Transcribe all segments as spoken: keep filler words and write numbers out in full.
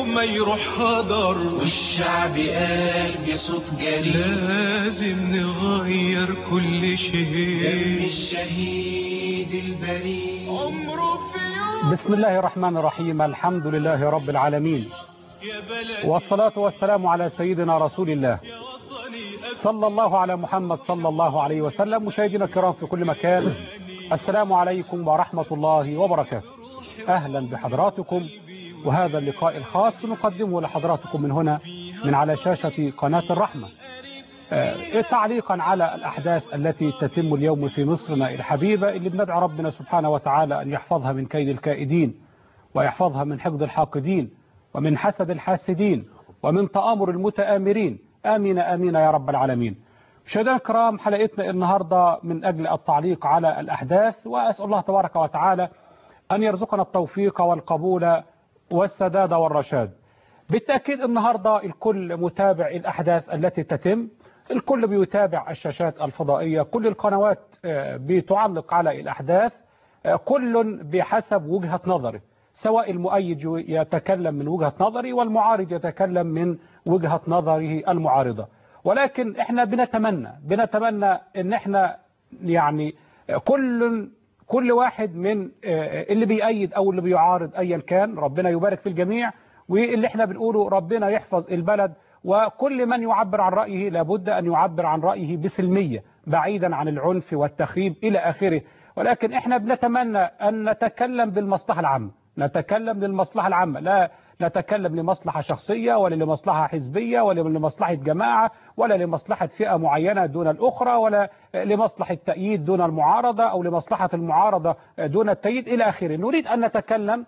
ما يروح هدر، والشعب قال بصوت جريء لازم نغير كل شيء. دم الشهيد البريء عمره في يوم. بسم الله الرحمن الرحيم. الحمد لله رب العالمين، والصلاة والسلام على سيدنا رسول الله صلى الله على محمد صلى الله عليه وسلم. مشاهدينا الكرام في كل مكان، السلام عليكم ورحمة الله وبركاته. أهلا بحضراتكم، وهذا اللقاء الخاص نقدمه لحضراتكم من هنا من على شاشة قناة الرحمة، آه تعليقا على الأحداث التي تتم اليوم في مصرنا الحبيبة، اللي بندعو ربنا سبحانه وتعالى أن يحفظها من كيد الكائدين، ويحفظها من حقد الحاقدين، ومن حسد الحاسدين، ومن تآمر المتآمرين. آمين آمين يا رب العالمين. مشاهدينا الكرام، حلقتنا النهاردة من أجل التعليق على الأحداث، وأسأل الله تبارك وتعالى أن يرزقنا التوفيق والقبول والسداد والرشاد. بالتأكيد النهاردة الكل متابع الأحداث التي تتم، الكل بيتابع الشاشات الفضائية، كل القنوات بتعلق على الأحداث، كل بحسب وجهة نظره، سواء المؤيد يتكلم من وجهة نظري والمعارض يتكلم من وجهة نظره المعارضة. ولكن احنا بنتمنى بنتمنى ان احنا يعني كل كل واحد من اللي بيأيد او اللي بيعارض ايا كان، ربنا يبارك في الجميع، واللي احنا بنقوله ربنا يحفظ البلد، وكل من يعبر عن رأيه لابد ان يعبر عن رأيه بسلمية بعيدا عن العنف والتخريب الى اخره. ولكن احنا بنتمنى ان نتكلم بالمصلحة العامة، نتكلم للمصلحة العامة، لا نتكلم لمصلحة شخصية ولا لمصلحة حزبية ولا لمصلحة جماعة ولا لمصلحة فئة معينة دون الأخرى، ولا لمصلحة التأييد دون المعارضة أو لمصلحة المعارضة دون التأييد إلى آخره. نريد أن نتكلم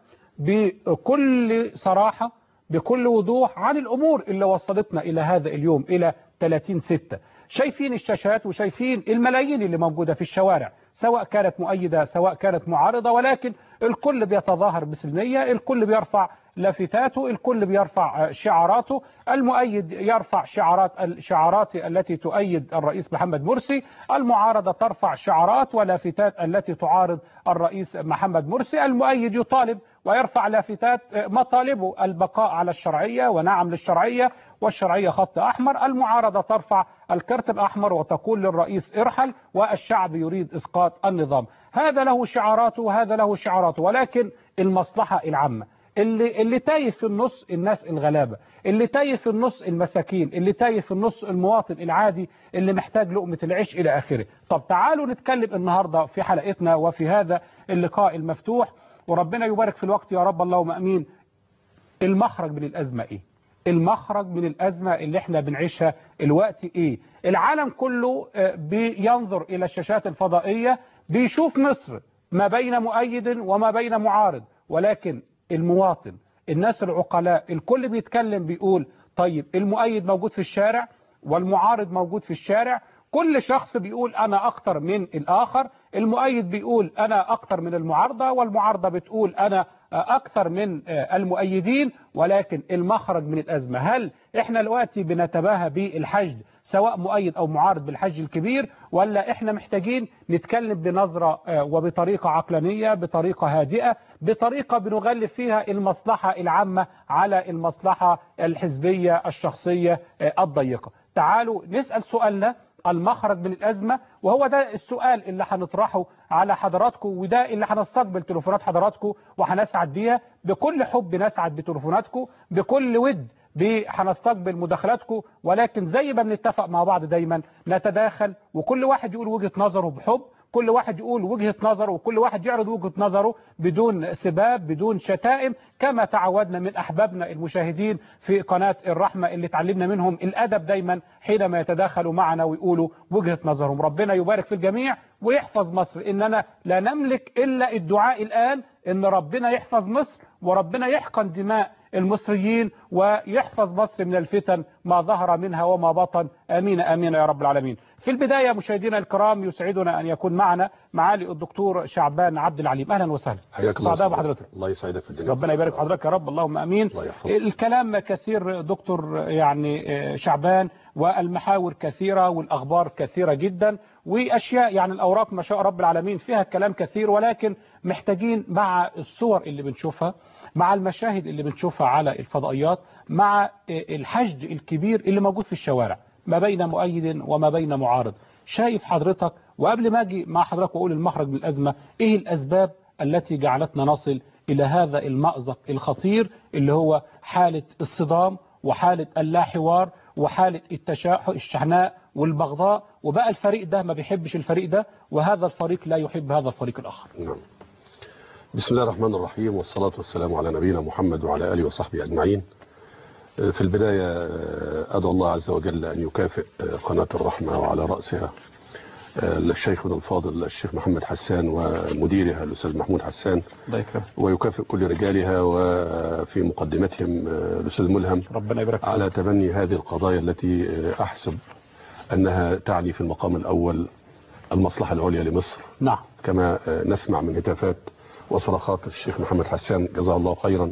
بكل صراحة بكل وضوح عن الأمور اللي وصلتنا إلى هذا اليوم، إلى ثلاثين ستة. شايفين الشاشات وشايفين الملايين اللي موجودة في الشوارع، سواء كانت مؤيدة سواء كانت معارضة، ولكن الكل بيتظاهر بسلمية، الكل بيرفع لافتاته، الكل بيرفع شعاراته. المؤيد يرفع شعارات الشعارات التي تؤيد الرئيس محمد مرسي، المعارضة ترفع شعارات ولافتات التي تعارض الرئيس محمد مرسي. المؤيد يطالب ويرفع لافتات مطالبه البقاء على الشرعية ونعم للشرعية والشرعية خط أحمر. المعارضة ترفع الكرت الأحمر وتقول للرئيس ارحل، والشعب يريد إسقاط النظام. هذا له شعاراته وهذا له شعاراته، ولكن المصلحة العامة اللي اللي تايه في النص الناس الغلابة، اللي تايه في النص المساكين، اللي تايه في النص المواطن العادي اللي محتاج لقمة العيش إلى آخره. طب تعالوا نتكلم النهاردة في حلقتنا وفي هذا اللقاء المفتوح، وربنا يبارك في الوقت يا رب اللهم أمين. المخرج من الأزمة إيه؟ المخرج من الأزمة اللي احنا بنعيشها الوقت إيه؟ العالم كله بينظر إلى الشاشات الفضائية، بيشوف مصر ما بين مؤيد وما بين معارض، ولكن المواطن، الناس العقلاء، الكل بيتكلم بيقول طيب المؤيد موجود في الشارع والمعارض موجود في الشارع، كل شخص بيقول أنا أكتر من الآخر، المؤيد بيقول أنا أكتر من المعارضة والمعارضة بتقول أنا أكثر من المؤيدين. ولكن المخرج من الأزمة، هل إحنا دلوقتي بنتباهى بالحشد سواء مؤيد أو معارض بالحج الكبير، ولا إحنا محتاجين نتكلم بنظرة وبطريقة عقلانية، بطريقة هادئة، بطريقة بنغلف فيها المصلحة العامة على المصلحة الحزبية الشخصية الضيقة؟ تعالوا نسأل سؤالنا، المخرج من الأزمة، وهو ده السؤال اللي هنطرحه على حضراتكم، وده اللي هنستقبل تليفونات حضراتكم وهنسعد بيها بكل حب، نسعد بتليفوناتكم بكل ود، هنستقبل مداخلاتكم. ولكن زي ما بنتفق مع بعض دايما نتداخل، وكل واحد يقول وجهة نظره بحب، كل واحد يقول وجهة نظره، وكل واحد يعرض وجهة نظره بدون سباب بدون شتائم، كما تعودنا من أحبابنا المشاهدين في قناة الرحمة اللي تعلمنا منهم الأدب دايما حينما يتداخلوا معنا ويقولوا وجهة نظرهم. ربنا يبارك في الجميع ويحفظ مصر. إننا لا نملك إلا الدعاء الآن إن ربنا يحفظ مصر، وربنا يحقن دماء المصريين، ويحفظ مصر من الفتن ما ظهر منها وما بطن. آمين آمين يا رب العالمين. في البداية مشاهدينا الكرام، يسعدنا أن يكون معنا معالي الدكتور شعبان عبد العليم. أهلا وسهلا. حياك الله. سعداء بحضرتك. الله يسعدك في الدنيا. ربنا يبارك في حضرتك يا رب اللهم امين. الكلام كثير دكتور يعني شعبان، والمحاور كثيرة والأخبار كثيرة جدا، وأشياء يعني الأوراق ما شاء رب العالمين فيها كلام كثير، ولكن محتاجين مع الصور اللي بنشوفها، مع المشاهد اللي بنشوفها على الفضائيات، مع الحشد الكبير اللي موجود في الشوارع ما بين مؤيد وما بين معارض. شايف حضرتك، وقبل ما اجي مع حضرتك واقول المخرج من الازمه، ايه الاسباب التي جعلتنا نصل الى هذا المأزق الخطير اللي هو حاله الصدام وحاله اللاحوار وحاله الشحناء والبغضاء، وبقى الفريق ده ما بيحبش الفريق ده، وهذا الفريق لا يحب هذا الفريق الاخر. نعم. بسم الله الرحمن الرحيم، والصلاة والسلام على نبينا محمد وعلى آله وصحبه أجمعين. في البداية أدعو الله عز وجل أن يكافئ قناة الرحمة وعلى رأسها الشيخنا الفاضل الشيخ محمد حسان ومديرها الأستاذ محمود حسان، ويكافئ كل رجالها وفي مقدمتهم الأستاذ ملهم، ربنا يبارك على تبني هذه القضايا التي أحسب أنها تعني في المقام الأول المصلحة العليا لمصر. نعم. كما نسمع من هتافات وصرخات الشيخ محمد حسان جزاه الله خيرا.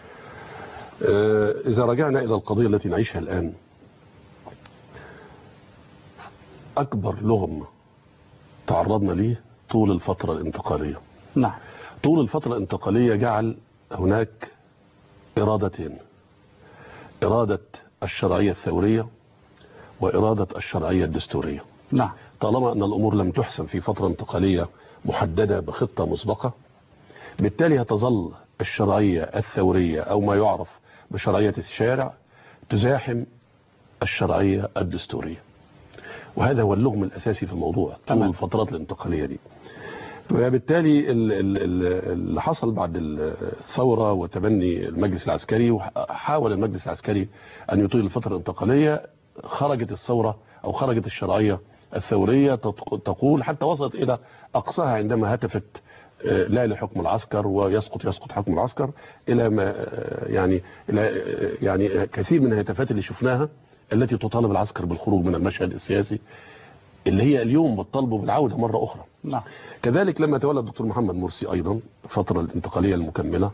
إذا رجعنا إلى القضية التي نعيشها الآن، أكبر لغم تعرضنا ليه طول الفترة الانتقالية. نعم. طول الفترة الانتقالية جعل هناك إرادتين: إرادة الشرعية الثورية وإرادة الشرعية الدستورية. نعم. طالما أن الأمور لم تحسن في فترة انتقالية محددة بخطة مسبقة، بالتالي هتظل الشرعية الثورية أو ما يعرف بشرعية الشارع تزاحم الشرعية الدستورية، وهذا هو اللغم الأساسي في الموضوع طول الفترات الانتقالية دي. وبالتالي اللي حصل بعد الثورة وتبني المجلس العسكري، وحاول المجلس العسكري أن يطيل الفترة الانتقالية، خرجت الثورة أو خرجت الشرعية الثورية تقول حتى وصلت إلى أقصاها عندما هتفت لا لحكم العسكر ويسقط يسقط حكم العسكر، إلى ما يعني إلى يعني كثير من الهتافات اللي شفناها التي تطالب العسكر بالخروج من المشهد السياسي، اللي هي اليوم بتطالبه بالعودة مرة أخرى. نعم. كذلك لما تولى الدكتور محمد مرسي أيضا الفترة الانتقالية المكملة،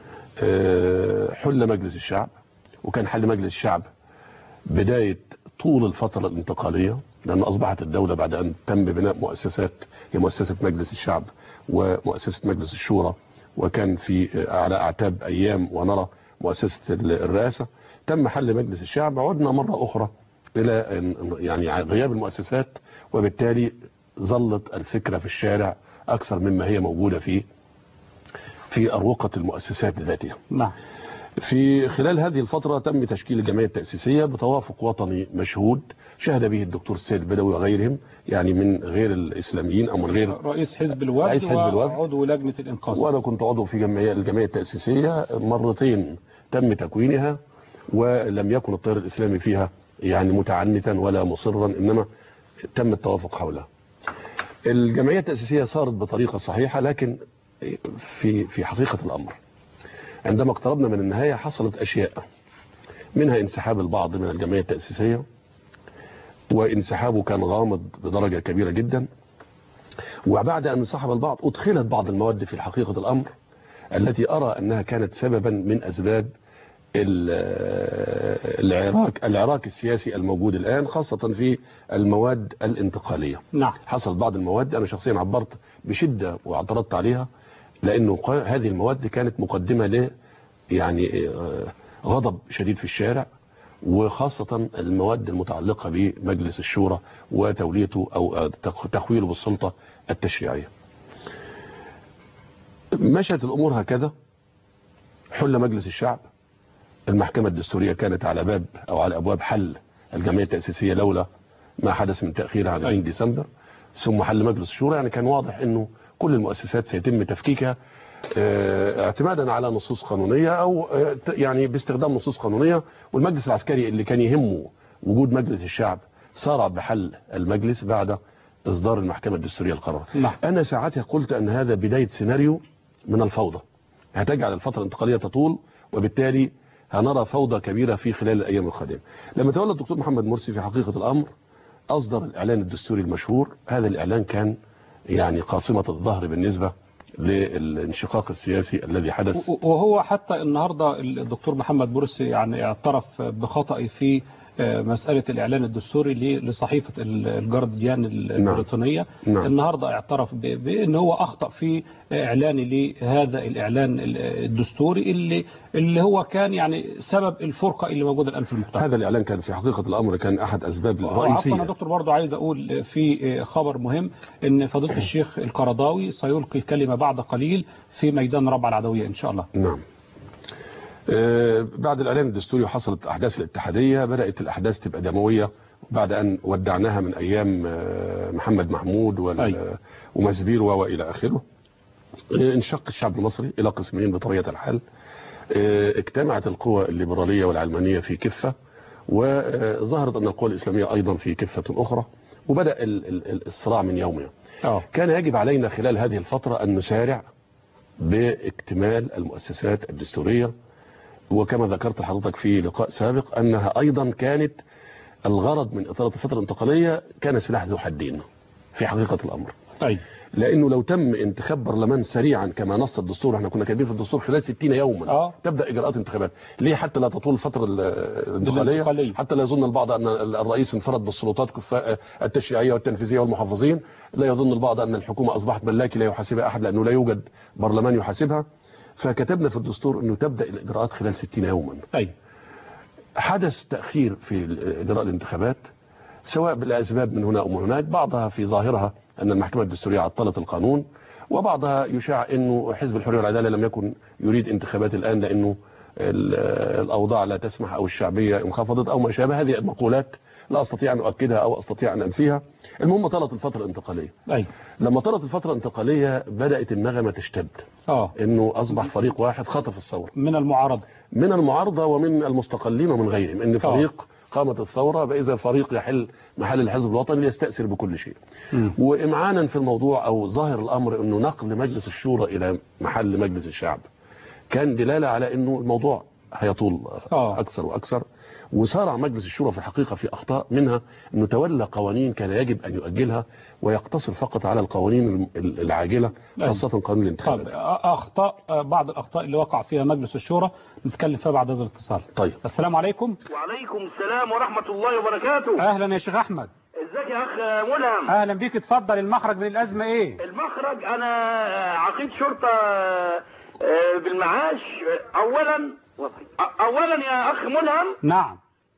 حل مجلس الشعب، وكان حل مجلس الشعب بداية طول الفترة الانتقالية، لأن أصبحت الدولة بعد أن تم بناء مؤسسات، هي مؤسسة مجلس الشعب ومؤسسة مجلس الشورى، وكان في على أعتاب أيام ونرى مؤسسة الرئاسة، تم حل مجلس الشعب. عدنا مرة أخرى إلى يعني غياب المؤسسات، وبالتالي ظلت الفكرة في الشارع أكثر مما هي موجودة في في أروقة المؤسسات ذاتها. نعم. في خلال هذه الفترة تم تشكيل الجمعية التأسيسية بتوافق وطني مشهود شهد به الدكتور السيد البدوي وغيرهم، يعني من غير الإسلاميين أو من غير رئيس حزب الوفد وعضو لجنة الإنقاذ. وأنا كنت عضو في جمعية الجمعية التأسيسية مرتين تم تكوينها، ولم يكن التيار الإسلامي فيها يعني متعنتا ولا مصرا، إنما تم التوافق حولها. الجمعية التأسيسية صارت بطريقة صحيحة، لكن في في حقيقة الأمر عندما اقتربنا من النهاية حصلت أشياء، منها انسحاب البعض من الجمعية التأسيسية، وانسحابه كان غامض بدرجة كبيرة جدا. وبعد أن انسحب البعض أدخلت بعض المواد في حقيقة الأمر التي أرى أنها كانت سببا من أسباب العراك العراك السياسي الموجود الآن، خاصة في المواد الانتقالية. نعم. حصل بعض المواد أنا شخصيا عبرت بشدة واعترضت عليها، لأنه هذه المواد كانت مقدمة ل يعني غضب شديد في الشارع، وخاصة المواد المتعلقة بمجلس الشورى وتوليته أو تخويله بالسلطة التشريعية. مشت الأمور هكذا، حل مجلس الشعب، المحكمة الدستورية كانت على باب أو على أبواب حل الجمعية التأسيسية لولا ما حدث من تأخيرها عن عشرين ديسمبر، ثم حل مجلس الشورى. يعني كان واضح أنه كل المؤسسات سيتم تفكيكها اعتمادا على نصوص قانونية أو يعني باستخدام نصوص قانونية. والمجلس العسكري اللي كان يهمه وجود مجلس الشعب صار بحل المجلس بعد إصدار المحكمة الدستورية القرار. نعم. أنا ساعتها قلت أن هذا بداية سيناريو من الفوضى هتجعل الفترة الانتقالية تطول، وبالتالي هنرى فوضى كبيرة في خلال الأيام القادمة. لما تولى الدكتور محمد مرسي في حقيقة الأمر أصدر الإعلان الدستوري المشهور. هذا الإعلان كان يعني قاصمة الظهر بالنسبة للانشقاق السياسي الذي حدث. وهو حتى النهاردة الدكتور محمد مرسي يعني اعترف بخطأ في مسألة الإعلان الدستوري لصحيفة الجارديان البريطانية. نعم. النهاردة اعترف بأن هو أخطأ في إعلان لهذا الإعلان الدستوري اللي اللي هو كان يعني سبب الفرقة اللي موجودة الآن في المجتمع. هذا الإعلان كان في حقيقة الأمر كان أحد أسباب الرئيسية. أنا دكتور برضو عايز أقول في خبر مهم أن فضيلة الشيخ القرضاوي سيلقي كلمة بعد قليل في ميدان ربع العدوية إن شاء الله. نعم. بعد الإعلان الدستوري وحصلت أحداث الاتحادية، بدأت الأحداث تبقى دموية بعد أن ودعناها من أيام محمد محمود ومزبير وإلى آخره. انشق الشعب المصري إلى قسمين بطبيعة الحال. اجتمعت القوى الليبرالية والعلمانية في كفة، وظهرت أن القوى الإسلامية أيضا في كفة أخرى، وبدأ الصراع من يومها. أوه. كان يجب علينا خلال هذه الفترة أن نسارع باكتمال المؤسسات الدستورية، وكما ذكرت لحضرتك في لقاء سابق أنها أيضا كانت الغرض من إطالة الفترة الانتقالية كان سلاح ذو حدين في حقيقة الأمر. أي. لأنه لو تم انتخاب برلمان سريعا كما نص الدستور، احنا كنا كاتبين في الدستور خلال ستين يوما أوه. تبدأ إجراءات انتخابات. ليه؟ حتى لا تطول الفترة الانتقالية، حتى لا يظن البعض أن الرئيس انفرد بالسلطات كفاء التشريعية والتنفيذية والمحافظين، لا يظن البعض أن الحكومة أصبحت ملاكي لا يحاسبها أحد لأنه لا يوجد برلمان يحاسبها. فكتبنا في الدستور أنه تبدأ الإجراءات خلال ستين يوما. أي. حدث تأخير في إجراء الانتخابات سواء بالأسباب من هنا ومن هناك، بعضها في ظاهرها أن المحكمة الدستورية عطلت القانون، وبعضها يشاع أنه حزب الحرية والعدالة لم يكن يريد انتخابات الآن لأنه الأوضاع لا تسمح أو الشعبية انخفضت أو ما شابه. هذه المقولات لا أستطيع أن أؤكدها أو أستطيع أن أنفيها. المهم طالت الفترة الانتقالية. أي. لما طالت الفترة الانتقالية بدأت النغمة تشتد. آه. أنه أصبح فريق واحد خطف الثورة من المعارضة من المعارضة ومن المستقلين ومن غيرهم. أن فريق قامت الثورة بإذا فريق يحل محل الحزب الوطني ليستأثر بكل شيء. م. وإمعانا في الموضوع أو ظاهر الأمر أنه نقل مجلس الشورى إلى محل مجلس الشعب كان دلالة على أنه الموضوع هيطول أوه. أكثر وأكثر. وسارع مجلس الشورى في الحقيقة في أخطاء، منها أنه تولى قوانين كان يجب أن يؤجلها ويقتصر فقط على القوانين العاجلة، خاصة قانون الانتخابات. أخطاء بعض الأخطاء اللي وقع فيها مجلس الشورى نتكلم فيها بعد هذا الاتصال. طيب. السلام عليكم. وعليكم السلام ورحمة الله وبركاته. أهلا يا شيخ أحمد. ازيك يا أخ ملهم؟ أهلا بيك. اتفضل. المخرج من الأزمة إيه؟ المخرج أنا عقيد شرطة بالمعاش. أولا أولا يا أخ ملهم. نعم.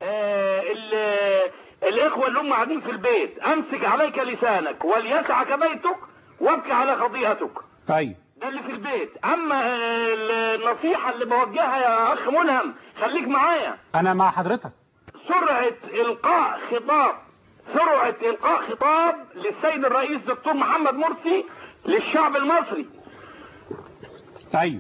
الإخوة اللي هم قاعدين في البيت، أمسك عليك لسانك وليسعك بيتك وابكي على خطيئتك. طيب. ده اللي في البيت. أما النصيحة اللي بوجهها يا أخ ملهم خليك معايا. أنا مع حضرتك. سرعة إلقاء خطاب سرعة إلقاء خطاب للسيد الرئيس دكتور محمد مرسي للشعب المصري. طيب.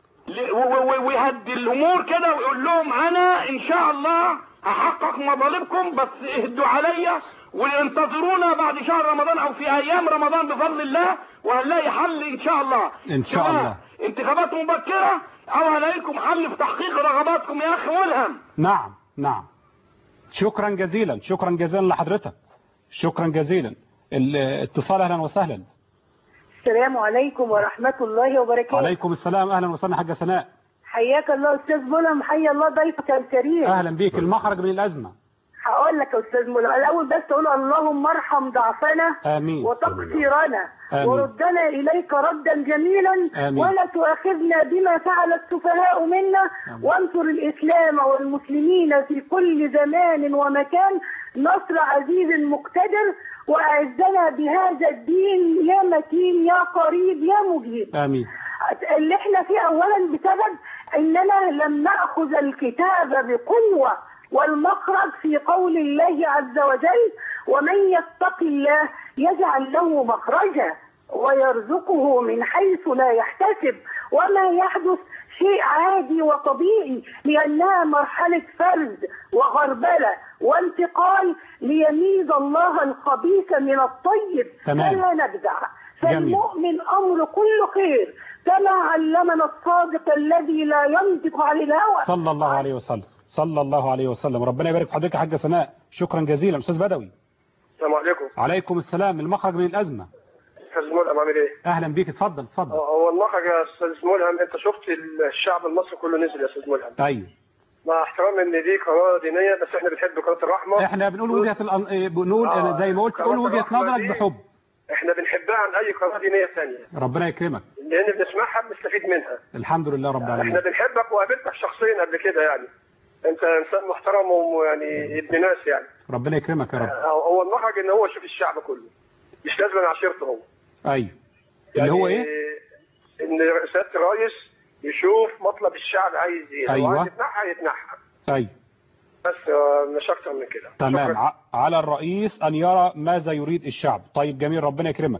ويهدي الأمور كده ويقول لهم أنا إن شاء الله هحقق مطالبكم، بس اهدوا عليا وانتظرونا بعد شهر رمضان او في ايام رمضان بفضل الله وهنلاقي حل ان شاء الله. ان شاء الله. انتخابات مبكرة او هلاقيكم حل في تحقيق رغباتكم يا اخي ملهم. نعم نعم. شكرا جزيلا. شكرا جزيلا لحضرتك. شكرا جزيلا. الاتصال اهلا وسهلا. السلام عليكم ورحمة الله وبركاته. وعليكم السلام. اهلا وسهلا حاجة سناء. حياك الله استاذ ملهم. حيا الله ضيفك الكريم. اهلا بيك. المخرج من الازمه. هقول لك يا استاذ ملهم الاول بس اقول اللهم ارحم ضعفنا امين وتقصيرنا وردنا اليك ردا جميلا آمين. ولا تؤاخذنا بما فعل السفهاء منا آمين. وانصر الاسلام والمسلمين في كل زمان ومكان نصر عزيز مقتدر، واعزنا بهذا الدين يا متين يا قريب يا مجيب. امين. اللي احنا فيه اولا بسبب اننا لم ناخذ الكتاب بقوه، والمخرج في قول الله عز وجل ومن يتق الله يجعل له مخرجا ويرزقه من حيث لا يحتسب. وما يحدث شيء عادي وطبيعي لأنها مرحلة فرز وغربلة وانتقال ليميز الله الخبيث من الطيب فلا نجزع. فالمؤمن أمر كل خير كما علمنا الصادق الذي لا ينطق عن الهوى صلى الله عليه وسلم. صلى الله عليه وسلم. ربنا يبارك في حضرتك يا حاجة سناء. شكرا جزيلا. أستاذ بدوي. السلام عليكم. عليكم السلام. المخرج من الأزمة. أستاذ ملهم عامل إيه؟ أهلا بيك. اتفضل اتفضل. هو المخرج يا أستاذ ملهم، أنت شفت الشعب المصري كله نزل يا أستاذ ملهم. أيوه. مع احترام ان دي قناه دينيه، بس احنا بنحب قناه الرحمه. احنا بنقول وجهه الأن... بنقول آه زي ما قلت قول وجهه نظرك بحب. احنا بنحبها عن اي قناه دينيه ثانيه. ربنا يكرمك. لان بنسمعها بنستفيد منها. الحمد لله رب العالمين. احنا بنحبك وقابلتك شخصيا قبل كده يعني. انت انسان محترم ويعني ابن ناس يعني. ربنا يكرمك يا رب. هو المخرج ان هو يشوف الشعب كله، مش لازم عشيرته هو. ايوه. يعني اللي هو ايه؟ ان سياده الرئيس يشوف مطلب الشعب عايز ايه. ايوه. عايز يتنحى يتنحى. ايوه. بس مش اكتر من كده. تمام. شكرا. على الرئيس ان يرى ماذا يريد الشعب. طيب جميل ربنا يكرمك.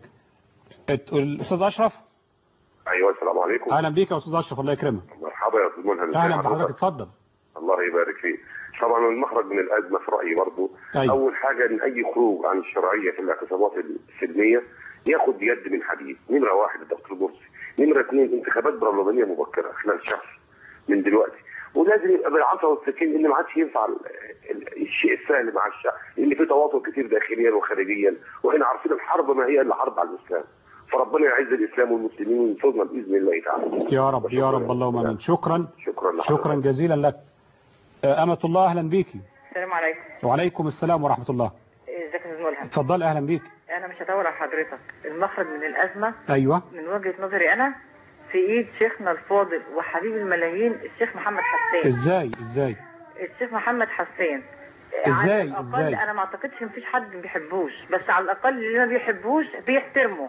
الاستاذ اشرف. ايوه السلام عليكم. اهلا بيك يا استاذ اشرف الله يكرمك. مرحبا يا استاذ ملهم. اهلا بحضرتك اتفضل. الله يبارك فيك. طبعا المخرج من الازمه في رايي برضه أيوة. اول حاجه ان اي خروج عن الشرعيه في الاعتصامات السلميه ياخد يد من حديد. نمره واحد الدكتور مرسي. نمره اثنين انتخابات برلمانيه مبكره خلال شهر من دلوقتي، ولازم يبقى بالعصا والسكين لان ما عادش ينفع الشيء السهل مع الشعب لان في تواطؤ كتير داخليا وخارجيا، واحنا عارفين الحرب ما هي الا حرب على الاسلام. فربنا يعز الاسلام والمسلمين وينصرنا باذن الله تعالى. يا رب يا رب اللهم امين. شكرا شكرا لحضرتك. شكرا جزيلا لك. أمة الله اهلا بيكي. السلام عليكم. وعليكم السلام ورحمه الله. ازيك يا استاذ ملهم؟ اتفضل اهلا بيك. انا مش هطول على حضرتك. المخرج من الازمه ايوه من وجهه نظري انا في ايد شيخنا الفاضل وحبيب الملايين الشيخ محمد حسان. ازاي ازاي الشيخ محمد حسان ازاي على الأقل ازاي انا ما اعتقدش مفيش حد ما بيحبوش، بس على الاقل اللي ما بيحبوش بيحترمه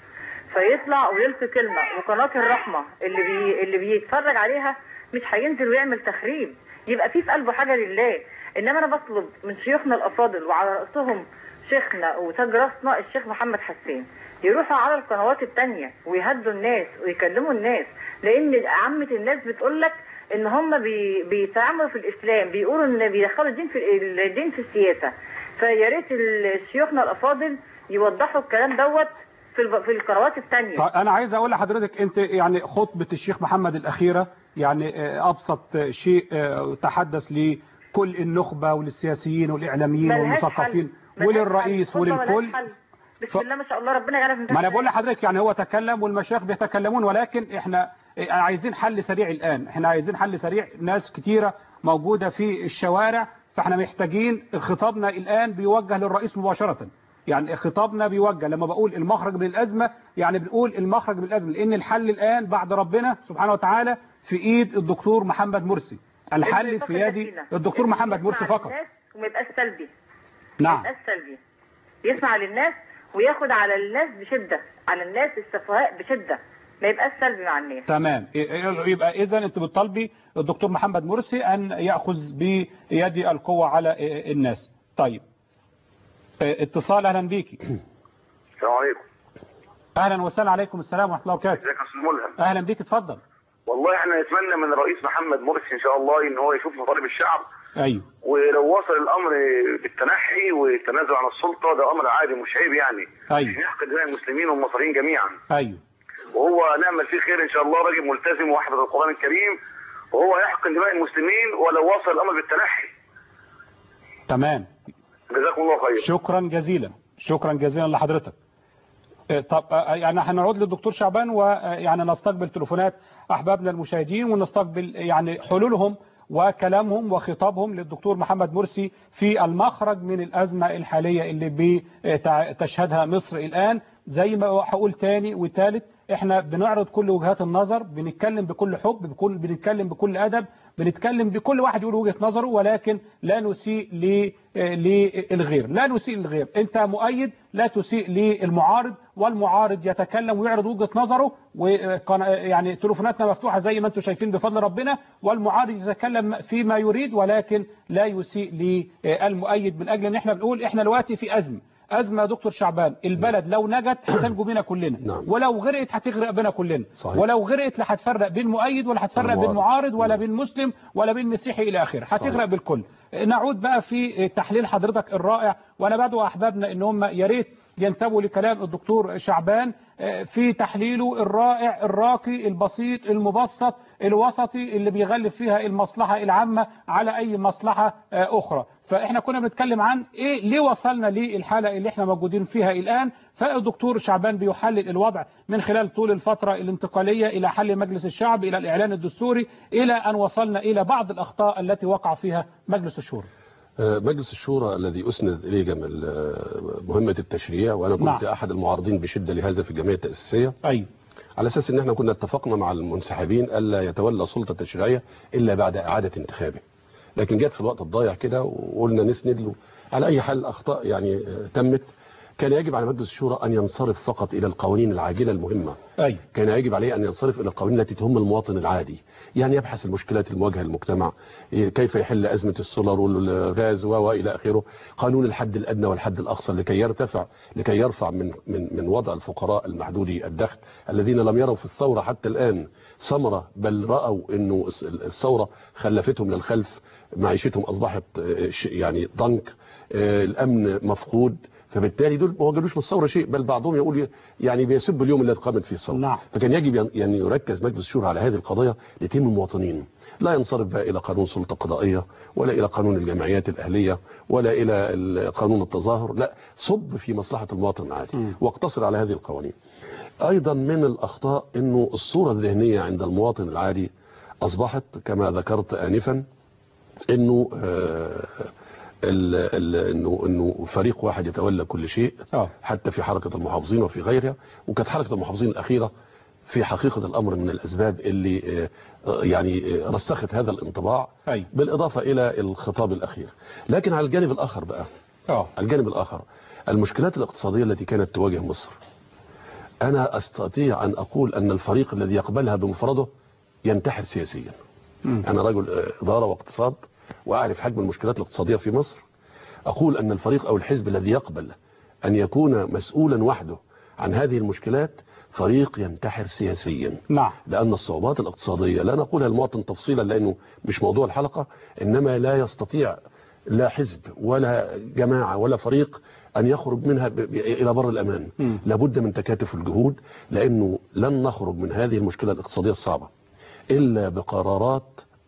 فيطلع ويلقي كلمه. وقناه الرحمه اللي بي... اللي بيتفرج عليها مش هينزل ويعمل تخريب، يبقى في في قلبه حاجه لله. انما انا بطلب من شيوخنا الافاضل وعلى راسهم شيخنا وتاج راسنا الشيخ محمد حسان يروحوا على القنوات التانية ويهدوا الناس ويكلموا الناس، لان عامه الناس بتقول لك ان هم بي... بيتعاملوا في الاسلام، بيقولوا ان بيدخلوا الدين في الدين في السياسه. فيا ريت شيوخنا الافاضل يوضحوا الكلام دوت في في القنوات الثانيه. طيب انا عايز اقول لحضرتك انت يعني خطبه الشيخ محمد الاخيره يعني ابسط شيء تحدث لكل النخبه وللسياسيين والاعلاميين والمثقفين وللرئيس وللكل. بسم الله ما شاء الله ربنا يعرف. ما انا بقول لحضرتك يعني هو تكلم والمشايخ بيتكلمون، ولكن احنا عايزين حل سريع الان. احنا عايزين حل سريع، ناس كتيره موجوده في الشوارع، فاحنا محتاجين خطابنا الان بيوجه للرئيس مباشره. يعني خطابنا بيوجه لما بقول المخرج من الازمه يعني بنقول المخرج من الازمه، لان الحل الان بعد ربنا سبحانه وتعالى في ايد الدكتور محمد مرسي. الحل في يد الدكتور محمد مرسي فقط. وما يبقاش سلبي. نعم. ما يبقاش سلبي. يسمع للناس وياخد على الناس بشده، على الناس السفهاء بشده، ما يبقاش سلبي مع الناس. تمام. يبقى اذا انت بتطالبي الدكتور محمد مرسي ان ياخذ بيد القوه على الناس. طيب اتصال اهلا بيكي. السلام عليكم. اهلا وسهلا. عليكم السلام ورحمه الله وبركاته. ازيك يا استاذ ملهم؟ اهلا بيك اتفضل. والله احنا نتمنى من الرئيس محمد مرسي ان شاء الله ان هو يشوف مطالب الشعب. ايوه. ولو وصل الامر بالتنحي والتنازل عن السلطه ده امر عادي مش عيب يعني. ايوه. مش نحقد دماء المسلمين والمصريين جميعا. ايوه. وهو نعمل فيه خير ان شاء الله، راجل ملتزم وحفظ القران الكريم، وهو يحقن دماء المسلمين ولو وصل الامر بالتنحي. تمام. جزاكم الله خير. شكرا جزيلا. شكرا جزيلا لحضرتك. طب يعني هنعود للدكتور شعبان ويعني نستقبل تليفونات احبابنا المشاهدين ونستقبل يعني حلولهم وكلامهم وخطابهم للدكتور محمد مرسي في المخرج من الازمه الحاليه اللي بتشهدها مصر الان. زي ما هقول تاني وتالت، احنا بنعرض كل وجهات النظر، بنتكلم بكل حب، بكل بنتكلم بكل ادب، بنتكلم بكل واحد يقول وجهة نظره، ولكن لا نسيء للغير، لا نسيء للغير. انت مؤيد لا تسيء للمعارض، والمعارض يتكلم ويعرض وجهة نظره، ويعني تليفوناتنا مفتوحة زي ما انتم شايفين بفضل ربنا، والمعارض يتكلم فيما يريد ولكن لا يسيء للمؤيد، من اجل ان احنا بنقول احنا دلوقتي في ازمه. أزمة يا دكتور شعبان، البلد لو نجت هتنجو بينا كلنا، نعم. ولو غرقت هتغرق بينا كلنا، صحيح. ولو غرقت لا هتفرق بين مؤيد ولا هتفرق بين معارض ولا بين مسلم ولا بين مسيحي إلى آخره، هتغرق بالكل. نعود بقى في تحليل حضرتك الرائع، وأنا بدعو أحبابنا إن هم يا ريت ينتبهوا لكلام الدكتور شعبان في تحليله الرائع الراقي البسيط المبسط الوسطي اللي بيغلب فيها المصلحة العامة على أي مصلحة أخرى. فاحنا كنا بنتكلم عن ايه ليه وصلنا للحاله اللي احنا موجودين فيها الان. فالدكتور شعبان بيحلل الوضع من خلال طول الفتره الانتقاليه الى حل مجلس الشعب الى الاعلان الدستوري الى ان وصلنا الى بعض الاخطاء التي وقع فيها مجلس الشورى. مجلس الشورى الذي أسند إليه مهمة التشريع، وأنا كنت نعم. أحد المعارضين بشدة لهذا في الجمعية التأسيسية. أيوه. على أساس أن احنا كنا اتفقنا مع المنسحبين ألا يتولى سلطة التشريعية إلا بعد إعادة انتخابه. لكن جت في الوقت الضايع كده وقلنا نسند له. على أي حال أخطاء يعني تمت. كان يجب على مجلس الشورى أن ينصرف فقط إلى القوانين العاجلة المهمة. أي. كان يجب عليه أن ينصرف إلى القوانين التي تهم المواطن العادي، يعني يبحث المشكلات المواجهة للمجتمع، كيف يحل أزمة السولر والغاز وإلى آخره، قانون الحد الأدنى والحد الأقصى لكي يرتفع لكي يرفع من من من وضع الفقراء المحدودي الدخل الذين لم يروا في الثورة حتى الآن ثمرة، بل رأوا إنه الثورة خلفتهم للخلف، معيشتهم أصبحت يعني ضنك، الأمن مفقود. فبالتالي دول ما وجدوش من الثوره شيء، بل بعضهم يقول يعني بيسب اليوم اللي قامت فيه الثوره. نعم. فكان يجب يعني يركز مجلس الشورى على هذه القضايا لتهم المواطنين، لا ينصرف بقى الى قانون سلطه قضائيه ولا الى قانون الجمعيات الاهليه ولا الى قانون التظاهر، لا، صب في مصلحه المواطن العادي واقتصر على هذه القوانين. ايضا من الاخطاء انه الصوره الذهنيه عند المواطن العادي اصبحت كما ذكرت انفا انه آه ال ال انه انه فريق واحد يتولى كل شيء. أوه. حتى في حركه المحافظين وفي غيرها، وكانت حركه المحافظين الاخيره في حقيقه الامر من الاسباب اللي يعني رسخت هذا الانطباع. أي. بالاضافه الى الخطاب الاخير. لكن على الجانب الاخر بقى أوه. على الجانب الاخر المشكلات الاقتصاديه التي كانت تواجه مصر، انا استطيع ان اقول ان الفريق الذي يقبلها بمفرده ينتحر سياسيا. م. انا رجل اداره واقتصاد وأعرف حجم المشكلات الاقتصادية في مصر. أقول أن الفريق أو الحزب الذي يقبل أن يكون مسؤولا وحده عن هذه المشكلات فريق ينتحر سياسيا. نعم. لأن الصعوبات الاقتصادية لا نقولها المواطن تفصيلا لأنه مش موضوع الحلقة، إنما لا يستطيع لا حزب ولا جماعة ولا فريق أن يخرج منها إلى بر الأمان. م. لابد من تكاتف الجهود، لأنه لن نخرج من هذه المشكلة الاقتصادية الصعبة إلا بقرارات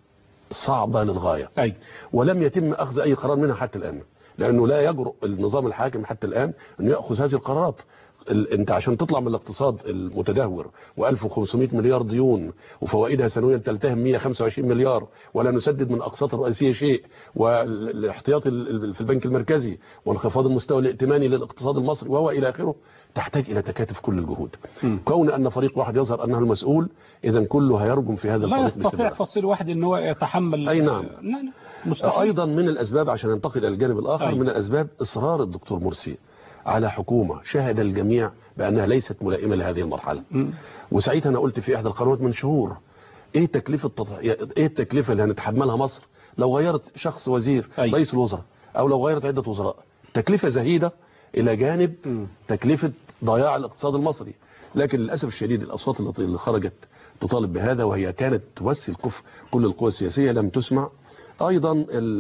صعبة للغاية. أي. ولم يتم أخذ أي قرار منها حتى الآن، لأنه لا يجرؤ النظام الحاكم حتى الآن أن يأخذ هذه القرارات. انت عشان تطلع من الاقتصاد المتدهور وألف وخمسمائة مليار ديون وفوائدها سنويا تلتهم مئة وخمسة وعشرين مليار، ولا نسدد من اقساط الرئيسيه شيء، والاحتياط في البنك المركزي وانخفاض المستوى الائتماني للاقتصاد المصري وهو الى اخره، تحتاج الى تكاتف كل الجهود. م. كون ان فريق واحد يظهر انه المسؤول، اذا كله هيرجم في هذا الفريق. لا يستطيع فصيل واحد ان هو يتحمل. اي نعم. مستحيل. ايضا من الاسباب، عشان ننتقل الى الجانب الاخر، أي. من الاسباب اصرار الدكتور مرسي على حكومة شهد الجميع بأنها ليست ملائمة لهذه المرحلة. م. وساعتها أنا قلت في إحدى القنوات من شهور، إيه تكلفة تطع... إيه التكلفة اللي هنتحملها مصر لو غيرت شخص وزير أي. رئيس الوزراء، أو لو غيرت عدة وزراء؟ تكلفة زهيدة إلى جانب م. تكلفة ضياع الاقتصاد المصري. لكن للأسف الشديد الأصوات اللي خرجت تطالب بهذا، وهي كانت تمثل كف كل القوى السياسية، لم تسمع. ايضا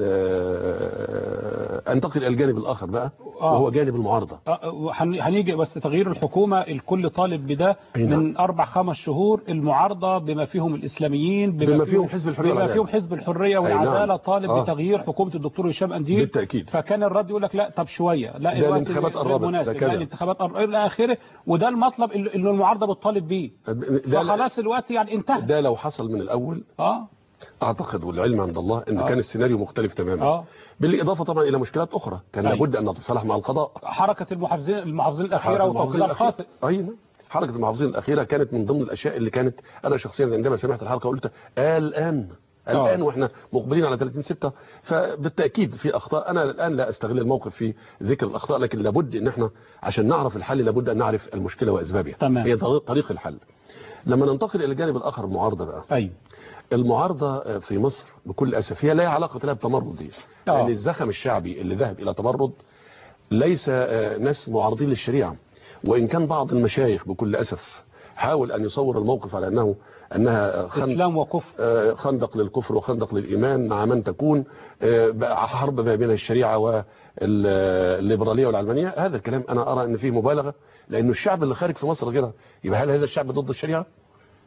انتقل الى الجانب الاخر بقى، آه. وهو جانب المعارضه. آه. هنيجي بس تغيير الحكومه الكل طالب بده من اربع خمس شهور. المعارضه بما فيهم الاسلاميين، بما, بما فيهم حزب الحريه بما فيهم حزب الحريه والعداله، نعم. طالب آه. بتغيير حكومه الدكتور هشام قنديل بالتاكيد. فكان الرد يقول لك لا طب شويه، لا الانتخابات قربت، لا الانتخابات قربت الى اخره، وده المطلب اللي المعارضه بتطالب بيه. فخلاص الوقت يعني انتهى. ده لو حصل من الاول اه اعتقد والعلم عند الله ان آه. كان السيناريو مختلف تماما. آه. بالاضافه طبعا الى مشكلات اخرى كان أي. لابد ان نتصالح مع القضاء. حركه المحافظين المحافظين الاخيره وتوقيع الخاطئ. ايوه، حركه المحافظين الاخيره كانت من ضمن الاشياء اللي كانت، انا شخصيا عندما سمعت الحركه قلت الان الان آه. واحنا مقبلين على ثلاثين ستة، فبالتاكيد في اخطاء. انا الان لا استغل الموقف في ذكر الاخطاء، لكن لابد ان احنا عشان نعرف الحل لابد ان نعرف المشكله واسبابها. تمام. هي طريق الحل. لما ننتقل الى الجانب الاخر المعارضه بقى. ايوه. المعارضة في مصر بكل أسف هي لا علاقة لها بتمرد دي، لأن يعني الزخم الشعبي اللي ذهب إلى تمرد ليس ناس معارضين للشريعة، وإن كان بعض المشايخ بكل أسف حاول أن يصور الموقف على أنه أنها خندق, إسلام وكفر. خندق للكفر وخندق للإيمان، مع من تكون حرب ما بين الشريعة والليبرالية والعلمانية. هذا الكلام أنا أرى أن فيه مبالغة، لأنه الشعب اللي خارج في مصر غيرها، يبقى هل هذا الشعب ضد الشريعة؟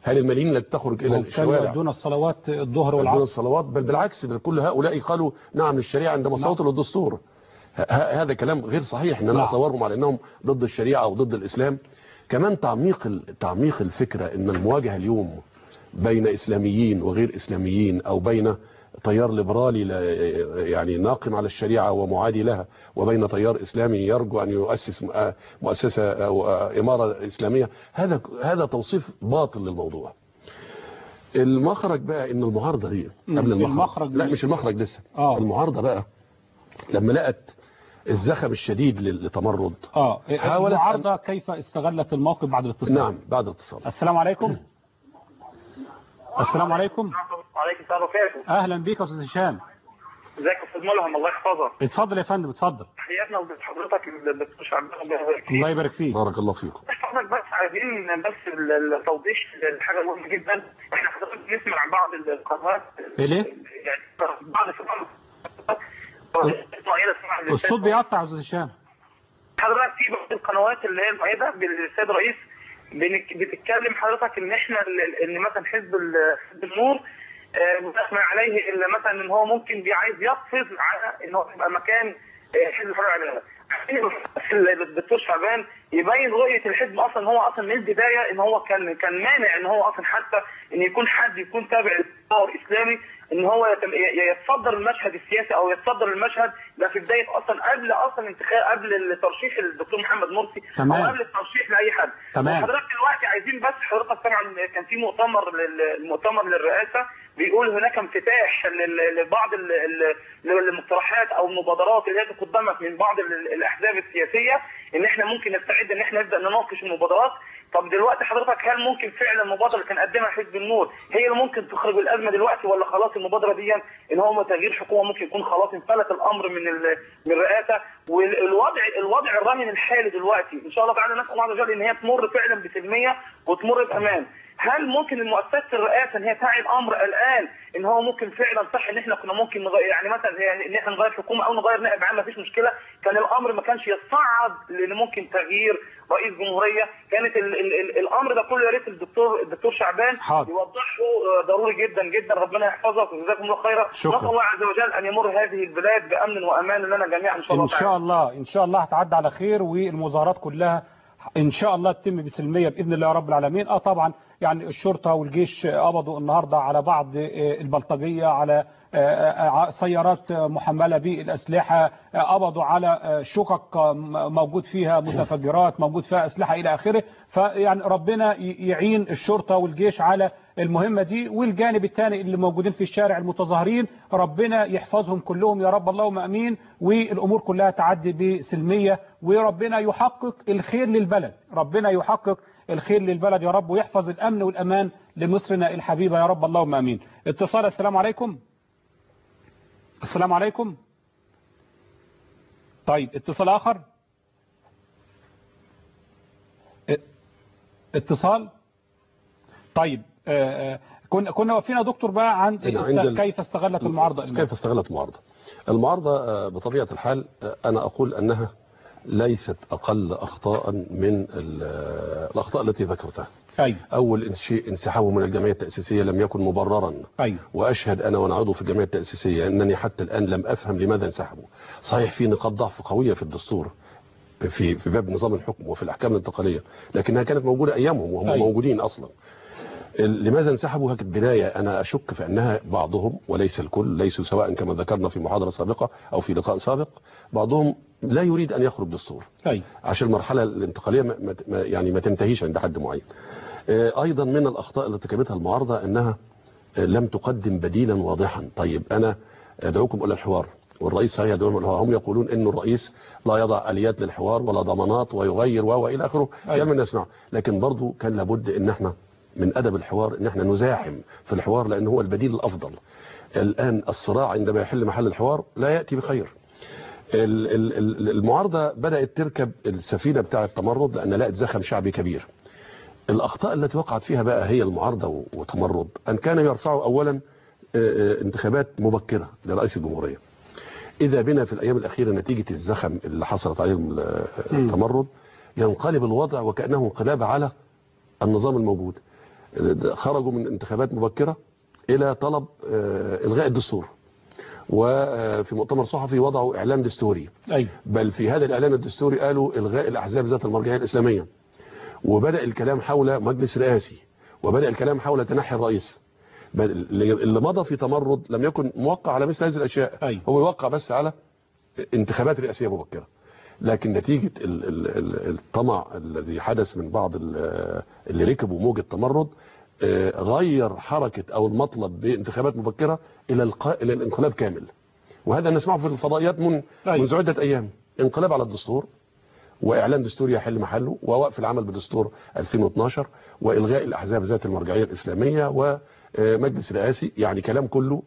هل الملايين التي تخرج الى الشوارع دون الصلوات الظهر والعصر دون الصلوات؟ بل بالعكس، كل هؤلاء قالوا نعم للشريعه عندما صوتوا للدستور. هذا كلام غير صحيح ان انا اصورهم على انهم ضد الشريعه او ضد الاسلام. كمان تعميق تعميق الفكره ان المواجهه اليوم بين اسلاميين وغير اسلاميين، او بين تيار ليبرالي يعني ناقم على الشريعه ومعادي لها، وبين تيار اسلامي يرجو ان يؤسس مؤسسه او اماره اسلاميه، هذا هذا توصيف باطل للموضوع. المخرج بقى ان المعارضه دي قبل المخرج, المخرج لا مش المخرج لسه آه. المعارضه بقى لما لقت الزخم الشديد للتمرد اه المعارضه كيف استغلت الموقف بعد الاتصال؟ نعم بعد الاتصال. السلام عليكم. السلام عليكم. وعليكم السلام وبركاته. اهلا بيك يا استاذ هشام. ازيك يا استاذ ملهم، الله يحفظك. اتفضل يا فندم اتفضل. تحياتنا لحضرتك الدكتور شعبان، الله يبارك فيك. بارك الله فيكم. حضرتك بس عايزين بس التوضيح لحاجه مهمه جدا. احنا حضرتك بنسمع عن بعض القنوات ليه؟ يعني بعض القنوات الصوت بيقطع يا استاذ هشام. حضرتك في بعض القنوات اللي هي المؤيده بالسيد الرئيس بتتكلم حضرتك ان احنا ان مثلا حزب النور بنسمع عليه الا مثلا ان هو ممكن عايز يقفز على ان هو يبقى مكان حزب الحريه والعداله. الدكتور شعبان يبين رؤيه الحزب اصلا هو اصلا من البدايه ان هو كان كان مانع ان هو اصلا حتى ان يكون حد يكون تابع للتيار الاسلامي ان هو يتصدر المشهد السياسي او يتصدر المشهد ده في بدايه اصلا قبل اصلا انتخاب قبل الترشيح للدكتور محمد مرسي او قبل الترشيح لاي حد. حضرتك دلوقتي عايزين بس حضرتك طبعا كان في مؤتمر المؤتمر للرئاسه بيقول هناك انفتاح لبعض المقترحات او المبادرات اللي هي تقدمت من بعض الاحزاب السياسيه ان احنا ممكن نستعد ان احنا نبدا نناقش المبادرات. طب دلوقتي حضرتك هل ممكن فعلا المبادره اللي كان قدمها حزب النور هي اللي ممكن تخرج الازمه دلوقتي، ولا خلاص المبادره دي ان هو تغيير حكومه ممكن يكون خلاص انفلت الامر من من الرئاسه؟ والوضع الوضع الراهن الحالي دلوقتي ان شاء الله تعالى نسال الله عز وجل ان هي تمر فعلا بسلميه وتمر بامان. هل ممكن المؤسسات الرئاسه ان هي تعي الامر الان ان هو ممكن فعلا صح ان احنا كنا ممكن نغير يعني مثلا يعني ان احنا نغير حكومه او نغير نائب عام مفيش مشكله، كان الامر ما كانش يصعد لان ممكن تغيير رئيس جمهوريه، كانت ال ال ال الامر ده كله يا ريت الدكتور الدكتور شعبان يوضحه ضروري جدا جدا. ربنا يحفظك وجزاكم الله خيرا. نسال الله عز وجل ان يمر هذه البلاد بامن وامان لنا جميعا ان شاء الله. ان شاء الله ان شاء الله هتعدي على خير والمظاهرات كلها ان شاء الله تتم بسلميه باذن الله يا رب العالمين. اه طبعا يعني الشرطه والجيش قبضوا النهارده على بعض البلطجيه، على سيارات محمله بالاسلحه، قبضوا على شقق موجود فيها متفجرات، موجود فيها اسلحه الى اخره. فيعني ربنا يعين الشرطه والجيش على المهمه دي، والجانب الثاني اللي موجودين في الشارع المتظاهرين ربنا يحفظهم كلهم يا رب اللهم امين، والامور كلها تعدي بسلميه، وربنا يحقق الخير للبلد، ربنا يحقق الخير للبلد يا رب، ويحفظ الامن والامان لمصرنا الحبيبه يا رب اللهم امين. اتصال. السلام عليكم. السلام عليكم. طيب اتصال اخر. اتصال. طيب آه كنا كنا واقفين دكتور بقى عن است... كيف استغلت المعارضه كيف استغلت المعارضه المعارضه بطبيعه الحال انا اقول انها ليست اقل اخطاء من الاخطاء التي ذكرتها. أيوة. اول شيء انسحابه من الجمعيه التاسيسيه لم يكن مبررا. أيوة. واشهد انا وانا عضو في الجمعيه التاسيسيه انني حتى الان لم افهم لماذا انسحبوا. صحيح في نقاط ضعف قويه في الدستور في في باب نظام الحكم وفي الاحكام الانتقاليه، لكنها كانت موجوده ايامهم وهم أيوة. موجودين اصلا. لماذا انسحبوا؟ كانت بدايه انا اشك في انها بعضهم وليس الكل، ليسوا سواء كما ذكرنا في محاضره سابقه او في لقاء سابق، بعضهم لا يريد ان يخرج دستور. أيوة. عشان المرحله الانتقاليه ما يعني ما تنتهيش عند حد معين. ايضا من الاخطاء اللي ارتكبتها المعارضه انها لم تقدم بديلا واضحا. طيب انا ادعوكم الى الحوار والرئيس صحيح يدعوهم الى الحوار، هم يقولون ان الرئيس لا يضع اليات للحوار ولا ضمانات ويغير والى اخره. أيوة. كما نسمع، لكن برضو كان لابد ان احنا من ادب الحوار ان احنا نزاحم في الحوار لان هو البديل الافضل. الان الصراع عندما يحل محل الحوار لا ياتي بخير. المعارضه بدات تركب السفينه بتاع التمرد لان لقت زخم شعبي كبير. الأخطاء التي وقعت فيها بقى هي المعارضة وتمرد أن كانوا يرفعوا أولا انتخابات مبكرة لرئيس الجمهورية. إذا بنا في الأيام الأخيرة نتيجة الزخم اللي حصلت عليهم التمرد ينقلب الوضع وكأنه انقلاب على النظام الموجود. خرجوا من انتخابات مبكرة إلى طلب إلغاء الدستور، وفي مؤتمر صحفي وضعوا إعلان دستوري. أي. بل في هذا الإعلان الدستوري قالوا إلغاء الأحزاب ذات المرجعية الإسلامية، وبدأ الكلام حول مجلس رئاسي، وبدأ الكلام حول تنحي الرئيس. اللي مضى في تمرد لم يكن موقع على مثل هذه الأشياء. أي. هو يوقع بس على انتخابات رئاسية مبكرة، لكن نتيجة الطمع الذي حدث من بعض اللي ركبوا موج التمرد غير حركة أو المطلب بانتخابات مبكرة إلى إلى الانقلاب كامل. وهذا نسمعه في الفضائيات من منذ عدة أيام، انقلاب على الدستور، وإعلان دستوري يحل محله، ووقف العمل بدستور ألفين واثناشر، وإلغاء الأحزاب ذات المرجعية الإسلامية، ومجلس رئاسي. يعني كلام كله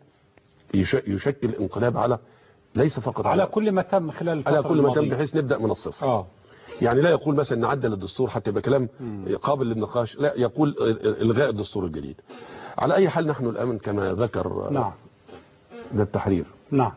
يشكل انقلاب على ليس فقط على, على كل ما تم خلال الفترة على كل ما تم، الماضية. بحيث نبدأ من الصفر. آه. يعني لا يقول مثلا نعدل الدستور حتى يبقى كلام قابل للنقاش، لا، يقول إلغاء الدستور الجديد. على أي حال نحن الآن كما ذكر نعم ده التحرير. نعم.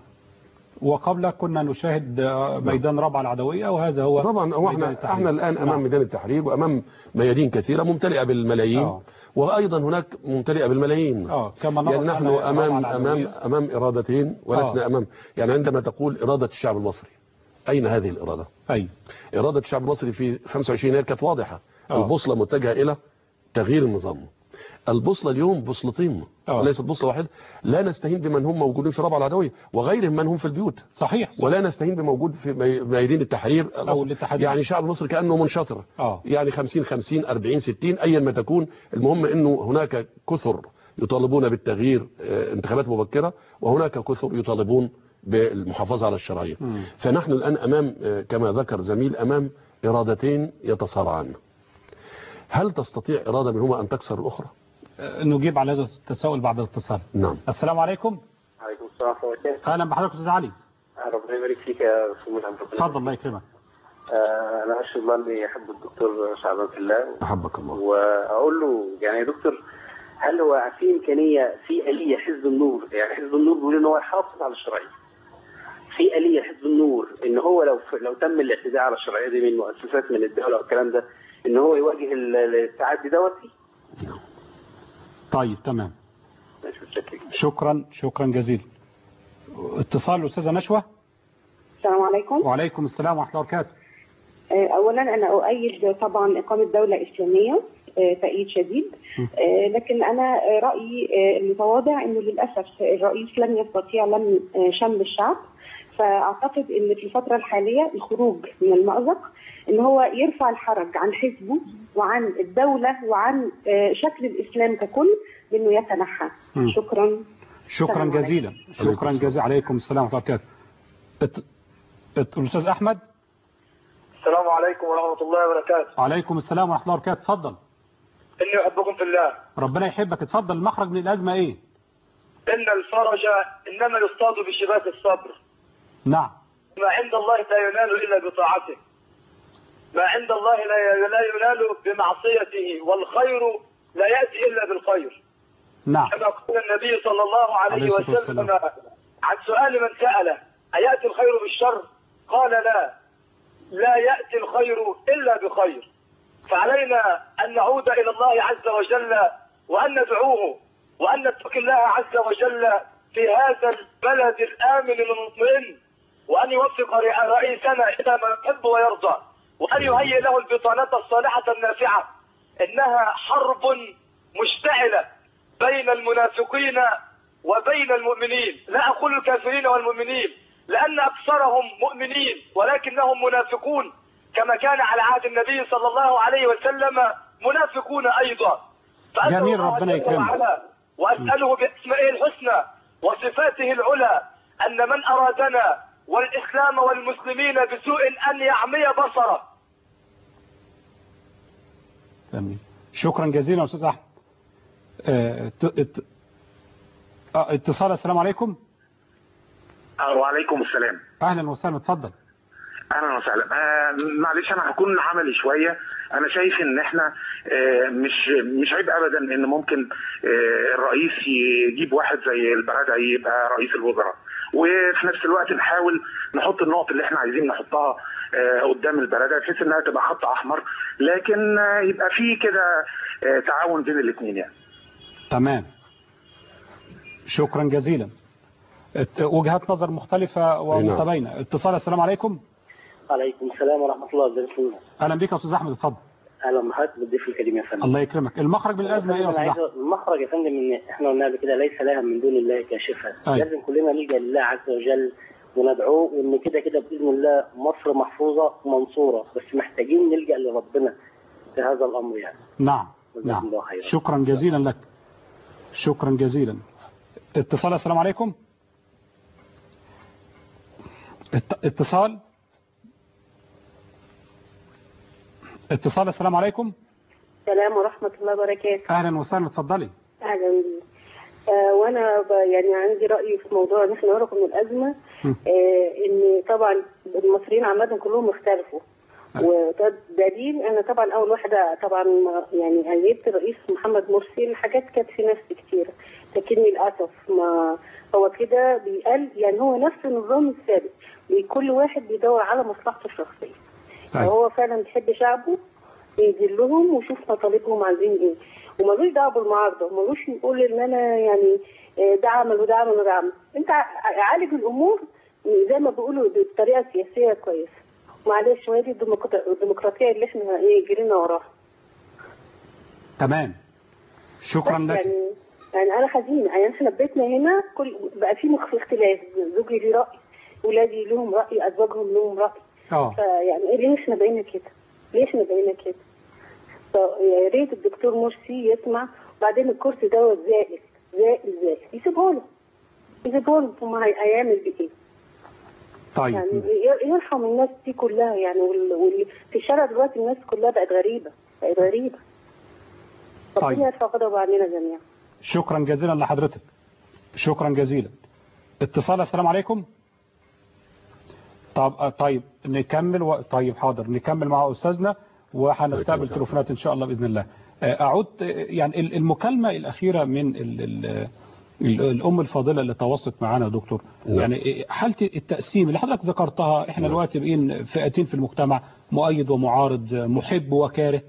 وقبل كنا نشاهد ميدان ربع العدوية، وهذا هو طبعا هو احنا احنا الآن أمام نعم. ميدان التحرير، وأمام ميادين كثيرة ممتلئة بالملايين. أوه. وأيضا هناك ممتلئة بالملايين. اه كما يعني نحن أمام أمام أمام إرادتين ولسنا أوه. أمام. يعني عندما تقول إرادة الشعب المصري، أين هذه الإرادة؟ أي إرادة الشعب المصري في خمسة وعشرين يناير كانت واضحة. أوه. البوصلة متجهة إلى تغيير النظام. البوصلة اليوم بوصلتين وليست بوصلة واحدة. لا نستهين بمن هم موجودين في ربع العدوية وغيرهم من هم في البيوت. صحيح, صحيح. ولا نستهين بموجود في ميادين التحرير أو الاتحاد. يعني الشعب المصري كأنه منشطر. أوه. يعني خمسين خمسين أربعين ستين أيا ما تكون، المهم أنه هناك كثر يطالبون بالتغيير، انتخابات مبكرة، وهناك كثر يطالبون بالمحافظة على الشرعية. م. فنحن الآن أمام كما ذكر زميل أمام إرادتين يتصارعان. هل تستطيع إرادة منهما أن تكسر الأخرى؟ نجيب على هذا التساؤل بعد الاتصال. نعم. السلام عليكم. عليكم السلام ورحمة الله وبركاته. اهلا بحضرتك استاذ علي. ربنا يبارك فيك يا استاذ محمد. اتفضل الله يكرمك. آه انا اشهد الله اني احب الدكتور شعبان في الله. احبك الله. واقول له يعني يا دكتور، هل هو في امكانيه في اليه حزب النور، يعني حزب النور بيقول ان هو يحافظ على الشرعيه، في اليه حزب النور ان هو لو لو تم الاعتداء على الشرعيه دي من مؤسسات من الدوله والكلام ده، ان هو يواجه التعدي دوت؟ طيب تمام. شكرا شكرا جزيلا. اتصال الاستاذه نشوى. السلام عليكم. وعليكم السلام ورحمه الله وبركاته. اولا انا اؤيد طبعا اقامه دوله اسلاميه تأييد شديد، لكن انا رايي المتواضع انه للاسف الرئيس لم يستطيع لم شمل الشعب، فاعتقد ان في الفتره الحاليه الخروج من المأزق ان هو يرفع الحرج عن حزبه وعن الدوله وعن شكل الاسلام ككل، بانه يتنحى. م. شكرا شكرا جزيلا. شكرا جزيلا. عليكم السلام ورحمه الله وبركاته. الاستاذ احمد. السلام عليكم ورحمه الله وبركاته. وعليكم السلام ورحمه الله وبركاته. اتفضل. اني احبكم في الله. ربنا يحبك. اتفضل. المخرج من الازمه ايه؟ ان الفرج انما يصطاد بشباك الصبر. نعم. ما عند الله لا ينال الا بطاعته. ما عند الله لا ينال بمعصيته، والخير لا ياتي الا بالخير. نعم. كما قال النبي صلى الله عليه وسلم عن سؤال من سأله: أيأتي الخير بالشر؟ قال لا، لا يأتي الخير إلا بخير. فعلينا أن نعود إلى الله عز وجل وأن ندعوه وأن نتقي الله عز وجل في هذا البلد الآمن المطمئن، وأن يوفق رئيسنا إلى ما يحب ويرضى، وأن يهيئ له البطانة الصالحة النافعة. إنها حرب مشتعلة بين المنافقين وبين المؤمنين، لا أقول الكافرين والمؤمنين لأن أكثرهم مؤمنين ولكنهم منافقون، كما كان على عهد النبي صلى الله عليه وسلم منافقون أيضا. جميل. ربنا يكرمك. وأسأله بأسمائه الحسنى وصفاته العلى أن من أرادنا والإسلام والمسلمين بسوء أن يعمي بصره. جميل. شكرا جزيلا أستاذ أحمد. اه ات... اه اتصال. السلام عليكم. وعليكم السلام. اهلا وسهلا. اتفضل. اهلا وسهلا. آه معلش انا هكون عملي شويه. انا شايف ان احنا آه مش مش عيب ابدا ان ممكن آه الرئيس يجيب واحد زي البرادعي يبقى رئيس الوزراء. وفي نفس الوقت نحاول نحط النقط اللي احنا عايزين نحطها قدام البلد بحيث انها تبقى خط احمر، لكن يبقى في كده تعاون بين الاثنين يعني. تمام، شكرا جزيلا. وجهات نظر مختلفة ومتباينة. اتصال. السلام عليكم. عليكم السلام ورحمة الله وبركاته. اهلا بك يا استاذ احمد، اتفضل. اهلا بحضرتك بالضيف الكريم يا فندم. الله يكرمك. المخرج من الازمه ايه يا استاذ احمد؟ المخرج يا فندم ان احنا قلنا قبل كده ليس لها من دون الله كاشفه. أي. لازم كلنا نلجا لله عز وجل وندعوه، وان كده كده باذن الله مصر محفوظه ومنصوره، بس محتاجين نلجا لربنا في هذا الامر يعني. نعم نعم. شكرا جزيلا لك. شكرا جزيلا. اتصال. السلام عليكم. اتصال اتصال. السلام عليكم. السلام ورحمة الله وبركاته. اهلا وسهلا، اتفضلي. اهلا بيك. آه وانا يعني عندي رأي في موضوع ان احنا نخرج من الازمة. آه ان طبعا المصريين عامة كلهم اختلفوا، وده دليل. انا طبعا اول واحدة طبعا يعني هيئت الرئيس محمد مرسي، الحاجات كانت في نفس كتيرة، لكن للاسف ما هو كده بيقل، يعني هو نفس النظام السابق، كل واحد بيدور على مصلحته الشخصية. فهو فعلا بيحب شعبه، ينزل لهم ويشوف مطالبهم عايزين ايه، ومالوش دعوه بالمعارضه، ومالوش يقول ان انا يعني ده عمل وده عمل وده عمل. انت عالج الامور زي ما بيقولوا بطريقه سياسيه كويسه. معلش، وهي دي الديمقراطيه اللي احنا ايه جرينا وراها. تمام، شكرا لك. يعني يعني انا حزينه، يعني احنا بيتنا هنا كل بقى في اختلاف، زوجي ليه راي، ولادي لهم راي، ازواجهم لهم راي. اه فيعني ليه احنا بقينا كده؟ ليه احنا بقينا كده؟ فيا ريت الدكتور مرسي يسمع، وبعدين الكرسي دوت زائل زائل زائل، يسيبه له يسيبه له ثم هيعمل بايه؟ طيب يعني يرحم الناس دي كلها يعني، واللي في الشارع دلوقتي الناس كلها بقت غريبه بقت غريبه. ربنا يرفع غضبه عننا جميعا. شكرا جزيلا لحضرتك. شكرا جزيلا. اتصال. السلام عليكم. طب طيب نكمل و... طيب حاضر نكمل مع استاذنا وهنستقبل تليفونات ان شاء الله باذن الله. اعود يعني المكالمه الاخيره من ال... ال... الام الفاضله اللي تواصلت معانا يا دكتور، يعني حاله التقسيم اللي حضرتك ذكرتها، احنا دلوقتي بقين فئتين في المجتمع، مؤيد ومعارض، محب وكاره.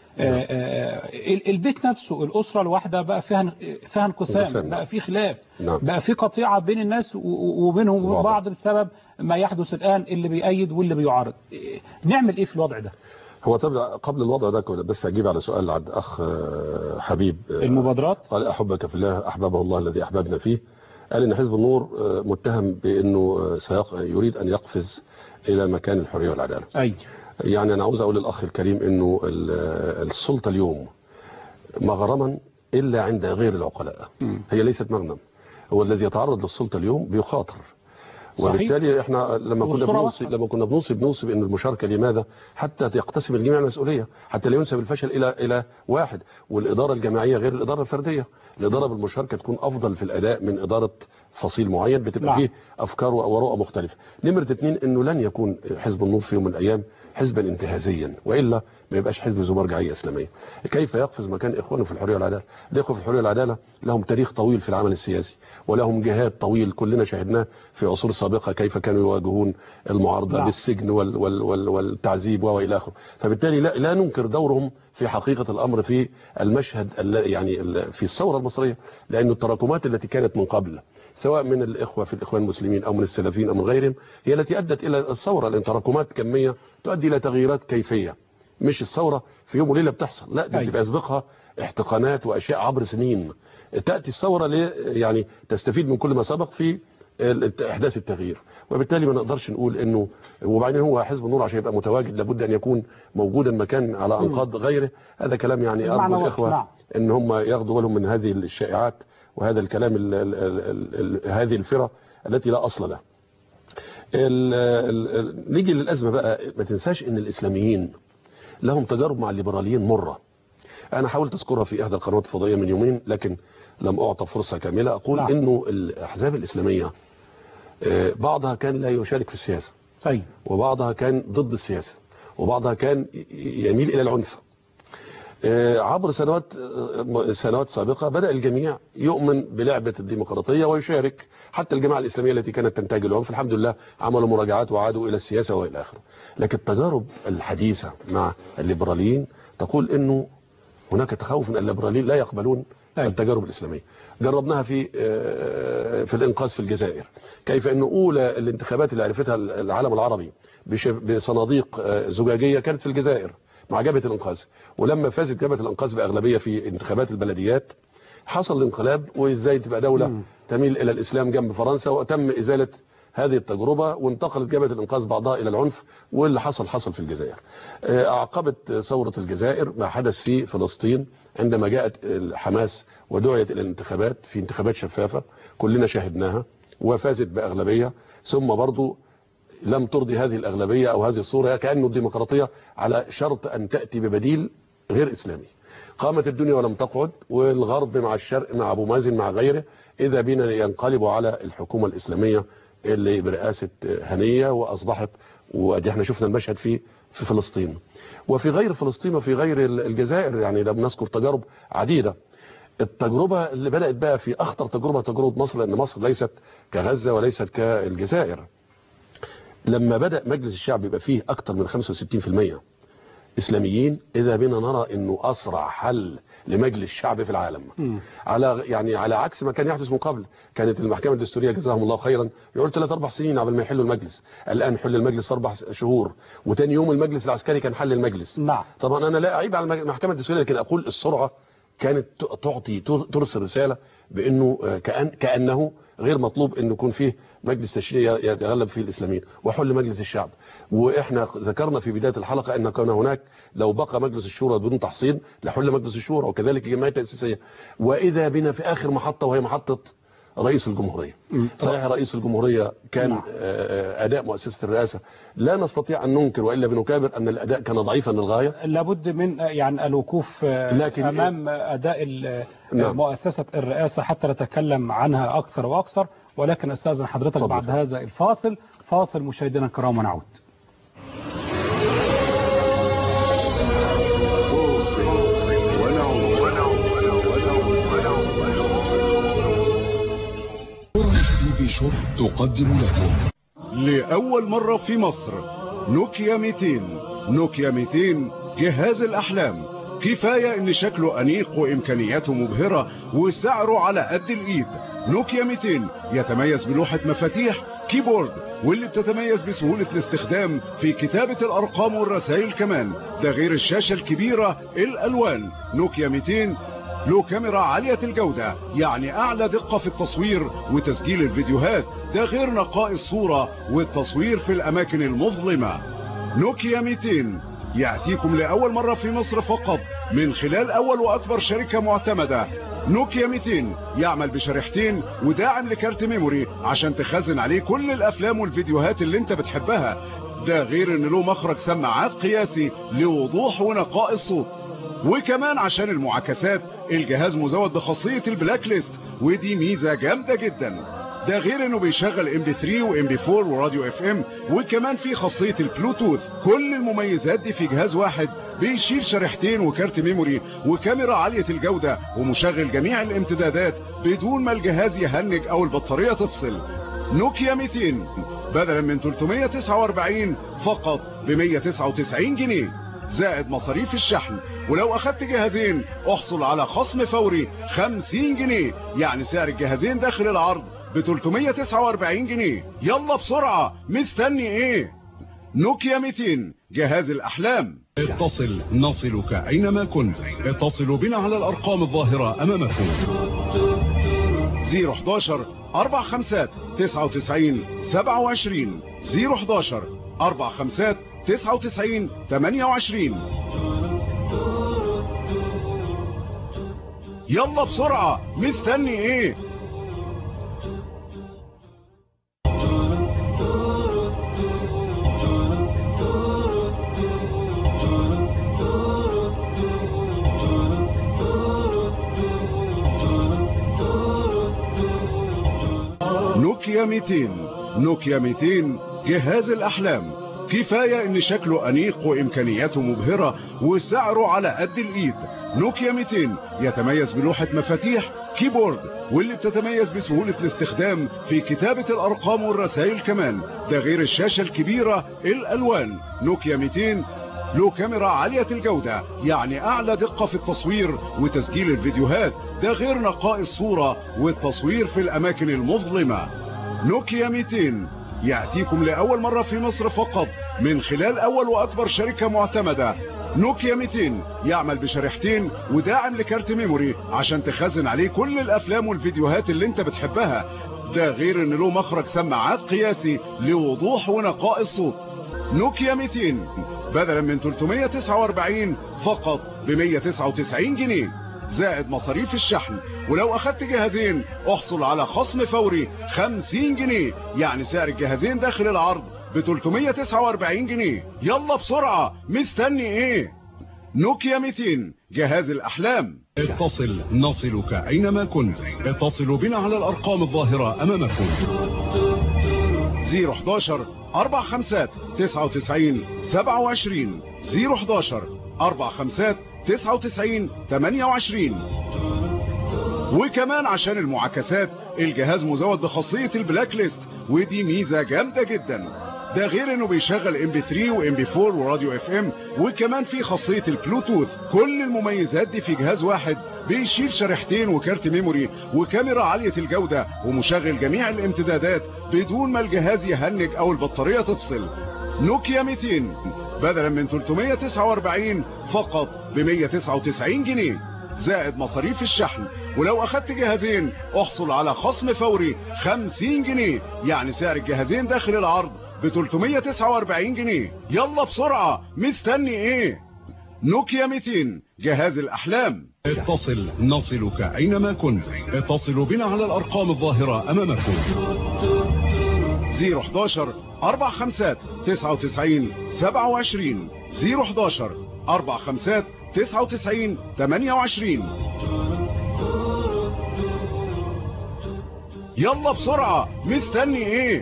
البيت نفسه، الاسره الواحده بقى فيها فيها انقسام، بقى في خلاف، بقى في قطيعه بين الناس وبينهم وبين بعض بسبب ما يحدث الان، اللي بيأيد واللي بيعارض. نعمل ايه في الوضع ده؟ هو طبعا قبل الوضع ده بس اجيب على سؤال عند اخ حبيب. المبادرات قال احبك في الله احببه الله الذي احببنا فيه. قال ان حزب النور متهم بانه سيق... يريد ان يقفز الى مكان الحريه والعداله. اي يعني انا عاوز اقول للاخ الكريم انه السلطه اليوم مغرما الا عند غير العقلاء. م. هي ليست مغنم. هو الذي يتعرض للسلطه اليوم بيخاطر. وبالتالي احنا لما كنا بنوصي لما كنا بنوصي بنوصي بان المشاركه لماذا؟ حتى يقتسم الجميع المسؤوليه، حتى لا ينسب الفشل الى الى واحد، والاداره الجماعيه غير الاداره الفرديه. الاداره بالمشاركه تكون افضل في الاداء من اداره فصيل معين بتبقى نعم. فيه افكار ورؤى مختلفه. نمره اثنين انه لن يكون حزب النور في يوم من الايام حزبا انتهازيا، والا ما يبقاش حزب ذو مرجعيه اسلاميه. كيف يقفز مكان اخوانه في الحريه والعداله؟ الاخوه في الحريه والعداله لهم تاريخ طويل في العمل السياسي، ولهم جهاد طويل كلنا شاهدناه في عصور سابقه كيف كانوا يواجهون المعارضه لا. بالسجن وال وال وال والتعذيب والى اخره. فبالتالي لا, لا ننكر دورهم في حقيقه الامر في المشهد يعني في الثوره المصريه، لأن التراكمات التي كانت من قبل سواء من الإخوة في الإخوان المسلمين أو من السلفيين أو من غيرهم هي التي أدت إلى الثورة، لأن تراكمات كمية تؤدي إلى تغييرات كيفية. مش الثورة في يوم وليلة بتحصل، لا دي بتبقى يسبقها احتقانات وأشياء عبر سنين. تأتي الثورة لي يعني تستفيد من كل ما سبق في إحداث التغيير، وبالتالي ما نقدرش نقول إنه وبعدين هو حزب النور عشان يبقى متواجد لابد أن يكون موجودا مكان على أنقاض غيره. هذا كلام يعني أرجو الإخوة إن هم ياخدوا بالهم من هذه الشائعات وهذا الكلام ال ال ال ال هذه الفرة التي لا أصل لها. نيجي للأزمة بقى، ما تنساش إن الإسلاميين لهم تجارب مع الليبراليين مرة. أنا حاولت أذكرها في إحدى القنوات الفضائية من يومين لكن لم أعطى فرصة كاملة. أقول لا. إنه الأحزاب الإسلامية بعضها كان لا يشارك في السياسة أي. وبعضها كان ضد السياسة وبعضها كان يميل إلى العنف. عبر سنوات سنوات سابقة بدأ الجميع يؤمن بلعبة الديمقراطية ويشارك، حتى الجماعة الإسلامية التي كانت تنتهج العنف الحمد لله عملوا مراجعات وعادوا إلى السياسة وإلى آخره. لكن التجارب الحديثة مع الليبراليين تقول إنه هناك تخوف من الليبراليين لا يقبلون التجارب الإسلامية. جربناها في في الإنقاذ في الجزائر، كيف أنه أولى الانتخابات اللي عرفتها العالم العربي بصناديق زجاجية كانت في الجزائر مع جبهة الإنقاذ، ولما فازت جبهة الإنقاذ بأغلبية في انتخابات البلديات حصل الانقلاب، وإزاي تبقى دولة م. تميل إلى الإسلام جنب فرنسا، وتم إزالة هذه التجربة وانتقلت جبهة الإنقاذ بعضها إلى العنف، واللي حصل حصل في الجزائر. أعقبت ثورة الجزائر ما حدث في فلسطين عندما جاءت حماس ودعيت إلى الانتخابات في انتخابات شفافة كلنا شاهدناها وفازت بأغلبية، ثم برضو لم ترضي هذه الأغلبية أو هذه الصورة، كأنه الديمقراطية على شرط أن تأتي ببديل غير إسلامي. قامت الدنيا ولم تقعد، والغرب مع الشرق مع أبو مازن مع غيره إذا بنا ينقلبوا على الحكومة الإسلامية اللي برئاسة هنية، وأصبحت ودي احنا شفنا المشهد في في فلسطين وفي غير فلسطين وفي غير الجزائر، يعني لم نذكر تجارب عديدة. التجربة اللي بدأت بقى في أخطر تجربة تجربة مصر، لأن مصر ليست كغزة وليست كالجزائر. لما بدأ مجلس الشعب يبقى فيه أكثر من خمسة وستين بالمئة إسلاميين، إذا بنا نرى أنه أسرع حل لمجلس الشعب في العالم. م. على يعني على عكس ما كان يحدث من قبل، كانت المحكمة الدستورية جزاهم الله خيرا يقول ثلاث أربع سنين قبل ما يحلوا المجلس، الآن حل المجلس في أربع شهور، وتاني يوم المجلس العسكري كان حل المجلس. نعم. طبعا أنا لا أعيب على المحكمة الدستورية، لكن أقول السرعة كانت تعطي ترسل رسالة بأنه كأن كأنه غير مطلوب أن يكون فيه مجلس تشريعي يتغلب فيه الإسلاميين وحل مجلس الشعب. وإحنا ذكرنا في بداية الحلقة أن كان هناك لو بقى مجلس الشورى بدون تحصين لحل مجلس الشورى، وكذلك الجمعية التأسيسية. وإذا بنا في آخر محطة وهي محطة رئيس الجمهورية. صحيح رئيس الجمهورية كان أداء مؤسسة الرئاسة لا نستطيع أن ننكر وإلا بنكابر أن الأداء كان ضعيفا للغاية، لابد من يعني الوقوف أمام أداء مؤسسة الرئاسة حتى نتكلم عنها أكثر وأكثر. ولكن أستاذن حضرتك صدق. بعد هذا الفاصل فاصل مشاهدينا الكرام ونعود. شوب تقدم لكم لأول مرة في مصر نوكيا مئتين. نوكيا مئتين جهاز الأحلام، كفاية ان شكله أنيق وإمكانياته مبهرة وسعره على قد الإيد. نوكيا مئتين يتميز بلوحة مفاتيح كيبورد، واللي بتتميز بسهولة الاستخدام في كتابة الأرقام والرسائل كمان، ده غير الشاشة الكبيرة الألوان. نوكيا مئتين له كاميرا عالية الجودة، يعني أعلى دقة في التصوير وتسجيل الفيديوهات، ده غير نقاء الصورة والتصوير في الأماكن المظلمة. نوكيا مئتين يأتيكم لأول مرة في مصر فقط من خلال أول وأكبر شركة معتمدة. نوكيا مئتين يعمل بشريحتين وداعم لكارت ميموري عشان تخزن عليه كل الأفلام والفيديوهات اللي انت بتحبها، ده غير ان له مخرج سماعات قياسي لوضوح ونقاء الصوت. وكمان عشان المعاكسات الجهاز مزود بخاصية البلاك ليست، ودي ميزة جامدة جدا. ده غير انه بيشغل ام بي ثري وام بي فور وراديو اف ام، وكمان في خاصية البلوتوث. كل المميزات دي في جهاز واحد بيشيل شريحتين وكارت ميموري وكاميرا عالية الجودة ومشغل جميع الامتدادات بدون ما الجهاز يهنج او البطارية تفصل. نوكيا مئتين بدلا من ثلاثمئة وتسعة وأربعين فقط ب مئة وتسعة وتسعين جنيه زائد مصاريف الشحن. ولو اخدت جهازين احصل على خصم فوري خمسين جنيه، يعني سعر الجهازين داخل العرض ب ثلاثمئة وتسعة وأربعين جنيه. يلا بسرعة، مستني ايه؟ نوكيا مئتين جهاز الأحلام. اتصل نصلك أينما كنت. اتصلوا بنا على الأرقام الظاهرة أمامكم. صفر حداشر أربع خمسات تسعة وتسعين سبعة وعشرين صفر حداشر أربع خمسات تسعة وتسعين ثمانية وعشرين. يلا بسرعة، مستني ايه؟ نوكيا مئتين. نوكيا مئتين جهاز الأحلام، كفاية ان شكله انيق وامكانياته مبهرة وسعره على قد الايد. نوكيا مئتين يتميز بلوحة مفاتيح كيبورد واللي بتتميز بسهولة الاستخدام في كتابة الارقام والرسائل كمان، ده غير الشاشة الكبيرة الالوان. نوكيا مئتين له كاميرا عالية الجودة، يعني اعلى دقة في التصوير وتسجيل الفيديوهات، ده غير نقاء الصورة والتصوير في الاماكن المظلمة. نوكيا مئتين يأتيكم لأول مرة في مصر فقط من خلال أول وأكبر شركة معتمدة. نوكيا مئتين يعمل بشريحتين وداعم لكارت ميموري عشان تخزن عليه كل الأفلام والفيديوهات اللي انت بتحبها، ده غير ان له مخرج سماعات قياسي لوضوح ونقاء الصوت. نوكيا مئتين بدلا من ثلاثمائة وتسعة وأربعين فقط ب مائة وتسعة وتسعين جنيه زائد مصاريف الشحن، ولو اخدت جهازين احصل على خصم فوري خمسين جنيه، يعني سعر الجهازين داخل العرض ب ثلاثمائة وتسعة وأربعين جنيه. يلا بسرعة، مستني ايه؟ نوكيا مئتين جهاز الاحلام. اتصل نصلك اينما كنت، اتصلوا بنا على الارقام الظاهرة امامكم. صفر حداشر أربع خمسات تسعة وتسعين سبعة وعشرين صفر حداشر أربع خمسات تسعة وتسعين ثمانية وعشرين. وكمان عشان المعاكسات الجهاز مزود بخاصية البلاك ليست، ودي ميزة جامدة جدا، ده غير انه بيشغل ام بي ثلاثة وام بي أربعة وراديو اف ام، وكمان في خاصية البلوتوث. كل المميزات دي في جهاز واحد بيشيل شريحتين وكارت ميموري وكاميرا عالية الجودة ومشغل جميع الامتدادات بدون ما الجهاز يهنج او البطارية تفصل. نوكيا مئتين بدلا من ثلاثمائة وتسعة وأربعين فقط ب مائة وتسعة وتسعين جنيه زائد مصاريف الشحن، ولو اخدت جهازين احصل على خصم فوري خمسين جنيه، يعني سعر الجهازين داخل العرض ب ثلاثمائة وتسعة وأربعين جنيه. يلا بسرعة، مستني ايه؟ نوكيا مئتين جهاز الاحلام. اتصل نصلك اينما كنت، اتصلوا بنا على الارقام الظاهرة امامكم. صفر حداشر أربع خمسات تسعة وتسعين سبعة وعشرين صفر حداشر أربع خمسات تسعة وتسعين ثمانية وعشرين. يلا بسرعة، مستني ايه؟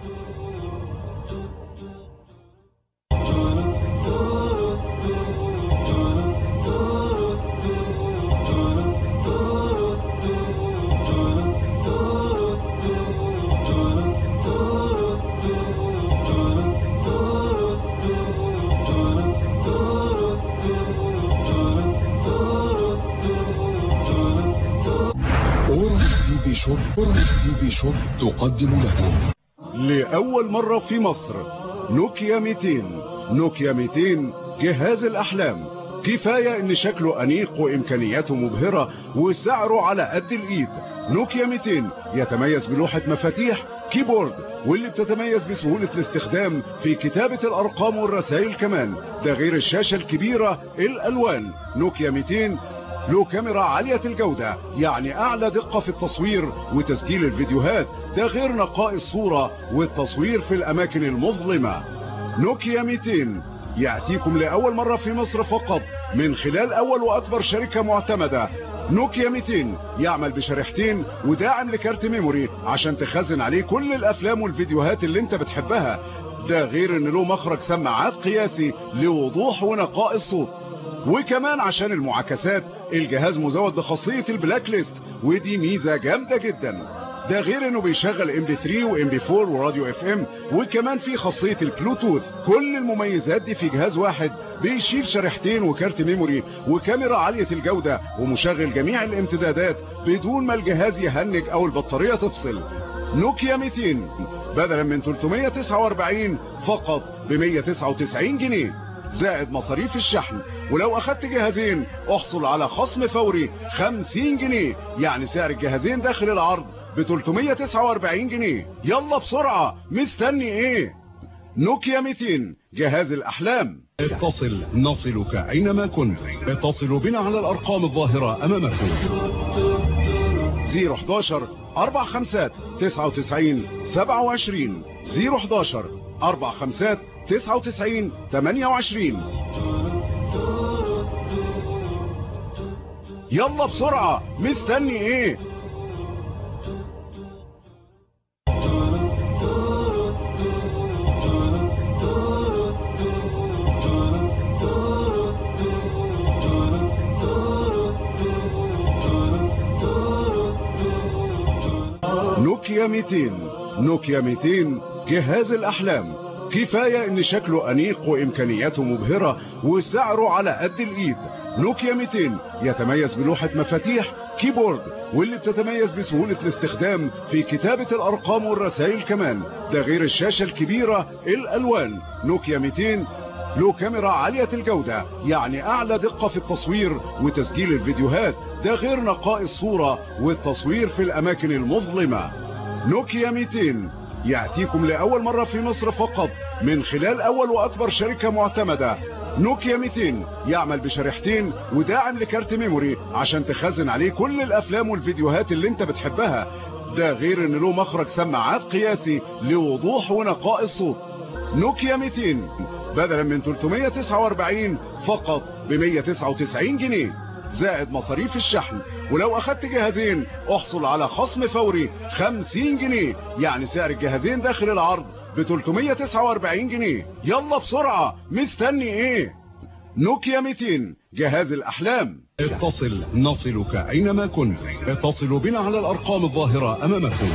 شوب تي في شوب تقدم لكم لأول مرة في مصر نوكيا مئتين. نوكيا مئتين جهاز الأحلام، كفاية ان شكله أنيق وإمكانياته مبهرة وسعره على قد الإيد. نوكيا مئتين يتميز بلوحة مفاتيح كيبورد واللي بتتميز بسهولة الاستخدام في كتابة الأرقام والرسائل كمان، ده غير الشاشة الكبيرة الألوان. نوكيا مئتين له كاميرا عالية الجودة، يعني اعلى دقة في التصوير وتسجيل الفيديوهات، ده غير نقاء الصورة والتصوير في الاماكن المظلمة. نوكيا مئتين يأتيكم لأول مرة في مصر فقط من خلال اول واكبر شركة معتمدة. نوكيا مئتين يعمل بشريحتين وداعم لكارت ميموري عشان تخزن عليه كل الافلام والفيديوهات اللي انت بتحبها، ده غير ان له مخرج سماعات قياسي لوضوح ونقاء الصوت. وكمان عشان المعاكسات الجهاز مزود بخاصية البلاك ليست، ودي ميزة جامدة جدا، ده غير انه بيشغل ام بي ثلاثة وام بي أربعة وراديو اف ام، وكمان في خاصية البلوتوث. كل المميزات دي في جهاز واحد بيشيل شريحتين وكارت ميموري وكاميرا عالية الجودة ومشغل جميع الامتدادات بدون ما الجهاز يهنج او البطارية تفصل. نوكيا مئتين بدلا من ثلاثمائة وتسعة وأربعين فقط ب مائة وتسعة وتسعين جنيه زائد مصاريف الشحن، ولو اخدت جهازين احصل على خصم فوري خمسين جنيه، يعني سعر الجهازين داخل العرض ب ثلاثمائة وتسعة وأربعين جنيه. يلا بسرعة، مستني ايه؟ نوكيا مئتين جهاز الاحلام. اتصل نصلك اينما كنت، اتصلوا بنا على الارقام الظاهرة امامكم. صفر حداشر أربع خمسات تسعة وتسعين سبعة وعشرين صفر حداشر أربع خمسات تسعة وتسعين ثمانية وعشرين. يلا بسرعة، مستني ايه؟ مئتين. نوكيا مئتين جهاز الأحلام. كفاية ان شكله أنيق وإمكانياته مبهرة وسعره على قد الإيد. نوكيا مئتين يتميز بلوحة مفاتيح كيبورد واللي بتتميز بسهولة الاستخدام في كتابة الأرقام والرسائل كمان، ده غير الشاشة الكبيرة الألوان. نوكيا مئتين له كاميرا عالية الجودة، يعني أعلى دقة في التصوير وتسجيل الفيديوهات، ده غير نقاء الصورة والتصوير في الأماكن المظلمة. نوكيا مئتين يأتيكم لأول مرة في مصر فقط من خلال أول وأكبر شركة معتمدة. نوكيا مئتين يعمل بشريحتين وداعم لكارت ميموري عشان تخزن عليه كل الأفلام والفيديوهات اللي انت بتحبها، ده غير ان له مخرج سماعات قياسي لوضوح ونقاء الصوت. نوكيا مئتين بدلا من ثلاثمائة وتسعة وأربعين فقط ب مئة وتسعة وتسعين جنيه زائد مصاريف الشحن، ولو اخدت جهازين احصل على خصم فوري خمسين جنيه، يعني سعر الجهازين داخل العرض ب ثلاثمائة وتسعة وأربعين جنيه. يلا بسرعة، مستني ايه؟ نوكيا مئتين جهاز الأحلام. اتصل نصلك أينما كنت. اتصلوا بنا على الأرقام الظاهرة أمامكم.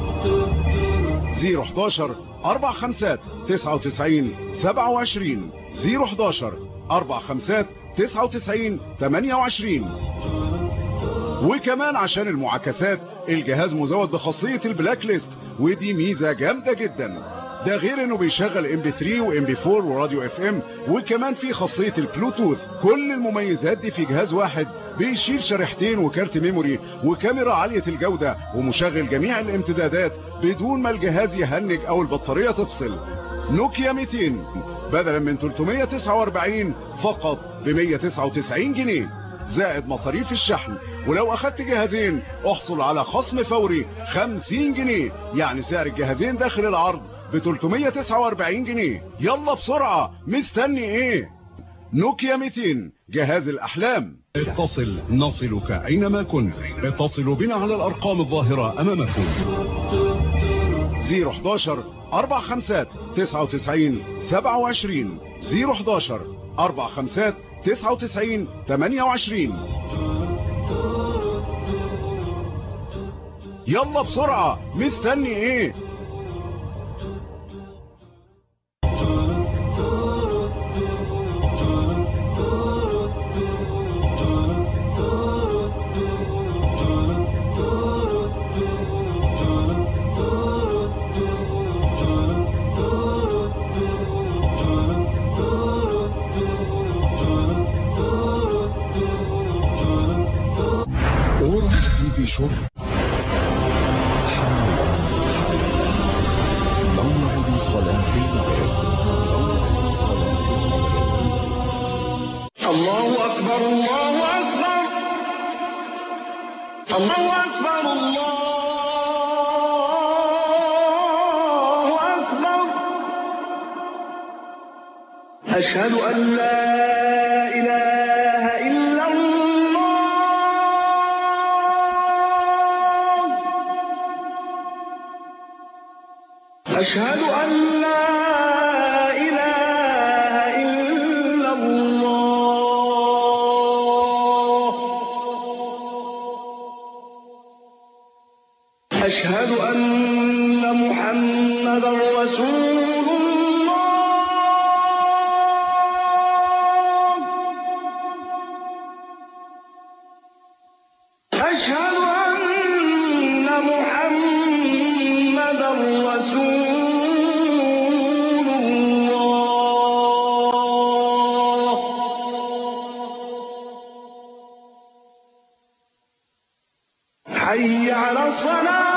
صفر حداشر أربعة خمسات تسعة وتسعين سبعة وعشرين صفر حداشر أربعة خمسات تسعة وتسعين ثمانية وعشرين. وكمان عشان المعاكسات الجهاز مزود بخاصية البلاك ليست، ودي ميزة جامدة جدا، ده غير انه بيشغل ام بي ثلاثة وام بي أربعة وراديو اف ام، وكمان في خاصية البلوتوث. كل المميزات دي في جهاز واحد بيشيل شريحتين وكارت ميموري وكاميرا عالية الجودة ومشغل جميع الامتدادات بدون ما الجهاز يهنج او البطارية تفصل. نوكيا مئتين بدلا من ثلاثمائة وتسعة وأربعين فقط ب مئة وتسعة وتسعين جنيه زائد مصاريف الشحن، ولو اخدت جهازين احصل على خصم فوري خمسين جنيه، يعني سعر الجهازين داخل العرض ب ثلاثمائة وتسعة وأربعين جنيه. يلا بسرعة، مستني ايه؟ نوكيا مئتين جهاز الأحلام. اتصل نصلك أينما كنت. اتصلوا بنا على الأرقام الظاهرة أمامكم. صفر حداشر أربعة خمسات تسعة وتسعين سبعة وعشرين صفر حداشر أربعة خمسات تسعة وتسعين ثمانية وعشرين. يلا بسرعة، مستني ايه؟ شوف موعد صلاة المغرب. الله أكبر الله أكبر الله أكبر الله أكبر. أشهد أن لا إله إلا الله. أشهد أن لا إله إلا الله. أشهد أن محمدا رسول الله. أشهد أن محمدا رسول حي على الصلاة.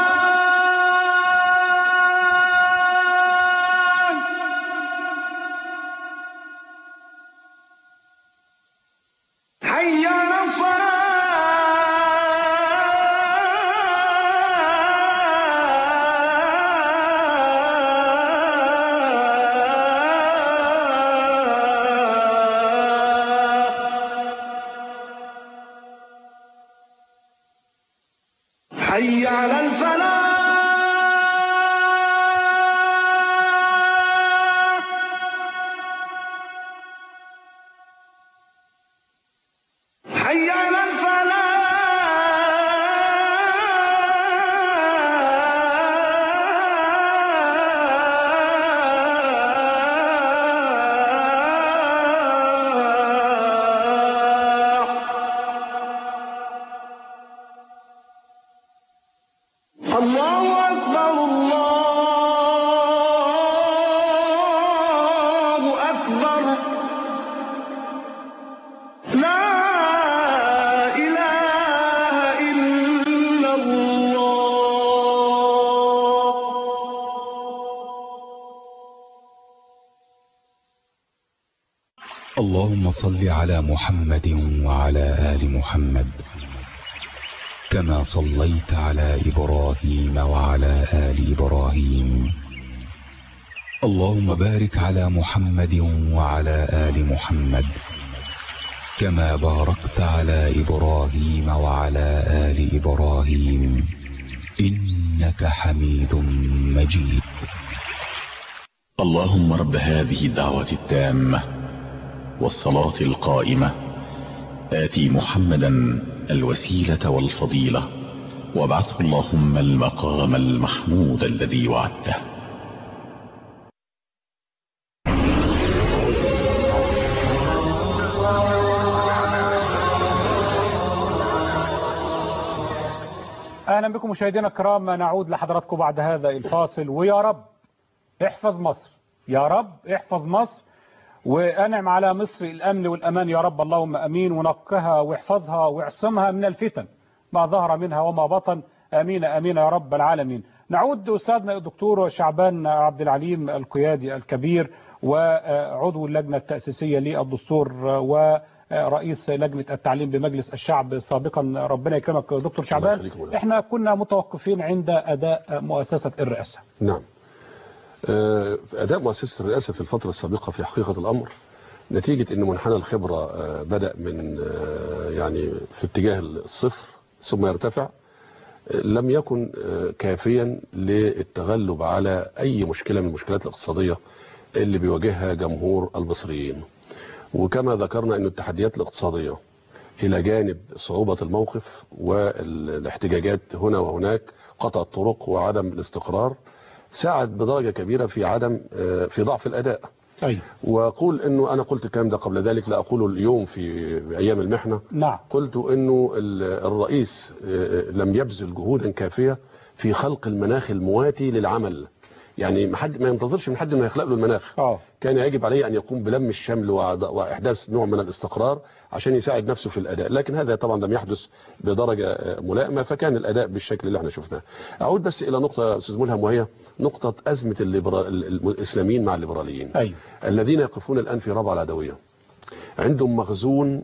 حي على حي على الفلاح. حي على الفلاح. اللهم صل على محمد وعلى آل محمد كما صليت على إبراهيم وعلى آل إبراهيم. اللهم بارك على محمد وعلى آل محمد كما باركت على إبراهيم وعلى آل إبراهيم إنك حميد مجيد. اللهم رب هذه الدعوة التامة والصلاة القائمة آتي محمدا الوسيلة والفضيلة وابعثه اللهم المقام المحمود الذي وعدته. أهلا بكم مشاهدينا الكرام، نعود لحضراتكم بعد هذا الفاصل. ويا رب احفظ مصر، يا رب احفظ مصر وأنعم على مصر الأمن والأمان يا رب، اللهم أمين، ونقها واحفظها واعصمها من الفتن ما ظهر منها وما بطن، أمين أمين يا رب العالمين. نعود أستاذنا الدكتور شعبان عبد العليم القيادي الكبير وعضو اللجنة التأسيسية للدستور ورئيس لجنة التعليم بمجلس الشعب سابقا. ربنا يكرمك دكتور شعبان. احنا كنا متوقفين عند أداء مؤسسة الرئاسة. نعم، أداء مؤسسة الرئاسة في الفترة السابقة في حقيقة الأمر نتيجة أن منحنى الخبرة بدأ من يعني في اتجاه الصفر ثم يرتفع، لم يكن كافيا للتغلب على أي مشكلة من المشكلات الاقتصادية اللي بيواجهها جمهور المصريين. وكما ذكرنا أن التحديات الاقتصادية إلى جانب صعوبة الموقف والاحتجاجات هنا وهناك، قطع الطرق وعدم الاستقرار، ساعد بدرجة كبيرة في عدم في ضعف الأداء. أي. وأقول أنه أنا قلت الكلام ده قبل ذلك، لا أقوله اليوم في أيام المحنة. نعم. قلت أنه الرئيس لم يبذل جهودا كافية في خلق المناخ المواتي للعمل. يعني ما حد ما ينتظرش من حد انه يخلق له المناخ. أوه. كان يجب عليه ان يقوم بلم الشمل واحداث نوع من الاستقرار عشان يساعد نفسه في الاداء، لكن هذا طبعا لم يحدث بدرجه ملائمه، فكان الاداء بالشكل اللي احنا شفناه. اعود بس الى نقطه استاذ ملهم، وهي نقطه ازمه الليبرال الاسلاميين مع الليبراليين. أيوه. الذين يقفون الان في ربع العدويه عندهم مخزون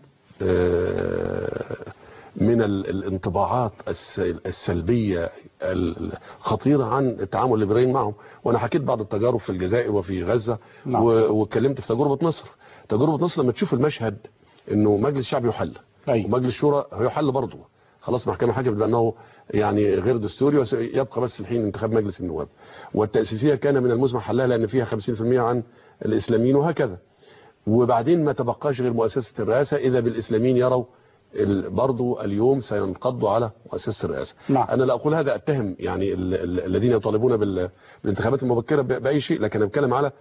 من الانطباعات السلبية الخطيرة عن التعامل الليبراليين معهم. وانا حكيت بعض التجارب في الجزائر وفي غزة. نعم. واتكلمت في تجربة مصر. تجربة مصر لما تشوف المشهد انه مجلس الشعب يحل. أيوه. ومجلس الشورى يحل برضه، خلاص محكمة حكمت بانه يعني غير دستوري ويبقى بس الحين انتخاب مجلس النواب. والتأسيسية كان من المزمع حلها لان فيها خمسين بالمئة عن الاسلاميين وهكذا. وبعدين ما تبقاش غير مؤسسة الرئاسة، اذا بالاسلاميين يروا برضو اليوم سينقضوا على مؤسسة الرئاسة. نعم. أنا لا أقول هذا أتهم يعني الذين يطالبون بالانتخابات المبكرة بأي شيء، لكن أنا بتكلم على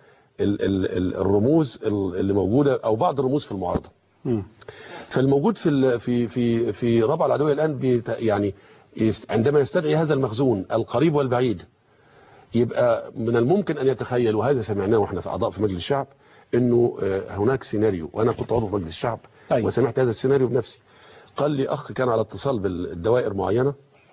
الرموز اللي موجودة أو بعض الرموز في المعارضة. م. فالموجود في في في في ربع العدوية الآن يعني عندما يستدعي هذا المخزون القريب والبعيد، يبقى من الممكن أن يتخيل، وهذا سمعناه وإحنا في أعضاء في مجلس الشعب، إنه هناك سيناريو، وأنا كنت عضو في مجلس الشعب. أي. وسمعت هذا السيناريو بنفسي. قال لي أخ كان على اتصال بالدوائر معينة،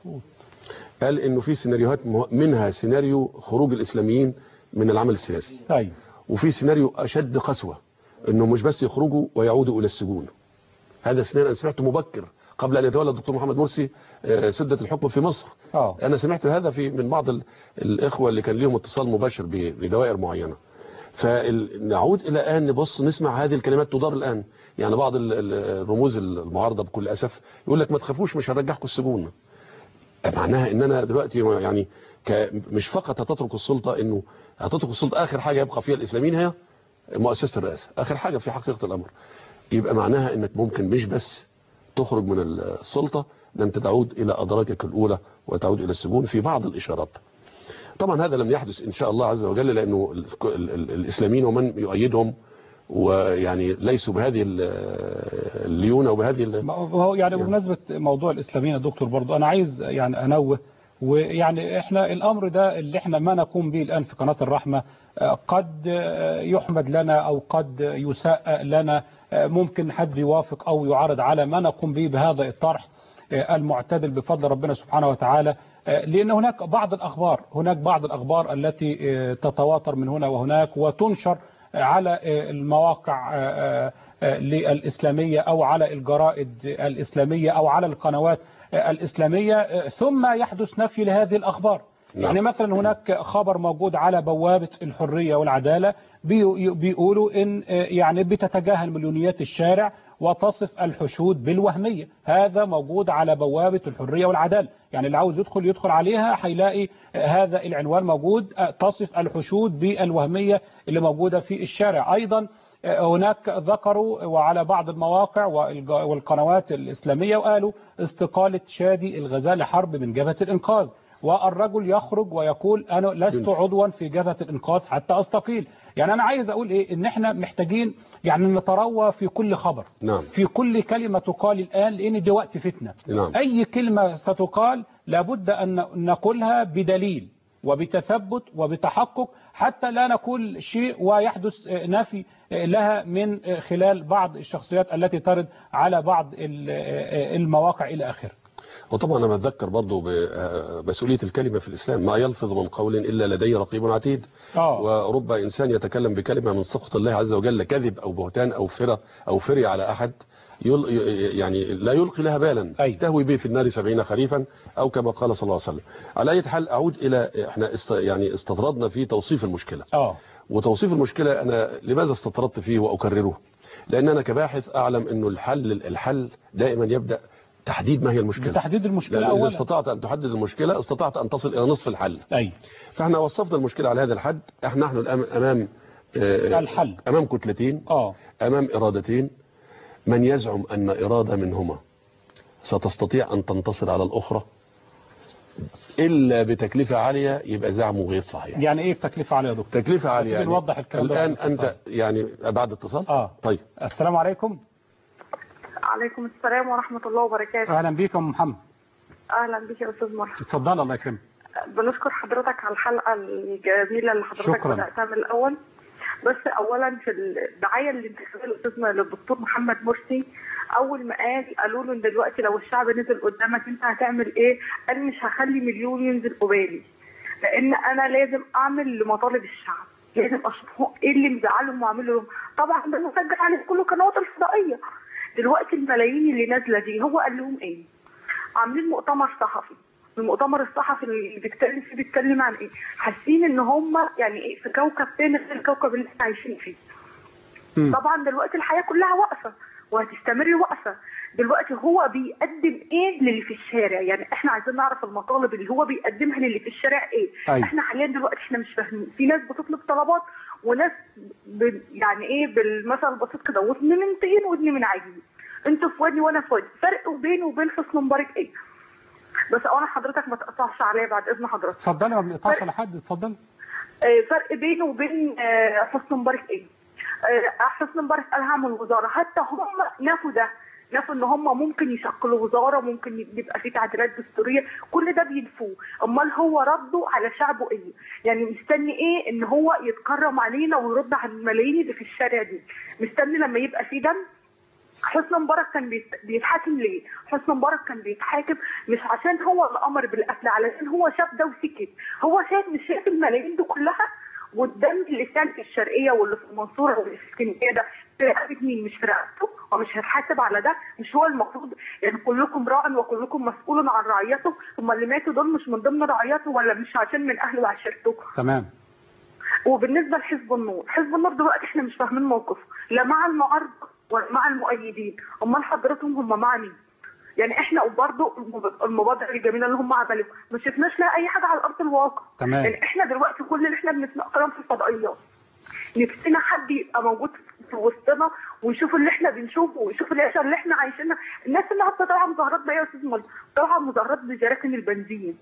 قال إنه في سيناريوهات منها سيناريو خروج الإسلاميين من العمل السياسي. أي. وفي سيناريو أشد قسوة، إنه مش بس يخرجوا ويعودوا إلى السجون. هذا السيناريو أنا سمعته مبكر قبل أن يتولى الدكتور محمد مرسي سدة الحكم في مصر. أوه. أنا سمعت هذا في من بعض الإخوة اللي كان لهم اتصال مباشر بدوائر معينة. فنعود إلى الآن نبص نسمع هذه الكلمات تدار الآن. يعني بعض الرموز المعارضة بكل أسف يقول لك ما تخافوش مش هنرجعكم السجون. معناها ان انا دلوقتي يعني مش فقط هتترك السلطة، انه هتترك السلطة اخر حاجة يبقى فيها الاسلاميين هي مؤسسة الرئاسة، اخر حاجة في حقيقة الامر. يبقى معناها انك ممكن مش بس تخرج من السلطة، ده انت تعود الى ادراجك الاولى وتعود الى السجون في بعض الاشارات. طبعا هذا لم يحدث ان شاء الله عز وجل، لانه الاسلاميين ومن يؤيدهم ويعني ليسوا بهذه الليونه وبهذه هو يعني بمناسبه موضوع الاسلاميين يا دكتور، برضو انا عايز يعني انوه، ويعني احنا الامر ده اللي احنا ما نقوم به الان في قناه الرحمه قد يحمد لنا او قد يساء لنا، ممكن حد يوافق او يعارض على ما نقوم به بهذا الطرح المعتدل بفضل ربنا سبحانه وتعالى، لان هناك بعض الاخبار هناك بعض الاخبار التي تتواتر من هنا وهناك وتنشر على المواقع للإسلامية أو على الجرائد الإسلامية أو على القنوات الإسلامية ثم يحدث نفي لهذه الأخبار. يعني مثلا هناك خبر موجود على بوابة الحرية والعدالة بيقولوا إن يعني بتتجاهل مليونيات الشارع وتصف الحشود بالوهمية. هذا موجود على بوابة الحرية والعدالة، يعني اللي عاوز يدخل يدخل عليها هيلاقي هذا العنوان موجود، تصف الحشود بالوهمية اللي موجودة في الشارع. أيضا هناك ذكروا وعلى بعض المواقع والقنوات الإسلامية وقالوا استقالة شادي الغزالي حرب من جبهة الإنقاذ، والرجل يخرج ويقول أنا لست عضوا في جبهة الإنقاذ حتى أستقيل. يعني أنا عايز أقول إيه، إن إحنا محتاجين يعني نتروى في كل خبر، نعم. في كل كلمة تقال الآن، لأن دي وقت فتنة. نعم. أي كلمة ستقال لابد أن نقولها بدليل وبتثبت وبتحقق، حتى لا نقول شيء ويحدث نفي لها من خلال بعض الشخصيات التي ترد على بعض المواقع إلى آخره. وطبعا أنا بتذكر برضو بمسؤولية الكلمة في الإسلام، ما يلفظ من قول إلا لديه رقيب عتيد. أوه. ورب إنسان يتكلم بكلمة من سخط الله عز وجل، كذب أو بهتان أو فرة أو فري على أحد يل يعني لا يلقي لها بالا، أي. تهوي به في النار سبعين خريفا أو كما قال صلى الله عليه وسلم. على أي حال أعود إلى إحنا است يعني استطردنا في توصيف المشكلة. أوه. وتوصيف المشكلة أنا لماذا استطردت فيه وأكرره؟ لأن أنا كباحث أعلم أنه الحل الحل دائما يبدأ تحديد ما هي المشكلة. تحديد المشكلة إذا أولا. استطعت أن تحدد المشكلة استطعت أن تصل إلى نصف الحل. أي. فاحنا وصفنا المشكلة على هذا الحد. احنا نحن الآن أمام الحل أمام كتلتين، أوه. أمام إرادتين. من يزعم أن إرادة منهما ستستطيع أن تنتصر على الأخرى إلا بتكلفة عالية يبقى زعمه غير صحيح. يعني إيه بتكلفة عالية يا دكتور؟ تكلفة عالية يعني نوضح الكلام الآن أنت يعني بعد اتصال. آه. طيب السلام عليكم. عليكم السلام ورحمة الله وبركاته. أهلا بك يا أم محمد. أهلا بك يا أستاذ مرحبا. اتفضل الله يكرمك. بنشكر حضرتك على الحلقة الجميلة اللي حضرتك شكرا. بدأتها من الأول. بس أولا في الدعاية الانتخابية الأستاذ للدكتور محمد مرسي، أول ما قال قالوا له دلوقتي لو الشعب نزل قدامك أنت هتعمل إيه؟ قال مش هخلي مليون ينزل قبالي، لأن أنا لازم أعمل لمطالب الشعب، لازم أشوف إيه اللي مزعلهم وأعمل لهم. طبعا ده مسجل على كل القنوات الفضائية. دلوقتي الملايين اللي نازله دي هو قال لهم ايه؟ عاملين مؤتمر صحفي، المؤتمر الصحفي اللي بيتكلم فيه بيتكلم عن ايه؟ حاسين ان هم يعني ايه في كوكب تاني غير الكوكب اللي احنا عايشين فيه. م. طبعا دلوقتي الحياه كلها واقفه وهتستمر واقفه. دلوقتي هو بيقدم ايه للي في الشارع؟ يعني احنا عايزين نعرف المطالب اللي هو بيقدمها للي في الشارع ايه؟ أي. احنا حاليا دلوقتي احنا مش فاهمين، في ناس بتطلب طلبات وناس ب... يعني ايه بالمثل البسيط كده ودن من طين ودن من عجين. انتوا في وادي وانا في وادي، فرق بيني وبين حسن مبارك ايه؟ بس انا حضرتك ما تقطعش عليا بعد اذن حضرتك. اتفضلي ما بنقطعش على حد، اتفضلي. اه فرق بيني وبين اه حسن مبارك ايه؟ اه حسن مبارك قال هعمل وزاره، حتى هم نفوا ده، نفوا ان هم ممكن يشكلوا وزاره، ممكن يبقى في تعديلات دستوريه، كل ده بينفوه. امال هو رده على شعبه ايه؟ يعني مستني ايه؟ ان هو يتكرم علينا ويرد على الملايين اللي في الشارع دي. مستني لما يبقى في دم. حسن مبارك كان بيتحاكم ليه؟ حسن مبارك كان بيتحاكم مش عشان هو اللي امر بالقتل، علشان هو شاف ده وسكت. هو شايف مش شايف الملايين دي كلها والدم اللي كان في الشرقيه واللي في المنصوره واللي في اسكندريه ده في رقبه مين؟ مش في رقبته، ومش هيتحاسب على ده. مش هو المفروض يعني كلكم راع وكلكم مسؤول عن رعيته؟ ثم اللي ماتوا دول مش من ضمن رعيته ولا مش عشان من اهله وعشيرته؟ تمام. وبالنسبه لحزب النور، حزب النور دلوقتي احنا مش فاهمين موقفه، لا مع المعارضه ولا مع المؤيدين. امال حضرتهم هم مع مين؟ يعني احنا وبرضه المبادره الجميله اللي هم عملوها ما شفناش لها اي حاجه على ارض الواقع. تمام. يعني احنا دلوقتي كل اللي احنا بنسمعه كلام في الفضائيات. نفسنا حد يبقى موجود في وسطنا ويشوف اللي احنا بنشوفه ويشوف العيشه اللي احنا عايشينها. الناس اللي حتى طالعه مظاهرات بقى يا استاذ مال، طالعه مظاهرات بجراكن البنزين.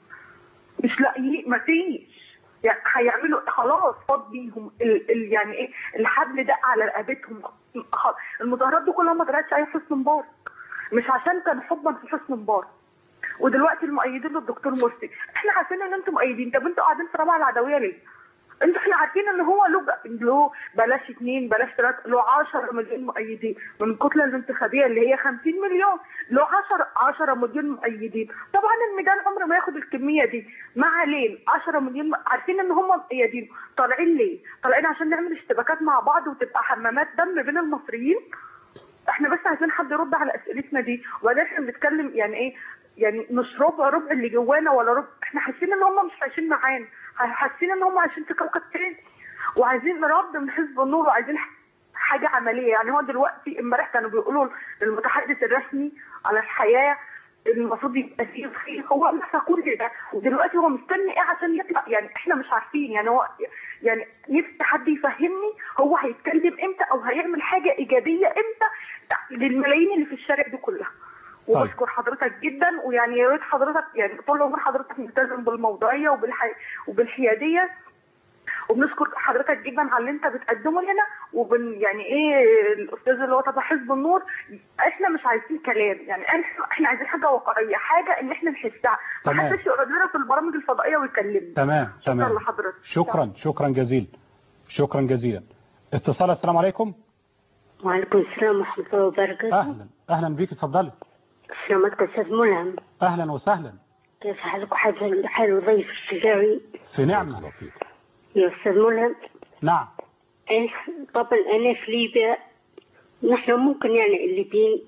مش لاقيين، ما فيش. يعني هيعملوا خلاص فاض بيهم ال ال يعني ايه الحبل ده على رقبتهم. المظاهرات دي كلها ما طلعتش اي حسن مبارك، مش عشان كان حبا في حسن مبارك. ودلوقتي المؤيدين للدكتور مرسي، احنا عارفين ان انتم مؤيدين، طب انتوا قاعدين في رابعه العدويه ليه؟ انتوا احنا عارفين ان هو له له بلاش اثنين بلاش ثلاثه، له عشرة مليون مؤيدين من الكتله الانتخابيه اللي هي خمسين مليون، له عشرة عشرة مليون مؤيدين. طبعا الميدان عمره ما ياخد الكميه دي. ما عليه عشرة مليون عارفين ان هم مؤيدين، طالعين ليه؟ طالعين عشان نعمل اشتباكات مع بعض وتبقى حمامات دم بين المصريين؟ احنا بس عايزين حد يرد على اسئلتنا دي. وبعدين احنا بنتكلم يعني ايه، يعني مش ربع ربع اللي جوانا ولا ربع، احنا حاسين ان هم مش عايشين معانا، حاسين ان هم عايشين في كوكب تاني، وعايزين رد من حزب النور، وعايزين حاجه عمليه. يعني هو دلوقتي امبارح كانوا بيقولوا المتحدث الرسمي على الحياه المفروض يبقى فيه خير، هو نفى كل ده، ودلوقتي هو مستني ايه عشان يطلع؟ يعني احنا مش عارفين. يعني هو يعني نفسي حد يفهمني هو هيتكلم امتى او هيعمل حاجه ايجابيه امتى للملايين اللي في الشارع دي كلها. وبشكر حضرتك جدا، ويعني يا ريت حضرتك يعني طول عمر حضرتك ملتزم بالموضوعيه وبالحي... وبالحياديه، وبنشكر حضرتك جدا على اللي انت بتقدمه لنا. وبن يعني ايه الاستاذ اللي هو تبع حزب النور، احنا مش عايزين كلام، يعني احنا عايزين حاجه واقعيه، حاجه ان احنا نحسها، ما حدش يقعد لنا في البرامج الفضائيه ويكلمنا. تمام تمام. شكرا لحضرتك. شكرا شكرا جزيلا شكرا جزيلا. اتصال. السلام عليكم. وعليكم السلام ورحمه الله وبركاته. اهلا اهلا بيك، اتفضلي. السلام عليكم استاذ ملهم. اهلا وسهلا. كيف حالك وحال حال ضيف الشجاعي؟ في نعمه. يا استاذ ملهم. نعم. طبعا انا في ليبيا، نحن ممكن يعني الليبيين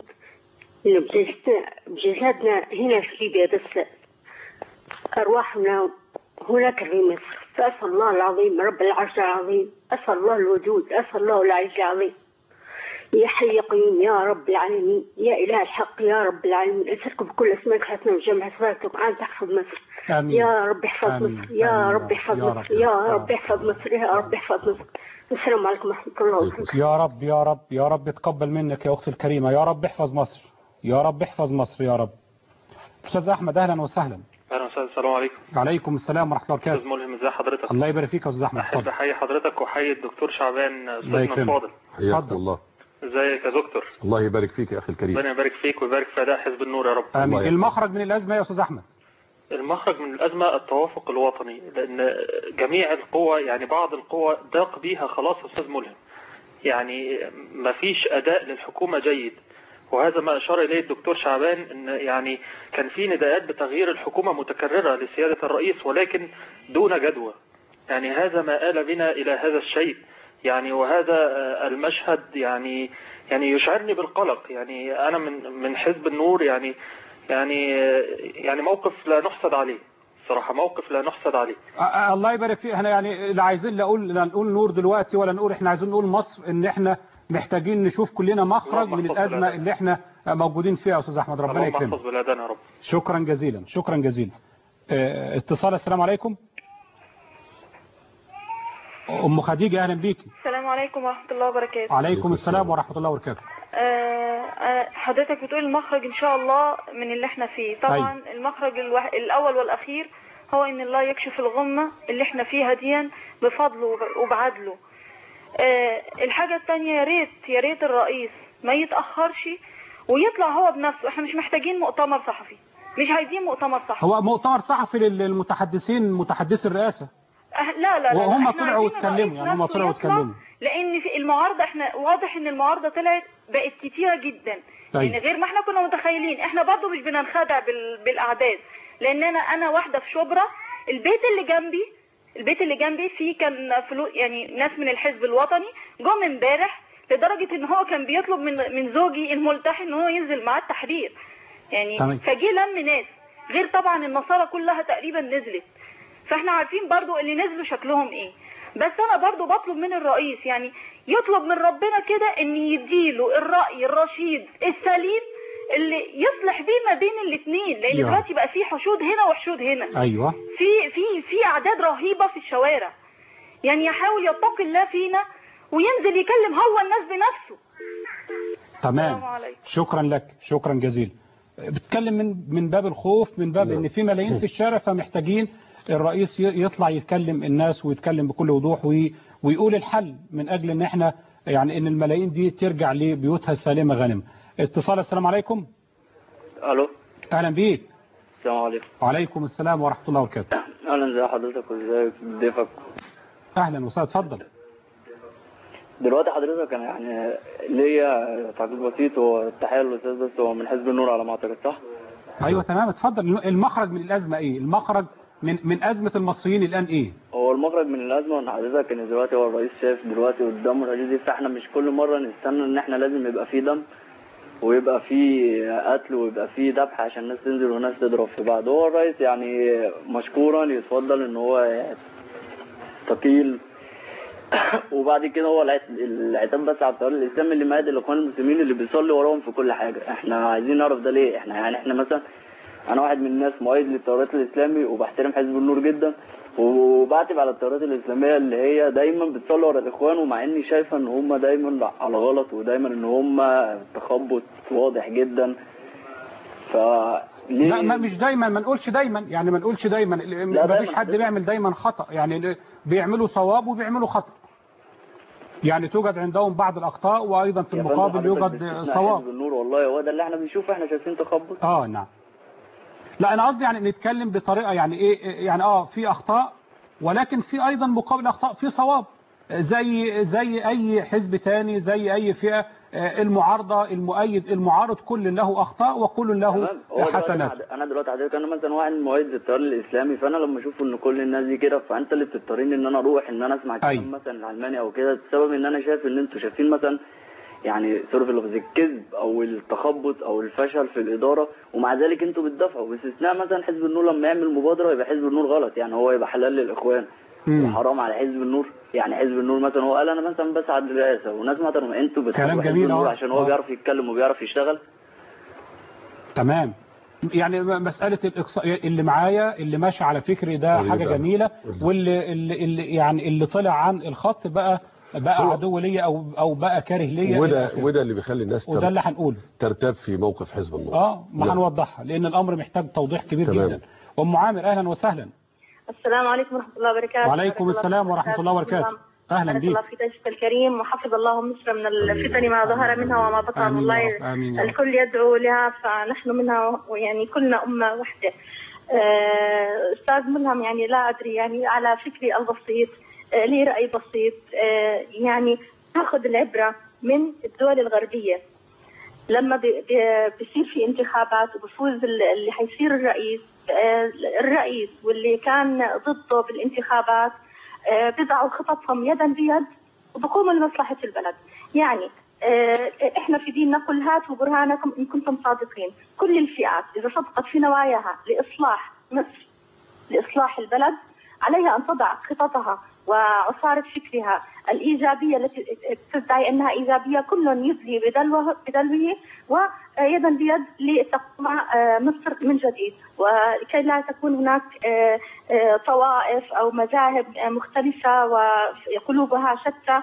بجسدنا هنا في ليبيا، بس ارواحنا هناك في مصر. فاسال الله العظيم رب العرش العظيم، اسال الله الوجود، اسال الله العز العظيم، يا حي يا قيوم يا رب العالمين، يا اله الحق يا رب العالمين، اسالك بكل اسمائك الحسنى وجمع صفاتك عايز تحفظ مصر. آمين. يا رب احفظ مصر، يا رب احفظ مصر، يا رب احفظ مصر، يا رب احفظ مصر. السلام عليكم ورحمه الله وبركاته. يا رب يا رب يا رب يتقبل منك يا اختي الكريمه، يا رب احفظ مصر، يا رب احفظ مصر يا رب. استاذ احمد اهلا وسهلا. اهلا وسهلا. السلام عليكم. وعليكم السلام ورحمه الله وبركاته. استاذ ملهم ازي حضرتك؟ الله يبارك فيك يا استاذ احمد. احب احيي حضرتك واحيي الدكتور شعبان استاذنا الفاضل. حياك الله. ازيك يا دكتور؟ الله يبارك فيك يا اخي الكريم. ربنا يبارك فيك ويبارك في اداء حزب النور يا رب. امين. المخرج من الازمه يا استاذ احمد؟ المخرج من الازمه التوافق الوطني، لان جميع القوى يعني بعض القوى ضاق بيها خلاص يا استاذ ملهم. يعني ما فيش اداء للحكومه جيد، وهذا ما اشار اليه الدكتور شعبان، ان يعني كان في نداءات بتغيير الحكومه متكرره لسياده الرئيس ولكن دون جدوى. يعني هذا ما آل بنا الى هذا الشيء، يعني وهذا المشهد يعني يعني يشعرني بالقلق. يعني انا من من حزب النور، يعني يعني يعني موقف لا نحسد عليه صراحه، موقف لا نحسد عليه. أه الله يبارك فيك. احنا يعني لا عايزين لا نقول لا نقول نور دلوقتي ولا نقول، احنا عايزين نقول مصر، ان احنا محتاجين نشوف كلنا مخرج من الازمه اللي احنا موجودين فيها يا استاذ احمد. ربنا يكرمك. محفظ بلادنا يا رب. شكرا جزيلا شكرا جزيلا. اه اتصال. السلام عليكم. ام خديجه اهلا بيكي. السلام عليكم ورحمه الله وبركاته. وعليكم السلام ورحمه الله وبركاته. أه حضرتك بتقول المخرج ان شاء الله من اللي احنا فيه. طبعا أي. المخرج الوح... الاول والاخير هو ان الله يكشف الغمه اللي احنا فيها دي بفضله وبعدله. أه الحاجه الثانيه، يا ريت يا ريت الرئيس ما يتاخرش ويطلع هو بنفسه. احنا مش محتاجين مؤتمر صحفي، مش عايزين مؤتمر صحفي. هو مؤتمر صحفي للمتحدثين متحدثي الرئاسه. أه لا لا لا وهم طلعوا واتكلموا، يعني هم طلعوا واتكلموا، لان في المعارضه احنا واضح ان المعارضه طلعت بقت كتيره جدا. طيب. يعني غير ما احنا كنا متخيلين. احنا برضو مش بننخدع بالاعداد، لان انا انا واحده في شبرا، البيت اللي جنبي البيت اللي جنبي فيه كان فلو يعني ناس من الحزب الوطني جم امبارح، لدرجه ان هو كان بيطلب من من زوجي الملتحي ان هو ينزل معاه التحرير. يعني فجي لم ناس، غير طبعا النصارى كلها تقريبا نزلت. فاحنا عارفين برضو اللي نزلوا شكلهم ايه. بس انا برضو بطلب من الرئيس يعني يطلب من ربنا كده ان يديله الرأي الرشيد السليم اللي يصلح بيه ما بين الاثنين، لان دلوقتي بقى في حشود هنا وحشود هنا. ايوه. في في في اعداد رهيبه في الشوارع. يعني يحاول يتقي الله فينا وينزل يكلم هو الناس بنفسه. تمام. شكرا لك شكرا جزيلا. بتكلم من من باب الخوف، من باب ان في ملايين في الشارع، فمحتاجين الرئيس يطلع يتكلم الناس ويتكلم بكل وضوح ويقول الحل من اجل ان احنا يعني ان الملايين دي ترجع لبيوتها السالمه غانمه. اتصال. السلام عليكم. الو. اهلا بيك. السلام عليكم. وعليكم السلام ورحمه الله وبركاته. اهلا، ازي حضرتك وازي ضيفك؟ اهلا وسهلا، اتفضل. دلوقتي حضرتك انا يعني ليا تعقيب بسيط، والتحيه للاستاذ بس هو من حزب النور على ما اعتقد، صح؟ ايوه تمام، اتفضل. المخرج من الازمه ايه؟ المخرج من من ازمه المصريين الان ايه؟ هو المخرج من الازمه ان حضرتك ان دلوقتي هو الرئيس شايف دلوقتي قدامه الحاجات دي، فاحنا مش كل مره نستنى ان احنا لازم يبقى في دم، ويبقى فيه قتل ويبقى فيه ذبح عشان الناس تنزل وناس تضرب في بعض. هو الرئيس يعني مشكورا يتفضل ان هو تقيل وبعد كده هو العتاب بس على التيار الاسلامي اللي مهد الاخوان المسلمين اللي بيصلي وراهم في كل حاجه. احنا عايزين نعرف ده ليه. احنا يعني احنا مثلا انا واحد من الناس مؤيد للتيارات الاسلامي وبحترم حزب النور جدا وبعتب على التيارات الاسلاميه اللي هي دايما بتصلي ورا الاخوان، ومع اني شايفه ان هم دايما على غلط ودايما ان هم تخبط واضح جدا. ف لا ما مش دايما، ما نقولش دايما يعني ما نقولش دايما ما فيش حد بيعمل دايما خطأ، يعني بيعملوا صواب وبيعملوا خطأ، يعني توجد عندهم بعض الاخطاء وايضا في المقابل يوجد صواب. حزب النور والله هو ده اللي احنا بنشوفه، احنا شايفين تخبط. اه نعم. لا انا قصدي يعني نتكلم بطريقه يعني ايه، يعني اه في اخطاء ولكن في ايضا مقابل اخطاء في صواب، زي زي اي حزب تاني، زي اي فئه، المعارضه المؤيد المعارض كل له اخطاء وكل له حسنات. انا دلوقتي حضرتك انا مثلا واحد مؤيد للتيار الاسلامي، فانا لما اشوف ان كل الناس دي كده فانت اللي بتضطرني ان انا اروح ان انا اسمع كلام مثلا العلماني او كده، بسبب ان انا شايف ان انتوا شايفين مثلا يعني سوري في اللفظ الكذب او التخبط او الفشل في الاداره، ومع ذلك انتوا بتدافعوا، باستثناء مثلا حزب النور لما يعمل مبادره يبقى حزب النور غلط، يعني هو يبقى حلال للاخوان وحرام على حزب النور. يعني حزب النور مثلا هو قال انا مثلا بسعى للرئاسه وناس مثلا انتوا بتحبوا حزب النور عشان هو بيعرف يتكلم وبيعرف يشتغل. تمام. يعني مساله الاقصاء اللي معايا اللي ماشي على فكري ده حاجه جميله، واللي اللي, اللي يعني اللي طلع عن الخط بقى بقى عدو ليا او او بقى كاره ليا، وده وده اللي بيخلي الناس وده اللي هنقوله ترتاب في موقف حزب النور. اه ما هنوضحها لان الامر محتاج توضيح كبير تمام. جدا. ام عامر اهلا وسهلا. السلام عليكم ورحمه الله وبركاته. وعليكم السلام ورحمه الله وبركاته. اهلا بك. الله في ضيفك الكريم، وحفظ الله مصر من الفتن ما ظهر منها وما بطن. الله الكل يدعو لها فنحن منها، ويعني كلنا امه واحده. استاذ ملهم يعني لا ادري يعني على فكري البسيط لي رأي بسيط، يعني ناخذ العبرة من الدول الغربية لما بيصير في انتخابات وبفوز اللي حيصير الرئيس الرئيس واللي كان ضده بالانتخابات بيضعوا خططهم يدا بيد وبقوموا لمصلحة البلد. يعني احنا في ديننا قل هاتوا برهانكم ان كنتم صادقين. كل الفئات اذا صدقت في نواياها لاصلاح مصر لإصلاح البلد عليها أن تضع خططها وعصارة فكرها الإيجابية التي تدعي أنها إيجابية، كل يدلي بدلوه بدلوه ويدا بيد لتقوم مصر من جديد، ولكي لا تكون هناك طوائف أو مذاهب مختلفة وقلوبها شتى.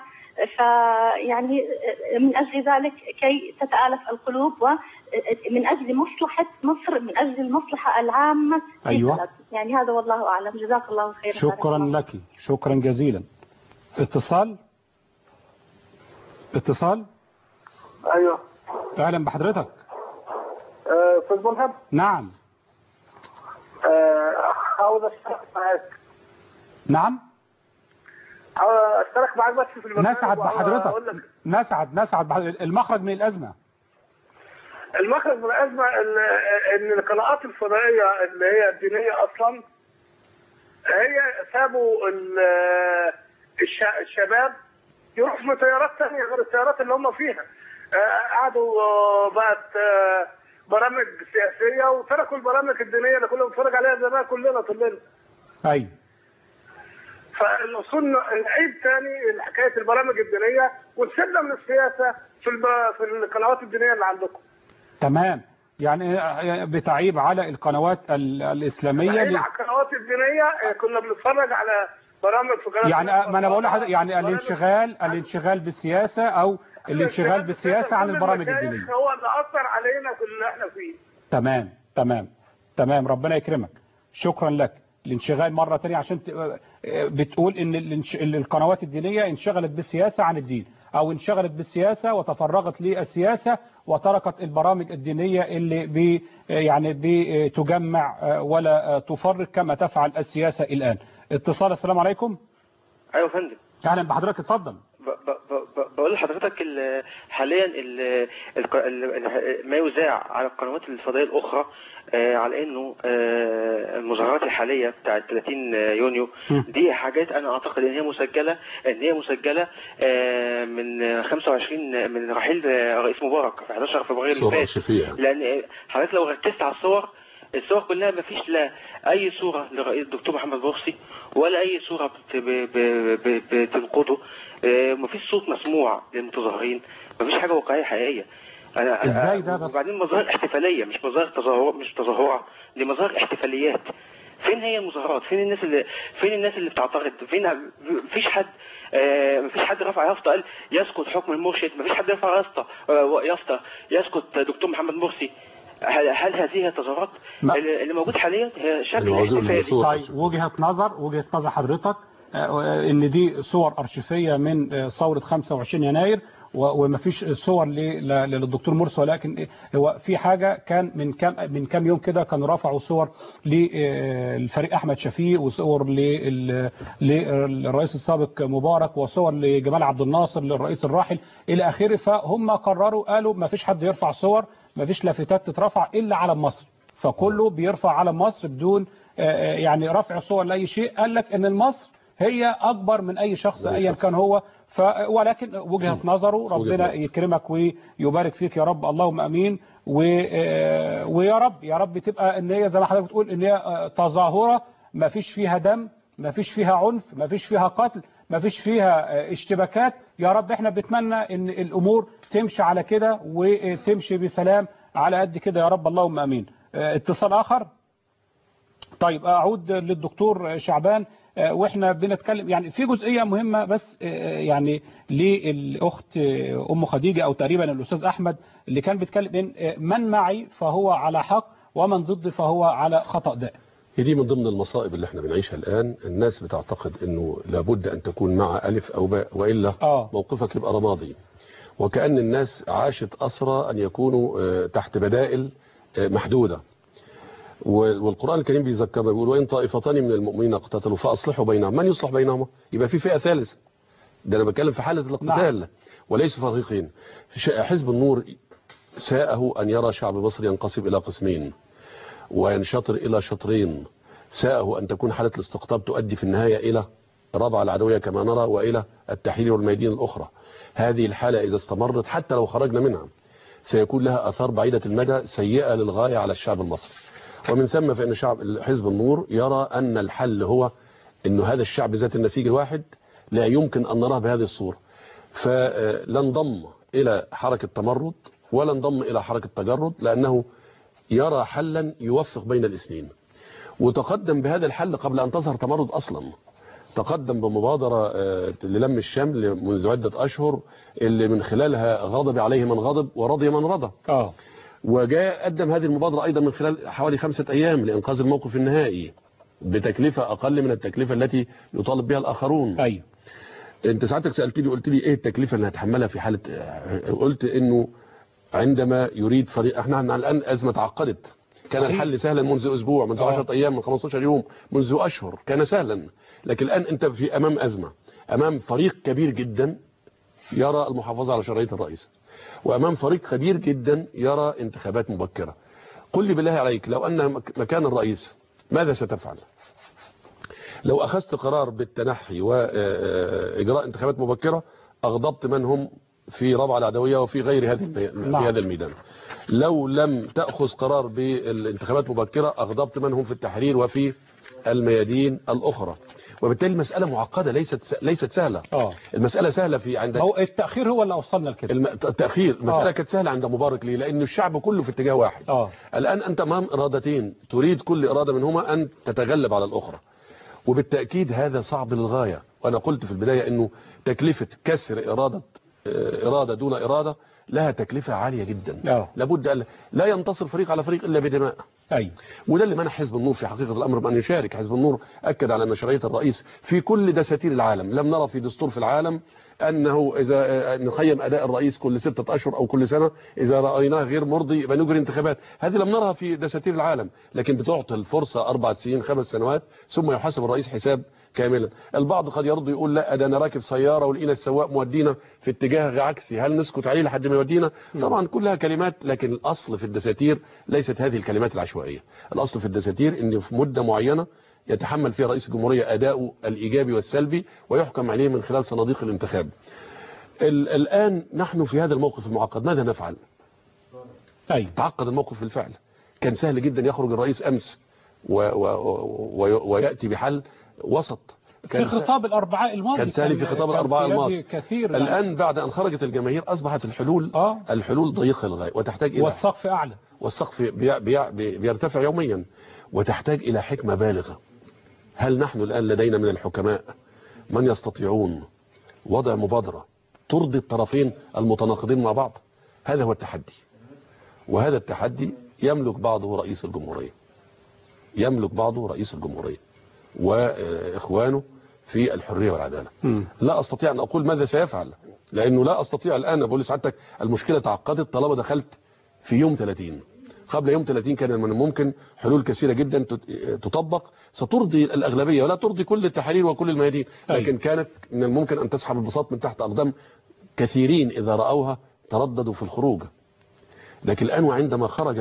فيعني من أجل ذلك كي تتآلف القلوب ومن أجل مصلحة مصر، من أجل المصلحة العامة في أيوة. البلد. يعني هذا والله أعلم. جزاك الله خيرا. شكرا لك، شكرا جزيلا. اتصال اتصال أيوة أهلا بحضرتك. أستاذ ملهم. نعم. عاوز أشترك معاك. نعم. اشترك معاك بس في البرنامج. نسعد بحضرتك. نسعد نسعد بحضرتك. المخرج من الأزمة. المخرج من الأزمة إن القنوات الفضائية اللي هي الدينية أصلا هي سابوا الشباب يروحوا في تيارات ثانية غير التيارات اللي هم فيها. قعدوا بقت برامج سياسية وتركوا البرامج الدينية اللي كنا بنتفرج عليها زمان كلنا كلنا. أيوة. فالوصول نعيد تاني حكايه البرامج الدينيه ونسيبنا من السياسه في في القنوات الدينيه اللي عندكم. تمام. يعني بتعيب على القنوات الاسلاميه اللي على القنوات الدينيه كنا بنتفرج على برامج في قناه يعني ما انا بقول لحضرتك يعني الانشغال الانشغال بالسياسه او الانشغال بالسياسه عن البرامج الدينيه هو اللي اثر علينا كلنا احنا فيه. تمام تمام تمام. ربنا يكرمك. شكرا لك. الانشغال مرة تانية عشان بتقول ان القنوات الدينية انشغلت بالسياسة عن الدين او انشغلت بالسياسة وتفرغت للسياسة وتركت البرامج الدينية اللي بي يعني بتجمع ولا تفرق كما تفعل السياسة الآن. اتصال. السلام عليكم. ايوه فندم. اهلا بحضرتك اتفضل. بقول سؤال لحضرتك حاليا ال ال ال ما يذاع على القنوات الفضائيه الاخرى على انه المظاهرات الحاليه بتاعه ثلاثين يونيو دي حاجات انا اعتقد ان هي مسجله ان هي مسجله من خمسة وعشرين من رحيل رئيس مبارك في حداشر فبراير اللي فات، لان حضرتك لو ركزت على الصور الصور كلها ما فيش لا اي صوره لرئيس الدكتور محمد مرسي ولا اي صوره بتنقده، ما فيش صوت مسموع للمتظاهرين، ما فيش حاجه واقعيه حقيقيه. انا ازاي ده بس؟ وبعدين مظاهر احتفاليه مش مظاهر تظاهرات مش تظاهرات دي مظاهر احتفاليات. فين هي المظاهرات؟ فين الناس اللي فين الناس اللي بتعترض؟ فين مفيش حد آه مفيش حد رفع يافطه قال يسقط حكم المرشد، مفيش حد رفع يافطه آه يافطه يسقط دكتور محمد مرسي. هل, هل هذه التظاهرات اللي موجود حاليا هي شكل احتفالي؟ طيب وجهه نظر وجهه نظر حضرتك ان دي صور ارشيفيه من ثوره خمسة وعشرين يناير ومفيش صور للدكتور مرسي، ولكن هو في حاجه كان من كام من كام يوم كده كانوا رفعوا صور للفريق احمد شفيق وصور للرئيس السابق مبارك وصور لجمال عبد الناصر للرئيس الراحل الى اخره، فهم قرروا قالوا مفيش حد يرفع صور، مفيش لافتات تترفع الا علم مصر، فكله بيرفع علم مصر بدون يعني رفع صور لاي شيء. قال لك ان مصر هي اكبر من اي شخص ايا كان هو، ف ولكن وجهه نظره ربنا يكرمك ويبارك فيك يا رب، اللهم امين. و... ويا رب يا رب تبقى ان هي زي ما حضرتك بتقول ان هي تظاهره ما فيش فيها دم، ما فيش فيها عنف، ما فيش فيها قتل، ما فيش فيها اشتباكات. يا رب احنا بنتمنى ان الامور تمشي على كده وتمشي بسلام على قد كده يا رب، اللهم امين. اتصال اخر. طيب اعود للدكتور شعبان واحنا بنتكلم يعني في جزئيه مهمه بس يعني للاخت ام خديجه او تقريبا الاستاذ احمد اللي كان بيتكلم ان من معي فهو على حق ومن ضدي فهو على خطا دائم. دي من ضمن المصائب اللي احنا بنعيشها الان، الناس بتعتقد انه لابد ان تكون مع الف او باء والا آه. موقفك يبقى رمادي، وكأن الناس عاشت اسرى ان يكونوا تحت بدائل محدوده. والقرآن الكريم بيذكرنا بيقول وإن طائفتان من المؤمنين اقتتلوا فأصلحوا بينهم، من يصلح بينهما؟ يبقى في فئة ثالثة، ده أنا بتكلم في حالة الاقتتال. نعم. وليس فريقين. حزب النور ساءه أن يرى شعب مصر ينقسم إلى قسمين وينشطر إلى شطرين، ساءه أن تكون حالة الاستقطاب تؤدي في النهاية إلى ربع العدوية كما نرى وإلى التحرير والميادين الأخرى. هذه الحالة إذا استمرت حتى لو خرجنا منها سيكون لها آثار بعيدة المدى سيئة للغاية على الشعب المصري. ومن ثم فإن شعب حزب النور يرى أن الحل هو أن هذا الشعب ذات النسيج الواحد لا يمكن أن نراه بهذه الصورة، فلا انضم إلى حركة تمرد ولا انضم إلى حركة تجرد، لأنه يرى حلا يوفق بين الاثنين، وتقدم بهذا الحل قبل أن تظهر تمرد أصلا. تقدم بمبادرة للم الشمل منذ عدة أشهر اللي من خلالها غضب عليه من غضب ورضي من رضى. آه. وجاء قدم هذه المبادرة أيضا من خلال حوالي خمسة أيام لإنقاذ الموقف النهائي بتكلفة أقل من التكلفة التي يطالب بها الآخرون. أيوة. أنت ساعتك سألتني قلت لي إيه التكلفة اللي هتحملها في حالة، قلت إنه عندما يريد فريق، احنا الآن أزمة تعقدت، كان الحل سهلا منذ أسبوع، منذ عشرة أيام، من خمسة عشر يوم، منذ أشهر كان سهلا، لكن الآن أنت في أمام أزمة، أمام فريق كبير جدا يرى المحافظة على شرعية الرئيس، وأمام فريق كبير جدا يرى انتخابات مبكرة. قل لي بالله عليك لو أن مكان الرئيس ماذا ستفعل؟ لو أخذت قرار بالتنحي وإجراء انتخابات مبكرة أغضبت من هم في ربع العدوية وفي غير هذه في هذا الميدان. لو لم تأخذ قرار بالانتخابات مبكرة أغضبت من هم في التحرير وفي الميادين الأخرى. وبالتالي المسألة معقدة، ليست ليست سهلة. أوه. المسألة سهلة في عند هو التأخير هو اللي وصلنا لكده. التأخير المسألة كانت سهلة عند مبارك ليه؟ لأن الشعب كله في اتجاه واحد. أوه. الآن أنت أمام إرادتين تريد كل إرادة منهما أن تتغلب على الأخرى، وبالتأكيد هذا صعب للغاية. وأنا قلت في البداية أنه تكلفة كسر إرادة إرادة دون إرادة لها تكلفة عالية جدا. أوه. لابد لا ينتصر فريق على فريق إلا بدماء. أي. وده اللي منع حزب النور في حقيقة الأمر بأن يشارك. حزب النور أكد على أن شرعية الرئيس في كل دساتير العالم، لم نرى في دستور في العالم أنه إذا نقيم أداء الرئيس كل ستة أشهر أو كل سنة، إذا رأيناه غير مرضي يبقى نجري انتخابات. هذه لم نرها في دساتير العالم، لكن بتعطي الفرصة أربع سنين خمس سنوات ثم يحاسب الرئيس حساب كاملا. البعض قد يرضى يقول لا ده أنا راكب سيارة ولقينا السواق مودينا في اتجاه عكسي، هل نسكت عليه لحد ما يودينا؟ طبعا كلها كلمات، لكن الأصل في الدساتير ليست هذه الكلمات العشوائية. الأصل في الدساتير إن في مدة معينة يتحمل فيها رئيس الجمهورية أداؤه الإيجابي والسلبي ويحكم عليه من خلال صناديق الانتخاب. الآن نحن في هذا الموقف المعقد، ماذا نفعل؟ أي. تعقد الموقف بالفعل. كان سهل جدا يخرج الرئيس أمس و و و ويأتي بحل وسط. في خطاب الأربعاء الماضي كان سهل في خطاب الأربعاء الماضي كثير. الآن بعد أن خرجت الجماهير أصبحت الحلول آه. الحلول ضيقة للغاية وتحتاج إلى والسقف أعلى، والسقف بي بي بي بيرتفع يوميا وتحتاج إلى حكمة بالغة. هل نحن الآن لدينا من الحكماء من يستطيعون وضع مبادرة ترضي الطرفين المتناقضين مع بعض؟ هذا هو التحدي، وهذا التحدي يملك بعضه رئيس الجمهورية، يملك بعضه رئيس الجمهورية وإخوانه في الحرية والعدالة. م. لا أستطيع أن أقول ماذا سيفعل، لأنه لا أستطيع الآن أقول لسعادتك المشكلة تعقدت طالما دخلت في يوم ثلاثين. قبل يوم ثلاثين كان من الممكن حلول كثيرة جدا تطبق سترضي الأغلبية ولا ترضي كل التحاليل وكل الميادين، لكن كانت من الممكن أن تسحب البساط من تحت أقدام كثيرين إذا رأوها ترددوا في الخروج. لكن الآن وعندما خرج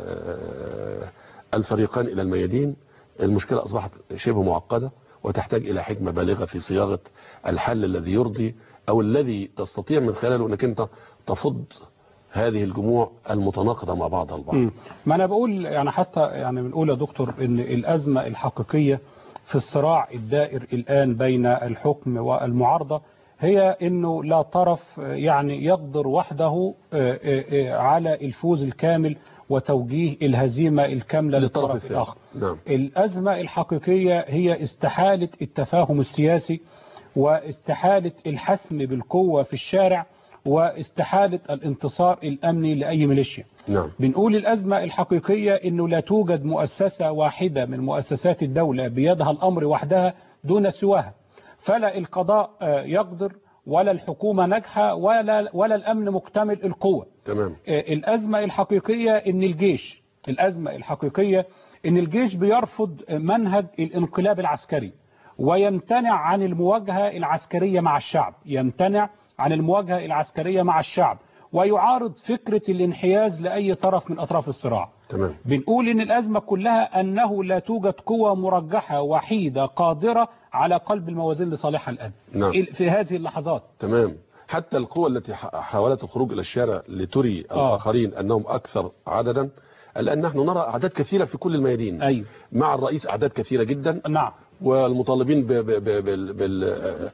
الفريقان إلى الميادين المشكلة أصبحت شبه معقدة وتحتاج إلى حكمة بالغة في صياغة الحل الذي يرضي أو الذي تستطيع من خلاله أنك أنت تفض هذه الجموع المتناقضة مع بعضها البعض. ما أنا بقول يعني حتى يعني بنقول يا دكتور إن الأزمة الحقيقية في الصراع الدائر الآن بين الحكم والمعارضة هي إنه لا طرف يعني يقدر وحده على الفوز الكامل وتوجيه الهزيمة الكاملة للطرف الآخر. نعم. الأزمة الحقيقية هي استحالة التفاهم السياسي واستحالة الحسم بالقوة في الشارع واستحالة الانتصار الأمني لأي ميليشيا. نعم. بنقول الأزمة الحقيقية إنه لا توجد مؤسسة واحدة من مؤسسات الدولة بيدها الأمر وحدها دون سواها، فلا القضاء يقدر ولا الحكومة ناجحة ولا ولا الأمن مكتمل القوة. تمام. الأزمة الحقيقية إن الجيش الأزمة الحقيقية إن الجيش بيرفض منهج الانقلاب العسكري ويمتنع عن المواجهة العسكرية مع الشعب، يمتنع عن المواجهة العسكرية مع الشعب ويعارض فكرة الانحياز لأي طرف من أطراف الصراع. تمام. بنقول إن الأزمة كلها أنه لا توجد قوة مرجحة وحيدة قادرة على قلب الموازين لصالحها الآن. نعم. في هذه اللحظات. تمام. حتى القوى التي حاولت الخروج إلى الشارع لتري آه. الآخرين أنهم أكثر عددا، الآن نحن نرى أعداد كثيرة في كل الميادين. أيوه. مع الرئيس أعداد كثيرة جدا. نعم. والمطالبين بال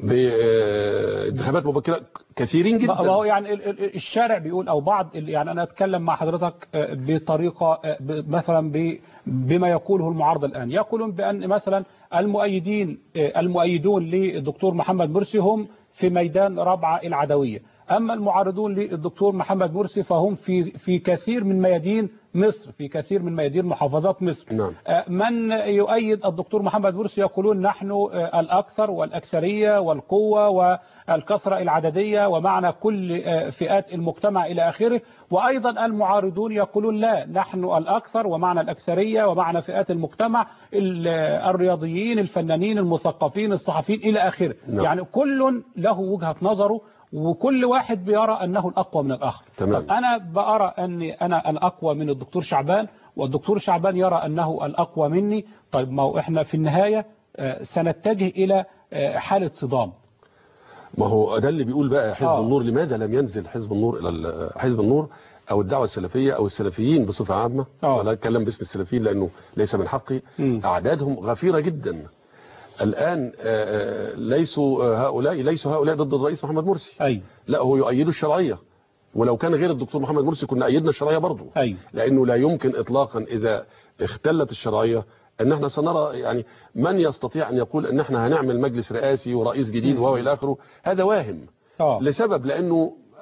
بانتخابات مبكرة كثيرين جدا. ما هو يعني الشارع بيقول او بعض يعني انا اتكلم مع حضرتك بطريقة مثلا بما يقوله المعارضة الان، يقولون بان مثلا المؤيدين المؤيدون للدكتور محمد مرسي هم في ميدان رابعة العدوية، اما المعارضون للدكتور محمد مرسي فهم في في كثير من ميادين مصر، في كثير من ميادين محافظات مصر. نعم. من يؤيد الدكتور محمد مرسي يقولون نحن الأكثر والأكثرية والقوة والكثرة العددية ومعنى كل فئات المجتمع إلى آخره، وأيضا المعارضون يقولون لا نحن الأكثر ومعنى الأكثرية ومعنى فئات المجتمع، الرياضيين الفنانين المثقفين الصحفيين إلى آخره. نعم. يعني كل له وجهة نظره وكل واحد بيرى أنه الأقوى من الآخر. تمام. أنا بأرى أني أنا الأقوى من الدكتور شعبان والدكتور شعبان يرى أنه الأقوى مني. طيب ما هو إحنا في النهاية سنتجه إلى حالة صدام. ما هو ده اللي بيقول بقى حزب آه. النور لماذا لم ينزل حزب النور إلى حزب النور أو الدعوة السلفية أو السلفيين بصفة عامة. آه. ولا أتكلم باسم السلفيين لأنه ليس من حقي. م. أعدادهم غفيرة جدا الآن. ليسوا هؤلاء ليسوا هؤلاء ضد الرئيس محمد مرسي. أي. لا هو يؤيدوا الشرعية، ولو كان غير الدكتور محمد مرسي كنا أيدنا الشرعية برضه. أي. لأنه لا يمكن إطلاقا إذا اختلت الشرعية أن احنا سنرى يعني من يستطيع أن يقول أن احنا هنعمل مجلس رئاسي ورئيس جديد وهو إلى آخره. هذا واهم. آه. لسبب لأنه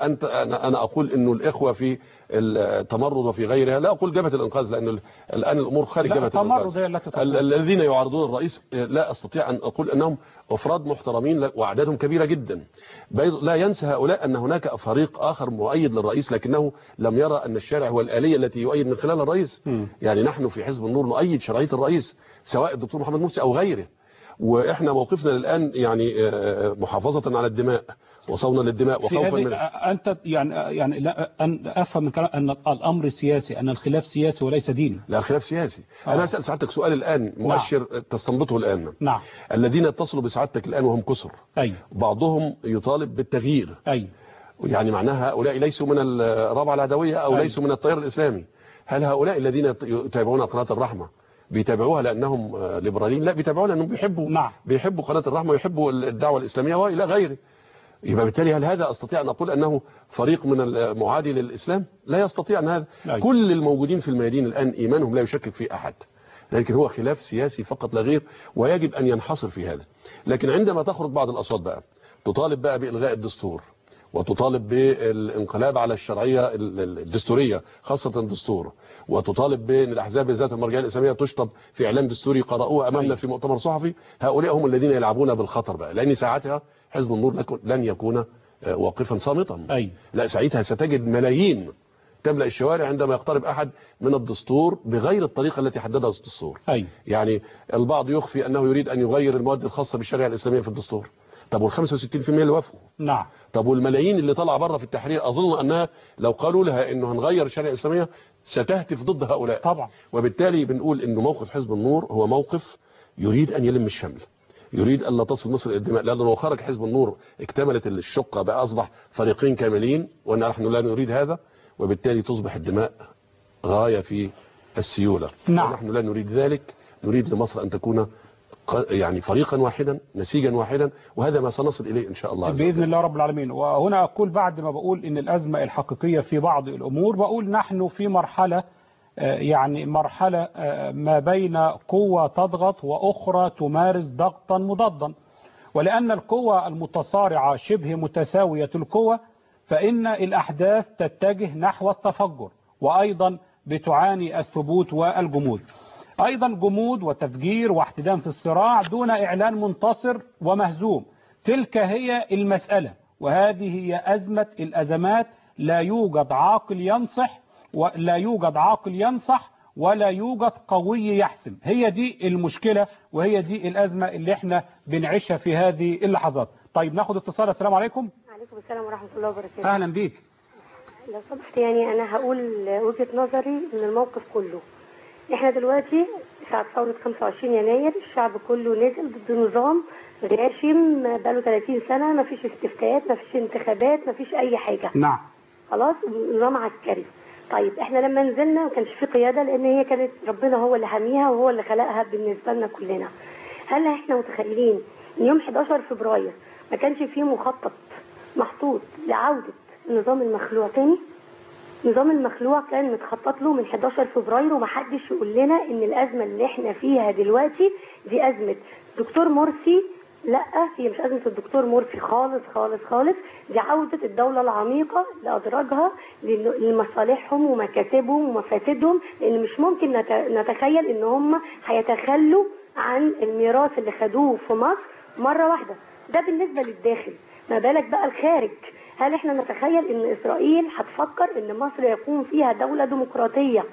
انت انا انا اقول انه الاخوه في التمرد وفي غيرها، لا اقول جبهه الانقاذ لان الان الامور خارج جبهه الانقاذ. الذين يعارضون الرئيس لا استطيع ان اقول انهم افراد محترمين واعدادهم كبيره جدا. لا ينسى هؤلاء ان هناك فريق اخر مؤيد للرئيس لكنه لم يرى ان الشارع هو الاليه التي يؤيد من خلالها الرئيس. م. يعني نحن في حزب النور نؤيد شرعيه الرئيس سواء الدكتور محمد مرسي او غيره، واحنا موقفنا الان يعني محافظه على الدماء وصونا للدماء وخوفا من انت يعني يعني لا ان افهم من كلام ان الامر سياسي، ان الخلاف سياسي وليس ديني. لا الخلاف سياسي. آه. انا اسال سعادتك سؤال الان مؤشر نعم. تستنبطه الان. نعم. الذين اتصلوا بسعادتك الان وهم كثر. ايوه. بعضهم يطالب بالتغيير. ايوه. يعني معناها هؤلاء ليسوا من الرابعه العدويه او أيوه. ليسوا من التيار الاسلامي. هل هؤلاء الذين يتابعون قناه الرحمه بيتابعوها لانهم ليبراليين؟ لا، بيتابعوها لانهم بيحبوا نعم. بيحبوا قناه الرحمه ويحبوا الدعوه الاسلاميه والى غيره. يبقى بالتالي هل هذا استطيع ان اقول انه فريق من المعادي للاسلام؟ لا يستطيع ان هذا. أيوة. كل الموجودين في الميادين الان ايمانهم لا يشكك في احد، لكن هو خلاف سياسي فقط لا غير، ويجب ان ينحصر في هذا. لكن عندما تخرج بعض الاصوات بقى تطالب بقى بالغاء الدستور وتطالب بالانقلاب على الشرعيه الدستوريه خاصه الدستور، وتطالب بان الاحزاب ذات المرجعيه الاسلاميه تشطب في اعلان دستوري قرأوه امامنا أيوة. في مؤتمر صحفي، هؤلاء هم الذين يلعبون بالخطر بقى، لان ساعتها حزب النور لن يكون واقفا صامتا. أي. لا، ساعتها ستجد ملايين تملأ الشوارع عندما يقترب أحد من الدستور بغير الطريقة التي حددها الدستور. أي. يعني البعض يخفي أنه يريد أن يغير المواد الخاصة بالشريعة الإسلامية في الدستور. طب وال خمسة وستين بالمئة اللي وافقوا؟ نعم. طب والملايين اللي طلع بره في التحرير، أظن أنها لو قالوا لها أنه هنغير الشريعة الإسلامية ستهتف ضد هؤلاء. طبعا. وبالتالي بنقول أنه موقف حزب النور هو موقف يريد أن يلم الشمل، يريد أن لا تصل مصر إلى الدماء، لأنه لو خرج حزب النور اكتملت الشقة بقى أصبح فريقين كاملين، ونحن لا نريد هذا، وبالتالي تصبح الدماء غاية في السيولة. نعم. ونحن لا نريد ذلك، نريد لمصر أن تكون يعني فريقا واحدا نسيجا واحدا، وهذا ما سنصل إليه إن شاء الله عز وجل. بإذن الله رب العالمين. وهنا أقول بعد ما بقول إن الأزمة الحقيقية في بعض الأمور، بقول نحن في مرحلة يعني مرحلة ما بين قوة تضغط وأخرى تمارس ضغطا مضادا، ولأن القوة المتصارعة شبه متساوية القوة فإن الأحداث تتجه نحو التفجر، وأيضا بتعاني الثبوت والجمود، أيضا جمود وتفجير واحتدام في الصراع دون إعلان منتصر ومهزوم. تلك هي المسألة، وهذه هي أزمة الأزمات. لا يوجد عاقل ينصح ولا يوجد عاقل ينصح ولا يوجد قوي يحسم. هي دي المشكلة وهي دي الأزمة اللي احنا بنعيشها في هذه اللحظات. طيب ناخد اتصال. السلام عليكم. وعليكم السلام ورحمة الله وبركاته. أهلا بيك. لو سمحت يعني أنا هقول وجهة نظري من الموقف كله. احنا دلوقتي ساعة ثورة خمسة وعشرين يناير الشعب كله نزل ضد نظام غاشم بقاله ثلاثين سنة، ما فيش استفتاءات، ما فيش انتخابات، ما فيش أي حاجة. نعم. خلاص، نظام عسكري. طيب احنا لما نزلنا ما كانش في قيادة، لأن هي كانت ربنا هو اللي حاميها وهو اللي خلقها بالنسبة لنا كلنا. هل احنا متخيلين ان يوم حداشر فبراير ما كانش فيه مخطط محطوط لعودة النظام المخلوع تاني؟ نظام المخلوع كان متخطط له من حداشر فبراير، ومحدش يقول لنا ان الازمه اللي احنا فيها دلوقتي دي ازمه دكتور مرسي. لا، هي مش ازمه الدكتور مرسي خالص خالص خالص، دي عوده الدوله العميقه لادراجها لمصالحهم ومكاسبهم ومفاسدهم، لان مش ممكن نتخيل ان هم هيتخلوا عن الميراث اللي خدوه في مصر مره واحده. ده بالنسبه للداخل، ما بالك بقى الخارج؟ هل احنا نتخيل ان اسرائيل هتفكر ان مصر يكون فيها دولة ديمقراطية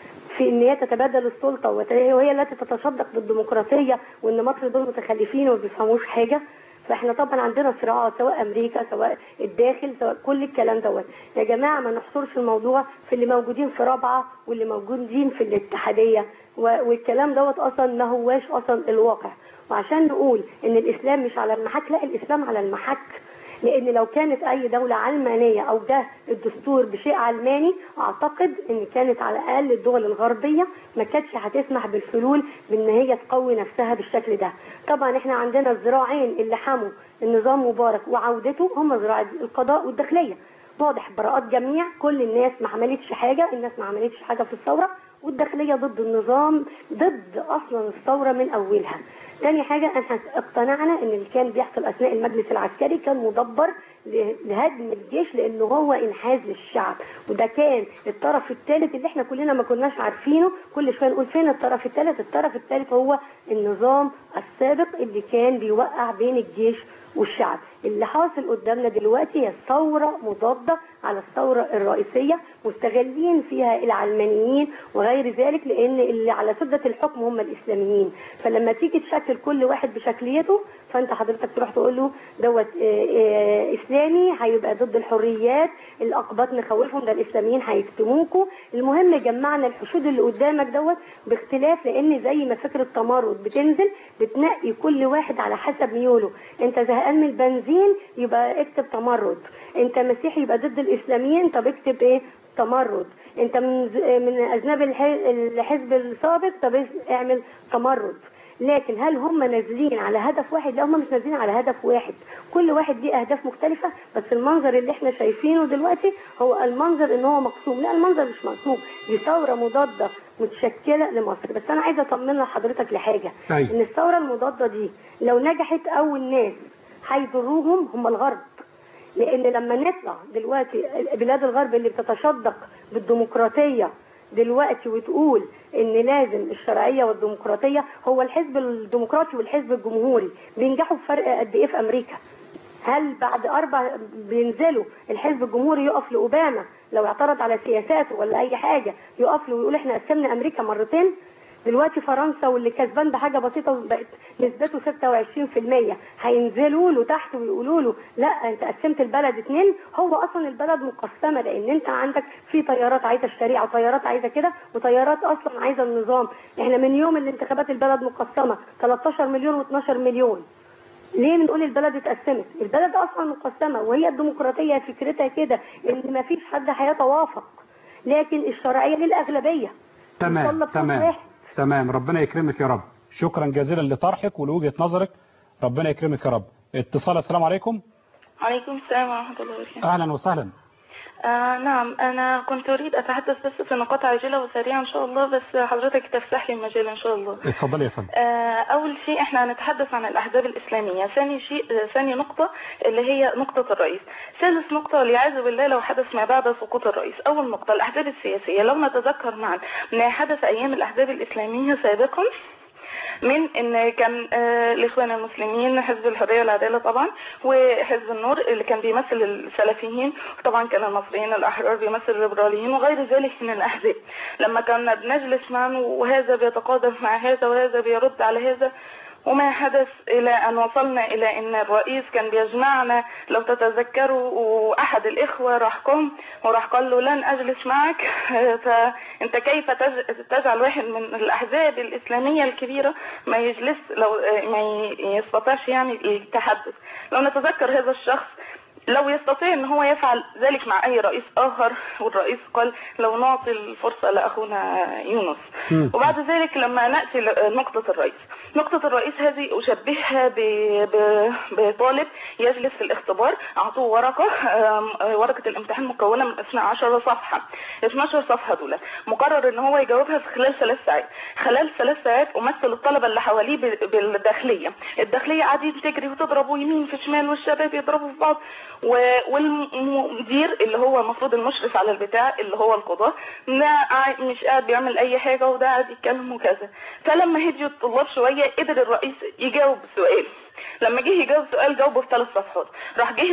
في ان هي تتبادل السلطة وهي التي تتصدق بالديمقراطية، وان مصر دول متخلفين وما بيفهموش حاجة؟ فاحنا طبعا عندنا صراعات سواء امريكا سواء الداخل سواء كل الكلام دوت. يا جماعة ما نحصرش الموضوع في اللي موجودين في رابعة واللي موجودين في الاتحادية، والكلام دوت اصلا ما هواش اصلا الواقع. وعشان نقول ان الاسلام مش على المحك، لا، الاسلام على المحك. لان لو كانت اي دولة علمانية او ده الدستور بشيء علماني، اعتقد ان كانت على الاقل الدول الغربية ما كانتش هتسمح بالفلول بان هي تقوي نفسها بالشكل ده. طبعا احنا عندنا الذراعين اللي حموا النظام مبارك وعودته هم ذراع القضاء والداخلية. واضح براءات جميع، كل الناس ما عملتش حاجة، الناس ما عملتش حاجة في الثورة، والداخلية ضد النظام، ضد اصلا الثورة من اولها. تاني حاجة احنا اقتنعنا ان اللي كان بيحصل اثناء المجلس العسكري كان مدبر لهدم الجيش لانه هو انحاز للشعب، وده كان الطرف الثالث اللي احنا كلنا ما كناش عارفينه. كل شويه نقول فين الطرف الثالث؟ الطرف الثالث هو النظام السابق اللي كان بيوقع بين الجيش والشعب. اللي حاصل قدامنا دلوقتي هي ثورة مضادة على الثورة الرئيسية، مستغلين فيها العلمانيين وغير ذلك، لان اللي على سدة الحكم هم الاسلاميين. فلما تيجي تشكل كل واحد بشكليته، فانت حضرتك تروح تقول له دوت اسلامي هيبقى ضد الحريات، الاقباط نخوفهم، ده الاسلاميين هيكتموكوا. المهم جمعنا الحشود اللي قدامك دوت باختلاف، لان زي ما فكرة التمرد بتنزل بتنقي كل واحد على حسب ميوله. انت زهقان من البنزين يبقى اكتب تمرد، انت مسيحي يبقى ضد الاسلاميين طب اكتب ايه؟ تمرد. انت من من اذناب الحزب السابق طب اعمل تمرد. لكن هل هم نازلين على هدف واحد؟ لا، هم مش نازلين على هدف واحد، كل واحد ليه اهداف مختلفه. بس المنظر اللي احنا شايفينه دلوقتي هو المنظر ان هو مقسوم. لا، المنظر مش مقسوم، دي ثوره مضاده متشكله لمصر. بس انا عايزه اطمن لحضرتك لحاجه، ان الثوره المضاده دي لو نجحت اول ناس هيضروهم هم الغرب. لان لما نطلع دلوقتي بلاد الغرب اللي بتتشدق بالديمقراطيه دلوقتي وتقول ان لازم الشرعيه والديمقراطيه، هو الحزب الديمقراطي والحزب الجمهوري بينجحوا بفرق قد ايه في امريكا؟ هل بعد اربع بينزلوا الحزب الجمهوري يقف لاوباما لو اعترض على سياساته ولا اي حاجه، يقف له ويقول احنا قسمنا امريكا مرتين؟ دلوقتي فرنسا واللي كسبان بحاجه بسيطه وبقت نسبته ستة وعشرين في المية هينزلوا له تحت ويقولوا له لا انت قسمت البلد اتنين. هو اصلا البلد مقسمه، لان انت عندك في طيارات عايزه الشريعه وطيارات عايزه كده وطيارات اصلا عايزه النظام. احنا من يوم الانتخابات البلد مقسمه تلتاشر مليون واتناشر مليون. ليه بنقول البلد اتقسمت؟ البلد اصلا مقسمه، وهي الديمقراطيه فكرتها كده ان ما فيش حد هيتوافق، لكن الشرعيه للاغلبيه. تمام تمام تمام. ربنا يكرمك يا رب. شكرا جزيلا لطرحك ولوجهة نظرك. ربنا يكرمك يا رب. اتصال. السلام عليكم. عليكم السلام ورحمة الله وبركاته. اهلا وسهلا. آه نعم، انا كنت اريد اتحدث بس في نقاط عاجله وسريعه ان شاء الله، بس حضرتك تفسح لي المجال ان شاء الله. اتفضلي يا فندم. آه اول شيء احنا هنتحدث عن الاحزاب الاسلاميه، ثاني شيء ثاني نقطه اللي هي نقطه الرئيس، ثالث نقطه والعياذ بالله لو حدث ما بعد سقوط الرئيس. اول نقطه الاحزاب السياسيه، لو نتذكر معا ما حدث ايام الاحزاب الاسلاميه سابقا من ان كان آه الاخوان المسلمين، حزب الحريه والعداله طبعا، وحزب النور اللي كان بيمثل السلفيين، وطبعا كان المصريين الاحرار بيمثل الليبراليين وغير ذلك من الاحزاب. لما كنا بنجلس معا وهذا بيتقادم مع هذا وهذا بيرد على هذا، وما حدث إلى أن وصلنا إلى أن الرئيس كان بيجمعنا لو تتذكروا، وأحد الإخوة راح قام وراح قال له لن أجلس معك، فأنت كيف تجعل واحد من الأحزاب الإسلامية الكبيرة ما يجلس، لو ما يستطيعش يعني التحدث. لو نتذكر هذا الشخص لو يستطيع ان هو يفعل ذلك مع اي رئيس اخر، والرئيس قال لو نعطي الفرصة لاخونا يونس. وبعد ذلك لما نأتي لنقطة الرئيس، نقطة الرئيس هذه اشبهها بطالب يجلس في الاختبار، اعطوه ورقة، ورقة الامتحان مكونة من اثنتي عشرة صفحة، اثنتي عشرة صفحة دول مقرر ان هو يجاوبها في خلال ثلاث ساعات. خلال ثلاث ساعات امثل الطلبة اللي حواليه بالداخلية، الداخلية قاعدين تجري وتضربوا يمين في شمال والشباب يضربوا في بعض، والمدير اللي هو المفروض المشرف على البتاع اللي هو القضاء ده مش قاعد بيعمل اي حاجة وده قاعد يتكلم وكذا. فلما هديوا الطلاب شوية قدر الرئيس يجاوب السؤال. لما جه يجاوب سؤال جاوبه في ثلاث صفحات، راح جه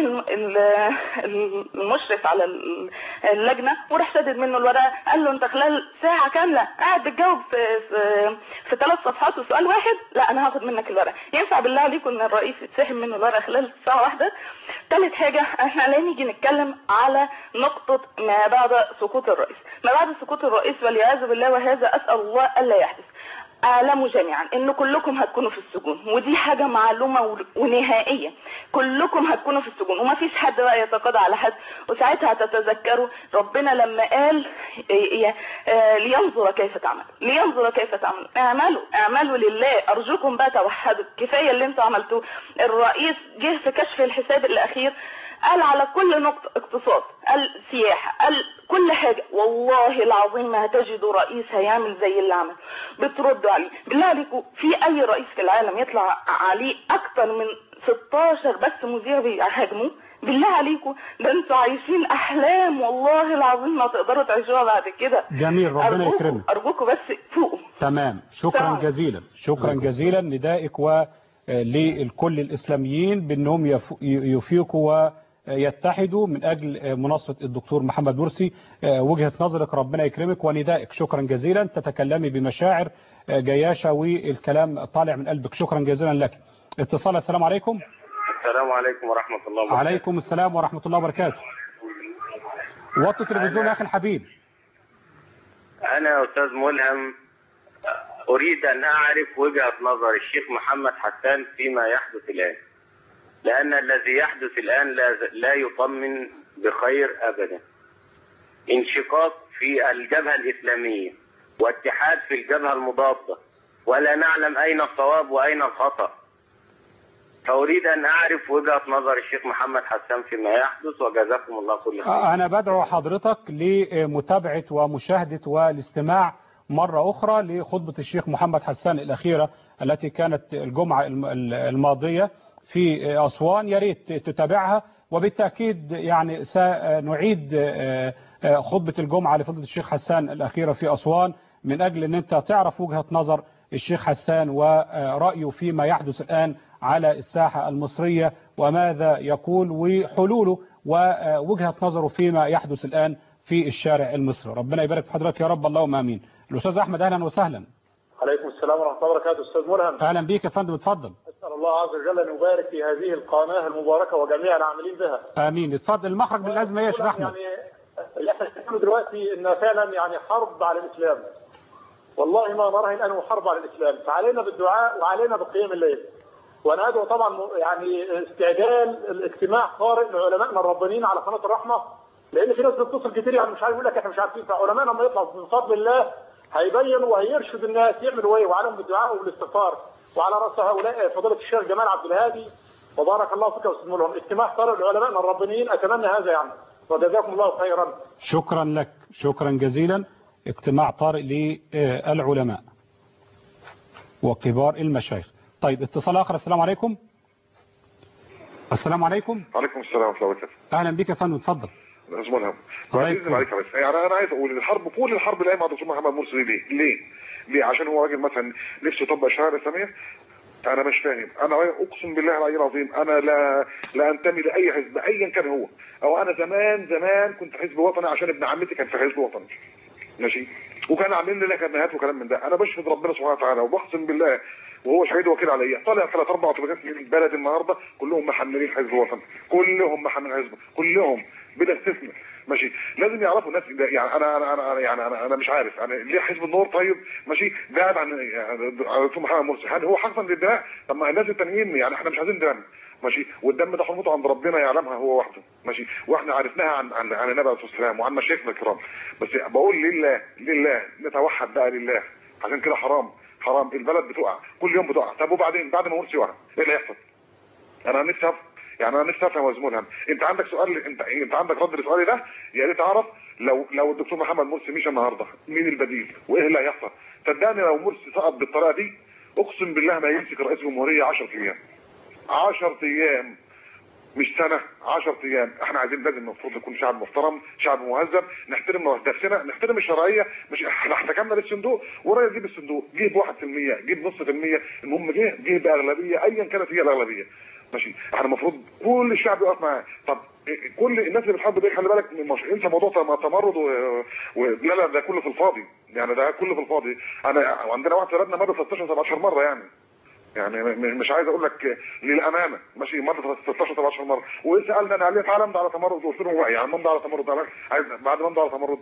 المشرف على اللجنة وراح سدد منه الورقة، قال له انت خلال ساعة كاملة قاعد بتجاوب في في ثلاث صفحات وسؤال واحد، لا انا هاخد منك الورقة. ينفع بالله عليكم ان الرئيس يتسحب منه الورقة خلال ساعة واحدة؟ ثالث حاجة، احنا لا نيجي نتكلم على نقطة ما بعد سقوط الرئيس. ما بعد سقوط الرئيس والعياذ بالله وهذا اسأل الله الا يحدث، اعلموا جميعا ان كلكم هتكونوا في السجون، ودي حاجة معلومة ونهائية، كلكم هتكونوا في السجون وما فيش حد بقى يتقاضى على حد. وساعتها هتتذكروا ربنا لما قال لينظر كيف تعمل، لينظر كيف تعمل، اعملوا اعملوا لله، ارجوكم بقى توحدوا، كفاية اللي انتوا عملتوه. الرئيس جه في كشف الحساب الاخير قال على كل نقطة، اقتصاد، قال سياحة، قال كل حاجة، والله والله العظيم ما هتجدوا رئيس هيعمل زي اللي عمل. بتردوا عليه بالله عليكم، في اي رئيس في العالم يطلع عليه اكتر من ستاشر بس مذيع بيهاجموه؟ بالله عليكم، ده انتوا عايشين احلام والله العظيم ما تقدروا تعيشوها بعد كده. جميل، ربنا يكرمك. ارجوكم بس فوقوا. تمام، شكرا سلام. جزيلا شكرا جزيلا ندائك وللكل الاسلاميين بانهم يفيقوا ويتحدوا من اجل مناصره الدكتور محمد مرسي. وجهه نظرك ربنا يكرمك وندائك، شكرا جزيلا. تتكلمي بمشاعر جياشه والكلام طالع من قلبك، شكرا جزيلا لك. اتصال. السلام عليكم. السلام عليكم ورحمة الله وبركاته. عليكم السلام ورحمة الله وبركاته. وطي التلفزيون يا أخي الحبيب. أنا أستاذ ملهم أريد أن أعرف وجهة نظر الشيخ محمد حسان فيما يحدث الآن، لأن الذي يحدث الآن لا, لا يطمن بخير أبدا. انشقاق في الجبهة الإسلامية واتحاد في الجبهة المضادة، ولا نعلم أين الصواب وأين الخطأ. فأريد أن أعرف وجهة نظر الشيخ محمد حسان فيما يحدث، وجزاكم الله كل خير. أنا بدعو حضرتك لمتابعة ومشاهدة والاستماع مرة أخرى لخطبة الشيخ محمد حسان الأخيرة التي كانت الجمعة الماضية في أسوان، يا ريت تتابعها. وبالتأكيد يعني سنعيد خطبة الجمعة لفضيلة الشيخ حسان الأخيرة في أسوان من أجل أن أنت تعرف وجهة نظر الشيخ حسان ورأيه فيما يحدث الآن على الساحة المصرية وماذا يقول وحلوله ووجهة نظره فيما يحدث الآن في الشارع المصري. ربنا يبارك في حضرتك يا رب، اللهم آمين. الأستاذ أحمد، أهلا وسهلا. عليكم السلام ورحمة الله وبركاته. أستاذ ملهم، أهلا بيك يا فندم، اتفضل. أسأل الله عز وجل أن يبارك في هذه القناة المباركة وجميع العاملين بها. آمين. اتفضل. المخرج من الأزمة يا شيخ أحمد. يعني اللي احنا بنقوله دلوقتي إن فعلا يعني حرب على الإسلام، والله ما نراه الآن حرب على الإسلام، فعلينا بالدعاء وعلينا بقيام الليل. وانا ادعو طبعا يعني استعجال الاجتماع طارئ لعلمائنا الربانيين على قناه الرحمه، لان في ناس بتتصل كتير يعني مش عارف يقول لك احنا مش عارفين، فعلمائنا لما يطلعوا من فضل الله هيبينوا وهيرشد الناس يعملوا ايه، وعليهم بالدعاء والاستغفار. وعلى راس هؤلاء فضيله الشيخ جمال عبد الهادي، وبارك الله فيك يا استاذ ملهم. اجتماع طارئ لعلمائنا الربانيين، اتمنى هذا يعني، وجزاكم الله خيرا. شكرا لك، شكرا جزيلا. اجتماع طارئ للعلماء وكبار المشايخ. طيب، اتصال آخر. السلام عليكم. السلام عليكم. وعليكم السلام ورحمة الله وبركاته. أهلا بك يا فندم، اتفضل. أستاذ ملهم، بعد عليك بس يعني أنا عايز أقول الحرب، كل الحرب اللي مع الدكتور محمد مرسي ليه؟ ليه؟ ليه؟ عشان هو راجل مثلا نفسه يطبق الشريعة الإسلامية؟ أنا مش فاهم. أنا أقسم بالله العلي العظيم أنا لا لا أنتمي لأي حزب أيا كان هو، أو أنا زمان زمان كنت حزب وطني عشان ابن عمتي كان في حزب وطني. ماشي؟ وكان عاملين لنا كرنيهات وكلام من ده. أنا بشهد ربنا سبحانه وتعالى وبقسم بالله وهو شهيد وكيل عليا، طالع ثلاث اربع اوتوبيسات من البلد النهارده كلهم محملين حزب وطني، كلهم محملين حزب، كلهم بلا استثناء. ماشي؟ لازم يعرفوا الناس ده. يعني انا انا انا يعني انا انا مش عارف انا ليه حزب النور طيب ماشي بعد عن دكتور محمد مرسي، هل هو حقا للدماء؟ طب ما الناس التانيين يعني احنا مش عايزين دم، ماشي؟ والدم ده حرمته عند ربنا يعلمها هو وحده، ماشي؟ واحنا عرفناها عن عن عن النبي عليه الصلاه والسلام وعن مشايخنا الكرام. بس بقول لله لله نتوحد بقى لله، عشان كده حرام حرام البلد بتقع كل يوم بتقع. طب وبعدين بعد ما مرسي وقع ايه اللي هيحصل؟ انا نفسي يعني انا نفسي افهم يا ملهم. انت عندك سؤال، انت انت عندك رد لسؤالي ده؟ يا ريت اعرف لو لو الدكتور محمد مرسي مشى النهارده مين البديل وايه اللي هيحصل؟ صدقني لو مرسي سقط بالطريقه دي اقسم بالله ما يمسك رئيس جمهوريه عشرة ايام عشرة ايام مش سنه، عشرة ايام. احنا عايزين لازم المفروض نكون شعب محترم، شعب مهذب، نحترم نفسنا، نحترم الشرعيه. مش احنا احتكمنا للصندوق والراجل جيب الصندوق جيب واحد في المية جيب نص في المية، المهم جه جه باغلبيه ايا كانت هي الاغلبيه. ماشي؟ احنا المفروض كل الشعب يقف معاه. طب كل الناس اللي بتحب دي خلي بالك مش انسى موضوع تمرد و... و... لا لا ده كله في الفاضي، يعني ده كله في الفاضي. انا عندنا واحد ولادنا مر ستاشر سبعتاشر مره يعني يعني مش عايز اقول لك للامانه ماشي مره ستاشر سبعتاشر مره، وسالنا انا عليه تعالى امضي على تمرد، قلت له يعني امضي على تمرد عايز بعد ما امضي على تمرد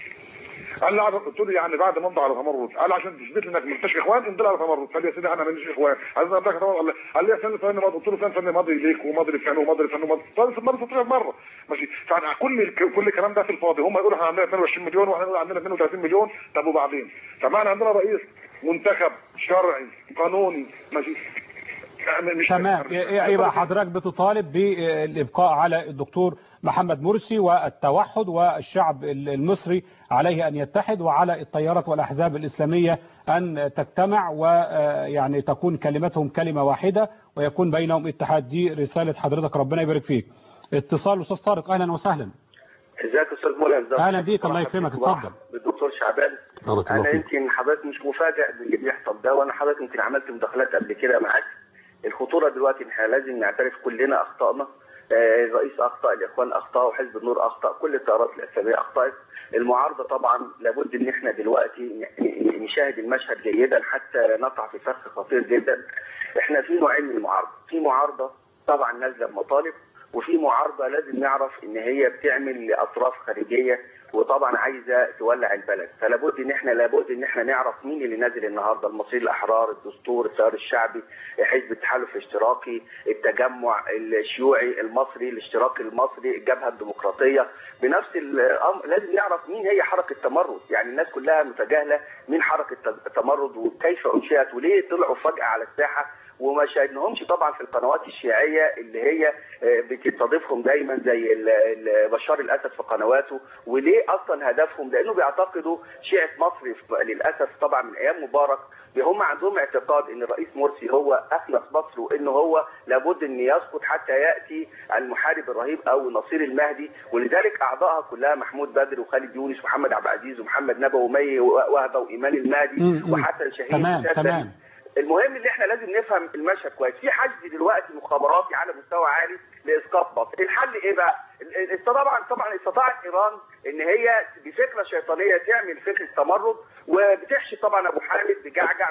قال لي قلت له يعني بعد ما امضي على تمرد قال عشان تثبت لي انك مالكش اخوان امضي على تمرد. قال لي يا سيدي انا ماليش اخوان عايز امضي على تمرد. قال لي يا فندم فندم قلت له فين فندم ماضي ليك وماضي لفلان وماضي لفلان وماضي ماضي ستاشر مره ماشي. فكل كل الكلام ده في الفاضي. هم يقولوا احنا عندنا اتنين وعشرين مليون واحنا نقول عندنا اتنين وتلاتين مليون. طب وبعدين؟ طب ما احنا عندنا رئيس منتخب شرعي قانوني ماشي. تمام. يبقى حضرتك بتطالب بالابقاء على الدكتور محمد مرسي والتوحد، والشعب المصري عليه أن يتحد، وعلى التيارات والأحزاب الإسلامية أن تجتمع ويعني تكون كلمتهم كلمة واحدة ويكون بينهم اتحاد. دي رسالة حضرتك، ربنا يبارك فيك. اتصال أستاذ طارق، أهلا وسهلا. ازيك يا استاذ ملهم؟ اهلا بيك، الله يكرمك، اتفضل. بالدكتور شعبان. انا يمكن حضرتك مش مفاجئ باللي بيحصل ده، وانا حضرتك يمكن عملت مداخلات قبل كده معاك. الخطوره دلوقتي ان احنا لازم نعترف كلنا اخطائنا. الرئيس اخطا، الاخوان اخطاوا، حزب النور اخطا، كل التيارات الاسلاميه اخطات. المعارضه طبعا لابد ان احنا دلوقتي نشاهد المشهد جيدا حتى نقع في فخ خطير جدا. احنا في نوعين من المعارضه، في معارضه طبعا نازله بمطالب، وفي معارضه لازم نعرف ان هي بتعمل لاطراف خارجيه وطبعا عايزه تولع البلد. فلابد ان احنا لابد ان احنا نعرف مين اللي نازل النهارده، المصريين الاحرار، الدستور، التيار الشعبي، حزب التحالف الاشتراكي، التجمع الشيوعي المصري، الاشتراكي المصري، الجبهه الديمقراطيه. بنفس الامر لازم نعرف مين هي حركه تمرد. يعني الناس كلها متجاهله مين حركه التمرد وكيف انشئت وليه طلعوا فجاه على الساحه، وما شاهدناهمش طبعا في القنوات الشيعيه اللي هي بتستضيفهم دايما زي بشار الاسد في قنواته. وليه اصلا هدفهم؟ لانه بيعتقدوا شيعه مصر للاسف طبعا من ايام مبارك هم عندهم اعتقاد ان الرئيس مرسي هو افلس مصر، وانه هو لابد ان يسقط حتى ياتي المحارب الرهيب او نصير المهدي. ولذلك اعضائها كلها محمود بدر وخالد يونس ومحمد عبد العزيز ومحمد نبوي ومي وهبه وايمان المهدي وحسن شاهين. تمام تمام. المهم اللي احنا لازم نفهم المشهد كويس. في حشد دلوقتي مخابراتي على مستوى عالي لاسقاط مصر. الحل ايه بقى؟ طبعا طبعا استطاعت ايران ان هي بفكره شيطانيه تعمل فكره تمرد، وبتحشي طبعا ابو حامد بجعجع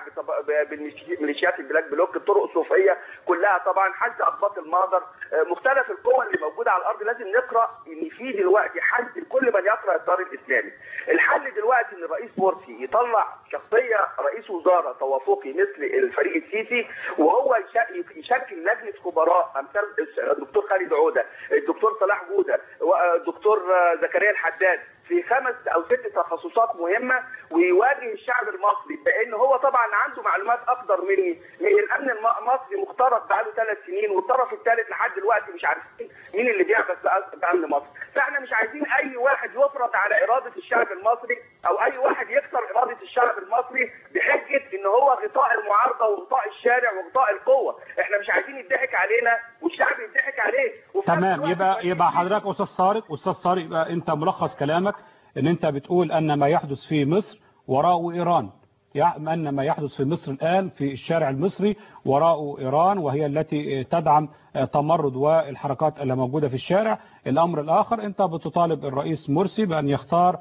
بميليشيات البلاك بلوك، الطرق الصوفيه كلها طبعا، حشد اقباط المهجر، مختلف القوى اللي موجوده على الارض. لازم نقرا ان في دلوقتي حشد كل من يقرا التيار الاسلامي. الحل دلوقتي ان الرئيس مرسي يطلع شخصيه رئيس وزراء توافقي مثل الفريق السيسي، وهو يشكل لجنه خبراء امثال الدكتور خالد عوده، الدكتور صلاح جوده، والدكتور زكريا الحداد، في خمس او ست تخصصات مهمه، ويواجه الشعب المصري بان هو طبعا عنده معلومات اكتر مني. الامن المصري مخترق بقاله ثلاث سنين، والطرف الثالث لحد دلوقتي مش عارفين مين اللي بيعبث بامن مصر. فاحنا مش عايزين اي واحد يفرض على اراده الشعب المصري، او اي واحد يكسر اراده الشعب المصري بحجه ان هو غطاء المعارضه وغطاء الشارع وغطاء القوه. احنا مش عايزين يضحك علينا والشعب يضحك عليه. تمام. يبقى يبقى حضرتك استاذ طارق استاذ طارق يبقى انت ملخص كلامك ان انت بتقول ان ما يحدث في مصر وراءه ايران، يعني ان ما يحدث في مصر الان في الشارع المصري وراءه ايران، وهي التي تدعم تمرد والحركات اللي موجوده في الشارع. الامر الاخر انت بتطالب الرئيس مرسي بان يختار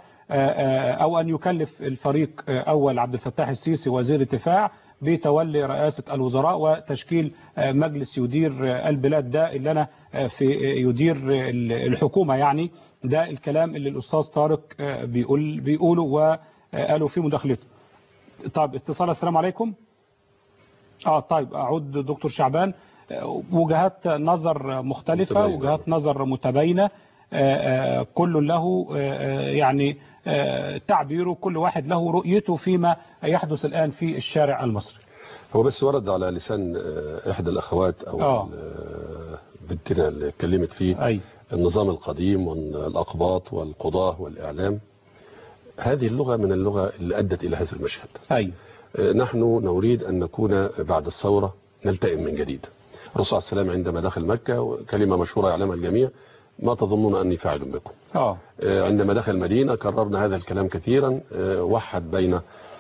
او ان يكلف الفريق اول عبد الفتاح السيسي وزير الدفاع بتولي رئاسة الوزراء وتشكيل مجلس يدير البلاد، ده اللي أنا في يدير الحكومة. يعني ده الكلام اللي الأستاذ طارق بيقول بيقوله وقالوا في مداخلته. طيب اتصال، السلام عليكم. اه طيب أعود دكتور شعبان. وجهات نظر مختلفة، متبينة. وجهات نظر متباينة، كل له يعني تعبيره، كل واحد له رؤيته فيما يحدث الآن في الشارع المصري. هو بس ورد على لسان إحدى الأخوات أو آه. بنتنا اللي اتكلمت فيه أي. النظام القديم والأقباط والقضاة والإعلام. هذه اللغة من اللغة اللي أدت إلى هذا المشهد. أي. نحن نريد أن نكون بعد الثورة نلتئم من جديد. الرسول عليه السلام عندما دخل مكة، كلمة مشهورة يعلمها الجميع: ما تظنون أني فاعل بكم. آه. عندما دخل المدينة كررنا هذا الكلام كثيرا، وحد بين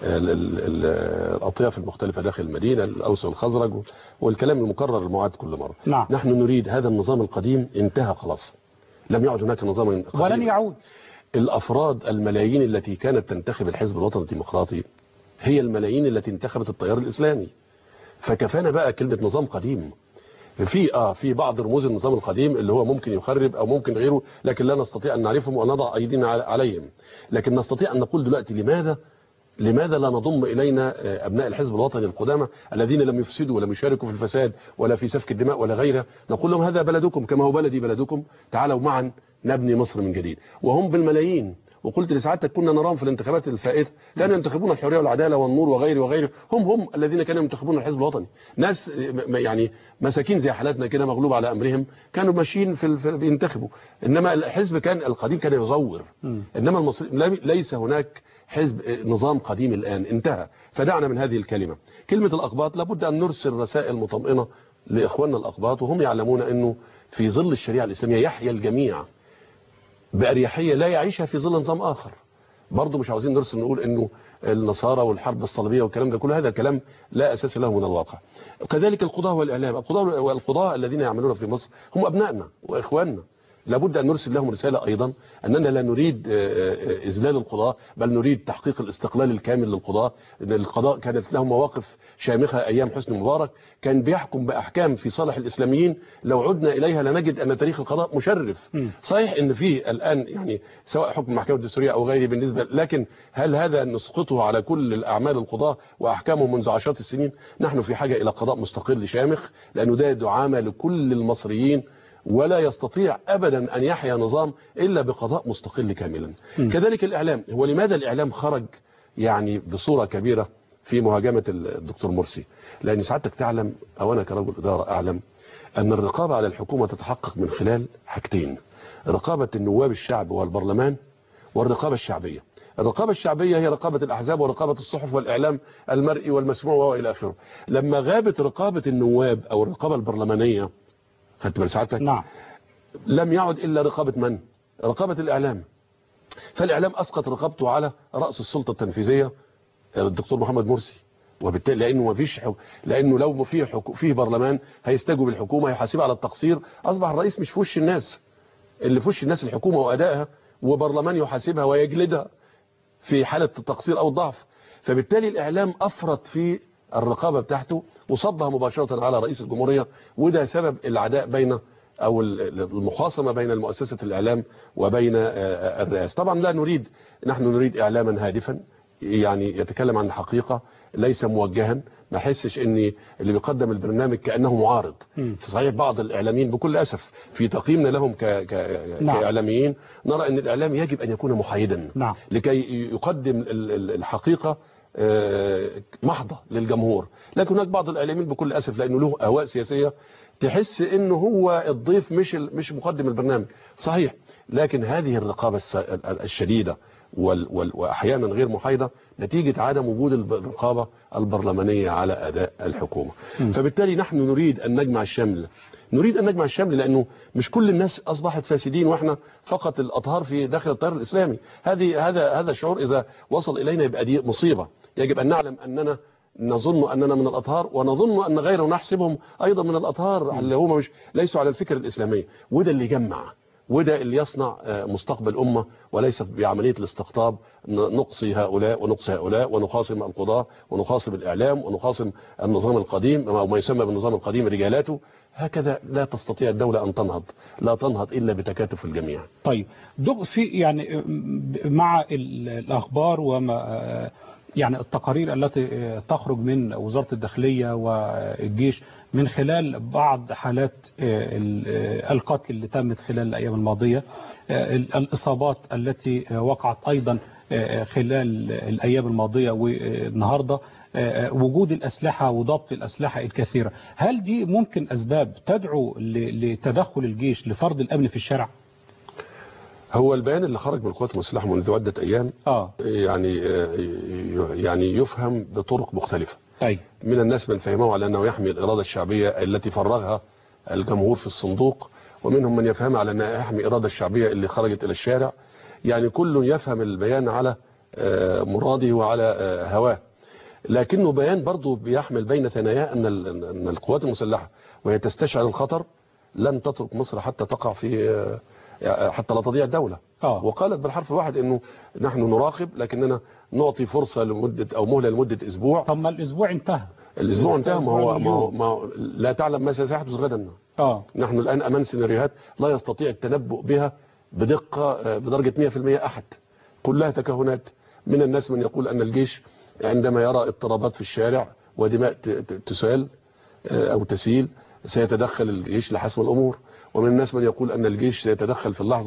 الأطياف المختلفة داخل المدينة، الأوس والخزرج، والكلام المكرر المعاد كل مرة. نعم. نحن نريد هذا النظام القديم انتهى خلاص، لم يعد هناك نظام قديم ولن يعود. الأفراد الملايين التي كانت تنتخب الحزب الوطني الديمقراطي هي الملايين التي انتخبت التيار الإسلامي، فكفانا بقى كلمة نظام قديم. في اه في بعض رموز النظام القديم اللي هو ممكن يخرب او ممكن غيره، لكن لا نستطيع ان نعرفهم ونضع ايدينا عليهم. لكن نستطيع ان نقول دلوقتي لماذا لماذا لا نضم الينا ابناء الحزب الوطني القدامى الذين لم يفسدوا ولم يشاركوا في الفساد ولا في سفك الدماء ولا غيره، نقول لهم هذا بلدكم كما هو بلدي بلدكم، تعالوا معا نبني مصر من جديد. وهم بالملايين وقلت لسعادتك كنا نراهم في الانتخابات الفائته كانوا ينتخبون الحريه والعداله والنور وغيره وغيره، هم هم الذين كانوا ينتخبون الحزب الوطني. ناس يعني مساكين زي حالاتنا كده مغلوب على امرهم كانوا ماشيين في, في بينتخبوا، انما الحزب كان القديم كان يزور. انما المصري ليس هناك حزب نظام قديم الآن انتهى. فدعنا من هذه الكلمة. كلمة الأقباط لابد أن نرسل رسائل مطمئنة لإخواننا الأقباط، وهم يعلمون أنه في ظل الشريعة الإسلامية يحيا الجميع بأريحية لا يعيشها في ظل نظام آخر. برضو مش عاوزين نرسل نقول أنه النصارى والحرب الصليبية والكلام ده، كل هذا كلام لا أساس له من الواقع. كذلك القضاء والإعلام، القضاء والقضاء الذين يعملون في مصر هم أبنائنا وإخواننا، لابد أن نرسل لهم رسالة أيضا أننا لا نريد إذلال القضاء، بل نريد تحقيق الاستقلال الكامل للقضاء. القضاء كانت لهم مواقف شامخة أيام حسني مبارك، كان بيحكم بأحكام في صالح الإسلاميين لو عدنا إليها لنجد أن تاريخ القضاء مشرف. صحيح أن في الآن يعني سواء حكم المحكمة الدستورية أو غيره بالنسبة، لكن هل هذا نسقطه على كل الأعمال القضاء وأحكامهم منذ عشرات السنين؟ نحن في حاجة إلى قضاء مستقل شامخ، لأنه ده دعامة لكل المصريين، ولا يستطيع أبدا أن يحيا نظام إلا بقضاء مستقل كاملا. م. كذلك الإعلام. هو لماذا الإعلام خرج يعني بصورة كبيرة في مهاجمة الدكتور مرسي؟ لأن سعادتك تعلم أو أنا كرجل إدارة أعلم أن الرقابة على الحكومة تتحقق من خلال حاجتين: رقابة النواب الشعب والبرلمان، والرقابة الشعبية. الرقابة الشعبية هي رقابة الأحزاب ورقابة الصحف والإعلام المرئي والمسموع وإلى آخره. لما غابت رقابة النواب أو الرقابة البرلمانية، خدت بال سعادتك؟ نعم. لم يعد إلا رقابة من؟ رقابة الإعلام. فالإعلام أسقط رقابته على رأس السلطة التنفيذية الدكتور محمد مرسي، وبالتالي لأنه ما فيش حك... لأنه لو فيه حك... فيه برلمان هيستجوب الحكومة، هيحاسبها على التقصير. أصبح الرئيس مش في وش الناس، اللي في وش الناس الحكومة وأدائها، وبرلمان يحاسبها ويجلدها في حالة التقصير أو الضعف. فبالتالي الإعلام أفرط في الرقابة بتاعته وصبها مباشرة على رئيس الجمهورية، وده سبب العداء بين أو المخاصمة بين المؤسسة الإعلام وبين الرئاسة. طبعا لا نريد، نحن نريد إعلاما هادفا يعني يتكلم عن الحقيقة ليس موجها، ما حسش ان اللي بيقدم البرنامج كأنه معارض. في صحيح بعض الإعلاميين بكل أسف في تقييمنا لهم ك... ك... نعم. كإعلاميين نرى ان الإعلام يجب أن يكون محايدا، نعم. لكي يقدم الحقيقة محضة للجمهور. لكن هناك بعض الإعلاميين بكل أسف لأنه له أهواء سياسية تحس انه هو الضيف مش مش مقدم البرنامج. صحيح، لكن هذه الرقابة الشديدة وأحيانا غير محايدة نتيجة عدم وجود الرقابة البرلمانية على أداء الحكومة. م. فبالتالي نحن نريد أن نجمع الشمل، نريد أن نجمع الشمل لأنه مش كل الناس أصبحت فاسدين وإحنا فقط الأطهار في داخل التيار الإسلامي. هذه هذا هذا الشعور إذا وصل إلينا يبقى دي مصيبة. يجب أن نعلم أننا نظن أننا من الأطهار ونظن أن غيرنا نحسبهم أيضا من الأطهار اللي هم مش ليسوا على الفكر الإسلامي. وده اللي يجمع، وده اللي يصنع مستقبل أمة، وليس بعملية الاستقطاب نقصي هؤلاء ونقصي هؤلاء ونخاصم القضاء ونخاصم الإعلام ونخاصم النظام القديم أو ما يسمى بالنظام القديم رجالاته. هكذا لا تستطيع الدولة أن تنهض، لا تنهض إلا بتكاتف الجميع. طيب دق في يعني مع الأخبار وما يعني التقارير التي تخرج من وزارة الداخلية والجيش من خلال بعض حالات القتل اللي تمت خلال الأيام الماضية، الإصابات التي وقعت أيضا خلال الأيام الماضية والنهاردة، وجود الأسلحة وضبط الأسلحة الكثيرة، هل دي ممكن أسباب تدعو لتدخل الجيش لفرض الأمن في الشارع؟ هو البيان اللي خرج من القوات المسلحة منذ عدة أيام آه. يعني يعني يفهم بطرق مختلفة. أي. من الناس من فهمه على أنه يحمي الإرادة الشعبية التي فرغها الجمهور في الصندوق، ومنهم من يفهم على أنه يحمي الإرادة الشعبية اللي خرجت إلى الشارع. يعني كل يفهم البيان على مراده وعلى هواه، لكنه بيان برضه بيحمل بين ثناياه أن القوات المسلحة وهي تستشعر الخطر لن تترك مصر حتى تقع في حتى لا تضيع الدولة. آه. وقالت بالحرف الواحد انه نحن نراقب لكننا نعطي فرصة لمدة او مهلة لمدة اسبوع. طب ما الاسبوع انتهى. الاسبوع انتهى، ما هو ما, ما لا تعلم ما سيحدث غدا. اه نحن الان امام سيناريوهات لا يستطيع التنبؤ بها بدقة بدرجة مئة في المئة احد، كلها تكهنات. من الناس من يقول ان الجيش عندما يرى اضطرابات في الشارع ودماء تسال او تسيل سيتدخل الجيش لحسم الامور، ومن الناس من يقول أن الجيش سيتدخل في اللحظة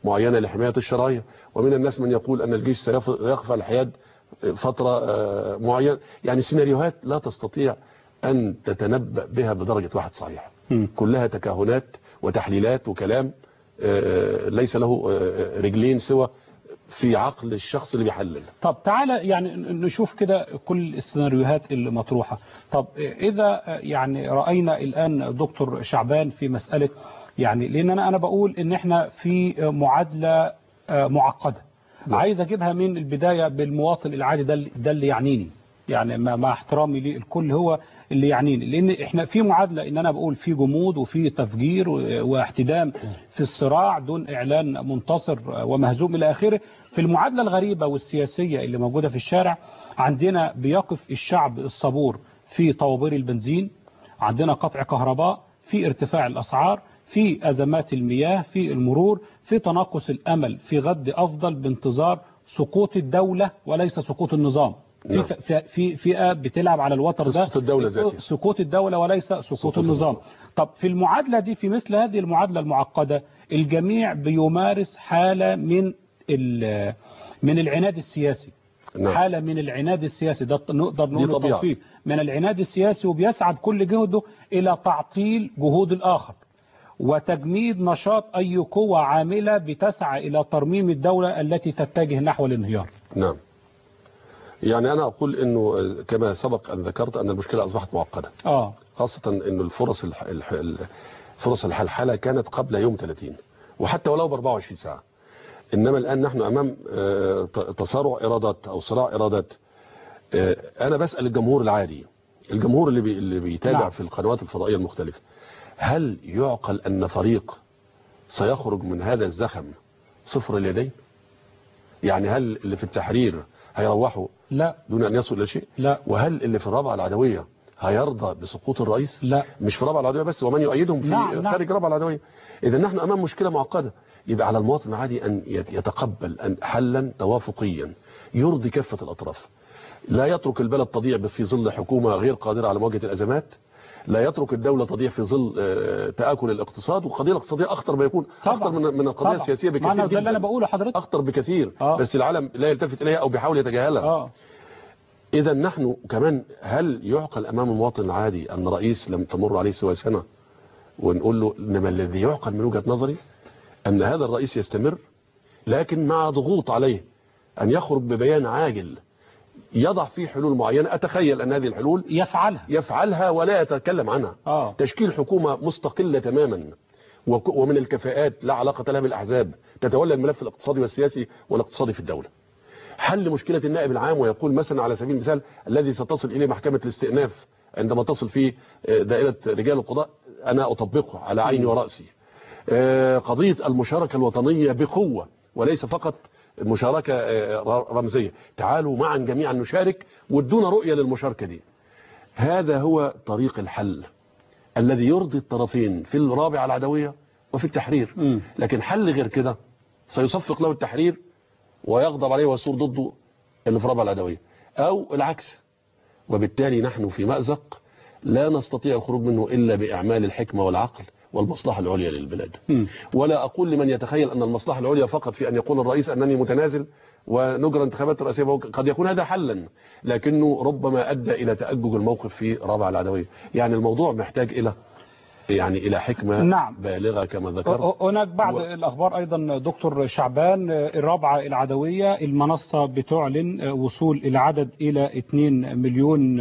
معينة لحماية الشرعية، ومن الناس من يقول أن الجيش سيقف على الحياد فترة معينة. يعني سيناريوهات لا تستطيع أن تتنبأ بها بدرجة واحد صحيح، كلها تكهنات وتحليلات وكلام ليس له رجلين سوى في عقل الشخص اللي بيحلل. طب تعالى يعني نشوف كده كل السيناريوهات اللي مطروحة. طب إذا يعني رأينا الآن دكتور شعبان في مسألة، يعني لأن أنا أنا بقول إن إحنا في معادلة معقدة، عايز أجيبها من البداية بالمواطن العادي، ده ده اللي يعنيني، يعني مع احترامي للكل هو اللي يعنيني، لأن إحنا في معادلة إن أنا بقول في جمود وفي تفجير واحتدام في الصراع دون إعلان منتصر ومهزوم إلى آخره. في المعادلة الغريبة والسياسية اللي موجودة في الشارع، عندنا بيقف الشعب الصبور في طوابير البنزين، عندنا قطع كهرباء، في ارتفاع الأسعار، في أزمات المياه، في المرور، في تناقص الأمل في غد أفضل بانتظار سقوط الدولة وليس سقوط النظام. في في في فئة بتلعب على الوتر ده، سقوط الدولة ذاتي، سقوط الدولة وليس سقوط, سقوط النظام. النظام. طب في المعادلة دي، في مثل هذه المعادلة المعقدة، الجميع بيمارس حالة من من العناد السياسي. نعم. حالة من العناد السياسي، ده نقدر نقول فيه من العناد السياسي، وبيسعى بكل جهده إلى تعطيل جهود الآخر وتجميد نشاط أي قوة عاملة بتسعى إلى ترميم الدولة التي تتجه نحو الانهيار. نعم. يعني أنا أقول أنه كما سبق أن ذكرت أن المشكلة أصبحت معقدة. آه. خاصة أن الفرص الح... الح... فرص الحلحلة كانت قبل يوم ثلاثين، وحتى ولو ب أربعة وعشرين ساعة. إنما الآن نحن أمام تصارع إرادات أو صراع إرادات. أنا بسأل الجمهور العادي، الجمهور اللي, بي... اللي بيتابع نعم. في القنوات الفضائية المختلفة، هل يعقل أن فريق سيخرج من هذا الزخم صفر اليدين؟ يعني هل اللي في التحرير هيروحوا لا دون أن يصل إلى شيء؟ لا. وهل اللي في الرابعة العدوية هيرضى بسقوط الرئيس؟ لا. مش في الرابعة العدوية بس، ومن يؤيدهم في نعم. خارج الرابعة العدوية. إذا نحن أمام مشكلة معقدة. يبقى على المواطن العادي أن يتقبل أن حلا توافقيا يرضي كافة الأطراف، لا يترك البلد تضيع في ظل حكومة غير قادرة على مواجهة الأزمات، لا يترك الدولة تضيع في ظل تآكل الاقتصاد. والقضية الاقتصادية أخطر ما يكون، أخطر من من القضية طبعا. السياسية بكثير جدا. ده اللي أنا بقوله حضرتك، أخطر بكثير. آه. بس العالم لا يلتفت إليها أو بيحاول يتجاهلها. آه. إذا نحن كمان، هل يعقل أمام المواطن العادي أن رئيس لم تمر عليه سوى سنة ونقول له إنما الذي يعقل من وجهة نظري أن هذا الرئيس يستمر، لكن مع ضغوط عليه أن يخرج ببيان عاجل يضع فيه حلول معينة. أتخيل أن هذه الحلول يفعلها يفعلها ولا يتكلم عنها. آه. تشكيل حكومة مستقلة تماما ومن الكفاءات لا علاقة لها بالأحزاب، تتولى الملف الاقتصادي والسياسي والاقتصادي في الدولة. حل مشكلة النائب العام، ويقول مثلا على سبيل المثال الذي ستصل إليه محكمة الاستئناف عندما تصل في دائرة رجال القضاء، أنا أطبقه على عيني ورأسي. قضية المشاركة الوطنية بقوة وليس فقط مشاركة رمزية، تعالوا معا جميعا نشارك وادونا رؤية للمشاركة دي. هذا هو طريق الحل الذي يرضي الطرفين في الرابعة العدوية وفي التحرير. م. لكن حل غير كده سيصفق له التحرير ويغضب عليه ويصور ضده اللي في الرابعة العدوية، أو العكس. وبالتالي نحن في مأزق لا نستطيع الخروج منه إلا بإعمال الحكمة والعقل والمصلحة العليا للبلاد. م. ولا أقول لمن يتخيل أن المصلحة العليا فقط في أن يقول الرئيس أنني متنازل ونجرى انتخابات رئاسية، قد يكون هذا حلا، لكنه ربما أدى إلى تأجج الموقف في الرابعة العدوية. يعني الموضوع محتاج إلى يعني إلى حكمة نعم. بالغة كما ذكرت. هناك بعض و... الأخبار أيضا دكتور شعبان، الرابعة العدوية المنصة بتعلن وصول العدد إلى اثنين مليون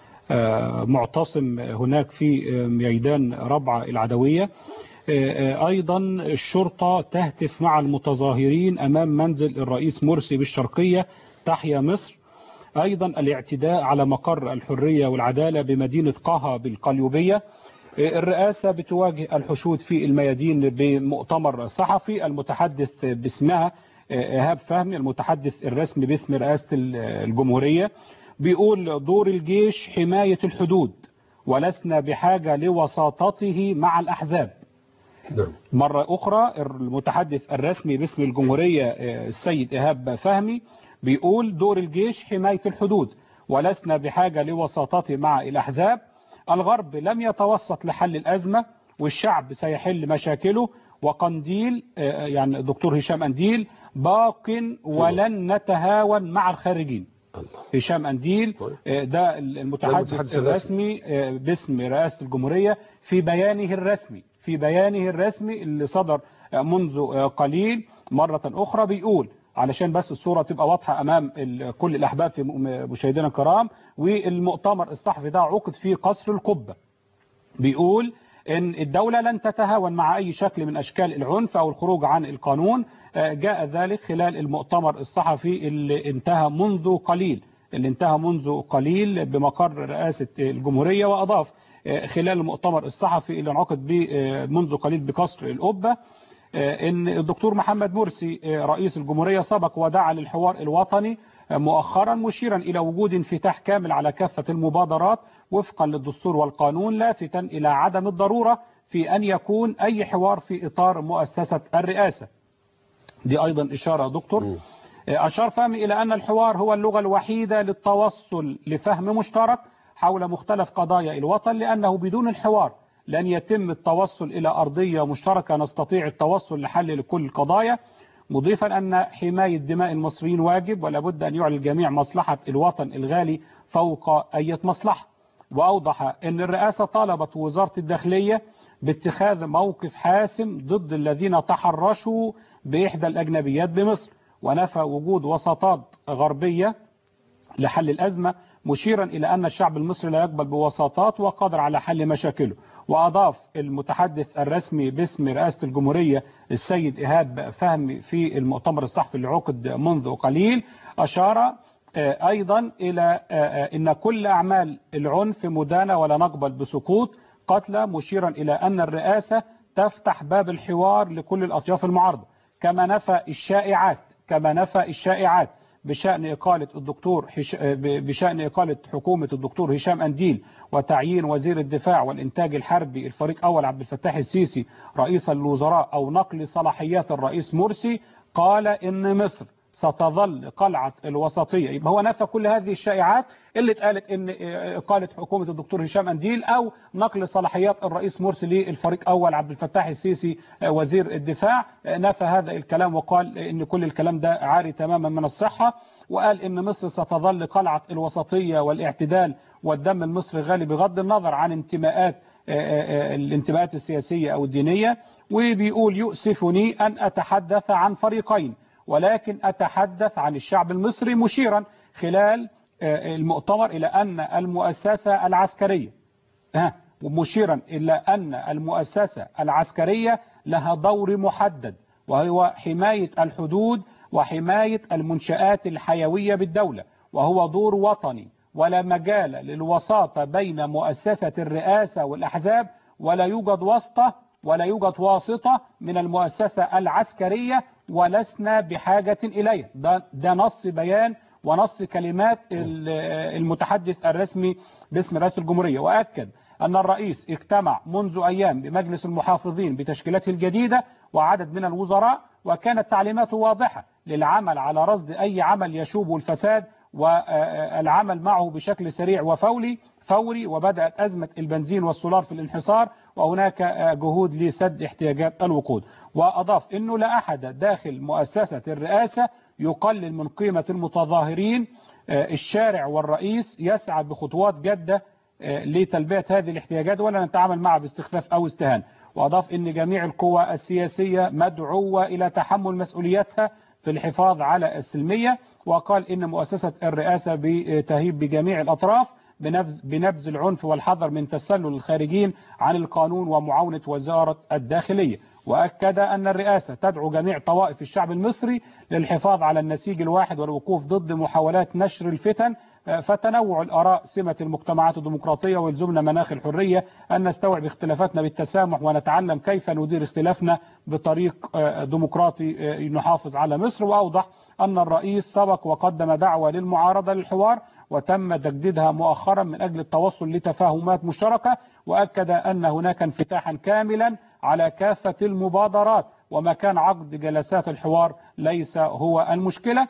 معتصم هناك في ميدان رابعة العدوية. أيضا الشرطة تهتف مع المتظاهرين أمام منزل الرئيس مرسي بالشرقية، تحيا مصر. أيضا الاعتداء على مقر الحرية والعدالة بمدينة قها بالقليوبية. الرئاسة بتواجه الحشود في الميادين بمؤتمر صحفي، المتحدث باسمها إيهاب فهمي المتحدث الرسمي باسم رئاسة الجمهورية بيقول دور الجيش حماية الحدود ولسنا بحاجة لوساطته مع الأحزاب. مرة أخرى المتحدث الرسمي باسم الجمهورية السيد إيهاب فهمي بيقول دور الجيش حماية الحدود ولسنا بحاجة لوساطته مع الأحزاب. الغرب لم يتوسط لحل الأزمة والشعب سيحل مشاكله وقنديل يعني الدكتور هشام أنديل باق ولن نتهاون مع الخارجين. هشام أنديل ده المتحدث الرسمي باسم رئاسة الجمهورية في بيانه الرسمي في بيانه الرسمي اللي صدر منذ قليل مرة أخرى بيقول، علشان بس الصورة تبقى واضحة أمام كل الأحباب في مشاهدينا الكرام، والمؤتمر الصحفي ده عقد في قصر القبة. بيقول إن الدولة لن تتهاون مع أي شكل من أشكال العنف أو الخروج عن القانون. جاء ذلك خلال المؤتمر الصحفي اللي انتهى منذ قليل اللي انتهى منذ قليل بمقر رئاسة الجمهورية. وأضاف خلال المؤتمر الصحفي اللي انعقد منذ قليل بقصر القبة ان الدكتور محمد مرسي رئيس الجمهورية سبق ودعا للحوار الوطني مؤخرا، مشيرا إلى وجود انفتاح كامل على كافة المبادرات وفقا للدستور والقانون، لافتا إلى عدم الضرورة في أن يكون أي حوار في إطار مؤسسة الرئاسة. دي أيضا إشارة دكتور. أشار فهمي إلى أن الحوار هو اللغة الوحيدة للتوصل لفهم مشترك حول مختلف قضايا الوطن، لأنه بدون الحوار لن يتم التوصل إلى أرضية مشتركة نستطيع التوصل لحل لكل القضايا، مضيفا أن حماية دماء المصريين واجب ولا بد أن يعلن الجميع مصلحة الوطن الغالي فوق أي مصلحة. وأوضح أن الرئاسة طالبت وزارة الداخلية باتخاذ موقف حاسم ضد الذين تحرشوا بإحدى الأجنبيات بمصر، ونفى وجود وساطات غربية لحل الأزمة، مشيرا إلى أن الشعب المصري لا يقبل بوساطات وقادر على حل مشاكله. وأضاف المتحدث الرسمي باسم رئاسة الجمهورية السيد إيهاب فهمي في المؤتمر الصحفي اللي عقد منذ قليل، أشار أيضا إلى أن كل أعمال العنف مدانة ولا نقبل بسقوط قتلى، مشيرا إلى أن الرئاسة تفتح باب الحوار لكل الأطياف المعارضة، كما نفى الشائعات كما نفى الشائعات بشأن إقالة الدكتور حش... بشأن إقالة حكومة الدكتور هشام أنديل وتعيين وزير الدفاع والإنتاج الحربي الفريق أول عبد الفتاح السيسي رئيسا للوزراء أو نقل صلاحيات الرئيس مرسي. قال إن مصر ستظل قلعة الوسطية. يبقى هو نفى كل هذه الشائعات اللي اتقالت ان إقالة حكومة الدكتور هشام أنديل او نقل صلاحيات الرئيس مرسي للفريق اول عبد الفتاح السيسي وزير الدفاع. نفى هذا الكلام وقال ان كل الكلام ده عاري تماما من الصحة، وقال ان مصر ستظل قلعة الوسطية والاعتدال والدم المصري غالي بغض النظر عن انتماءات الانتماءات السياسية او الدينية. وبيقول يؤسفني ان اتحدث عن فريقين ولكن أتحدث عن الشعب المصري، مشيرا خلال المؤتمر إلى أن المؤسسة العسكرية ومشيرا إلى أن المؤسسة العسكرية لها دور محدد، وهو حماية الحدود وحماية المنشآت الحيوية بالدولة، وهو دور وطني ولا مجال للوساطة بين مؤسسة الرئاسة والأحزاب، ولا يوجد واسطة ولا يوجد واسطة من المؤسسة العسكرية ولسنا بحاجة إليه. ده, ده نص بيان ونص كلمات المتحدث الرسمي باسم رئاسة الجمهورية. وأكد أن الرئيس اجتمع منذ أيام بمجلس المحافظين بتشكيلته الجديدة وعدد من الوزراء، وكانت تعليماته واضحة للعمل على رصد أي عمل يشوب الفساد والعمل معه بشكل سريع وفوري فوري وبدأت أزمة البنزين والسولار في الانحصار، وهناك جهود لسد احتياجات الوقود. وأضاف أنه لا أحد داخل مؤسسة الرئاسة يقلل من قيمة المتظاهرين. الشارع والرئيس يسعى بخطوات جادة لتلبية هذه الاحتياجات ولا نتعامل معها باستخفاف أو استهانة. وأضاف أن جميع القوى السياسية مدعوة إلى تحمل مسؤولياتها في الحفاظ على السلمية. وقال إن مؤسسة الرئاسة بتهيب بجميع الأطراف بنبذ العنف والحذر من تسلل الخارجين عن القانون ومعاونة وزارة الداخلية. وأكد أن الرئاسة تدعو جميع طوائف الشعب المصري للحفاظ على النسيج الواحد والوقوف ضد محاولات نشر الفتن، فتنوع الآراء سمة المجتمعات الديمقراطية، ويلزمنا مناخ الحرية أن نستوعب اختلافاتنا بالتسامح ونتعلم كيف ندير اختلافنا بطريق ديمقراطي نحافظ على مصر. وأوضح أن الرئيس سبق وقدم دعوة للمعارضة للحوار وتم تجديدها مؤخرا من أجل التوصل لتفاهمات مشتركة، وأكد أن هناك انفتاحا كاملا على كافة المبادرات ومكان عقد جلسات الحوار ليس هو المشكلة.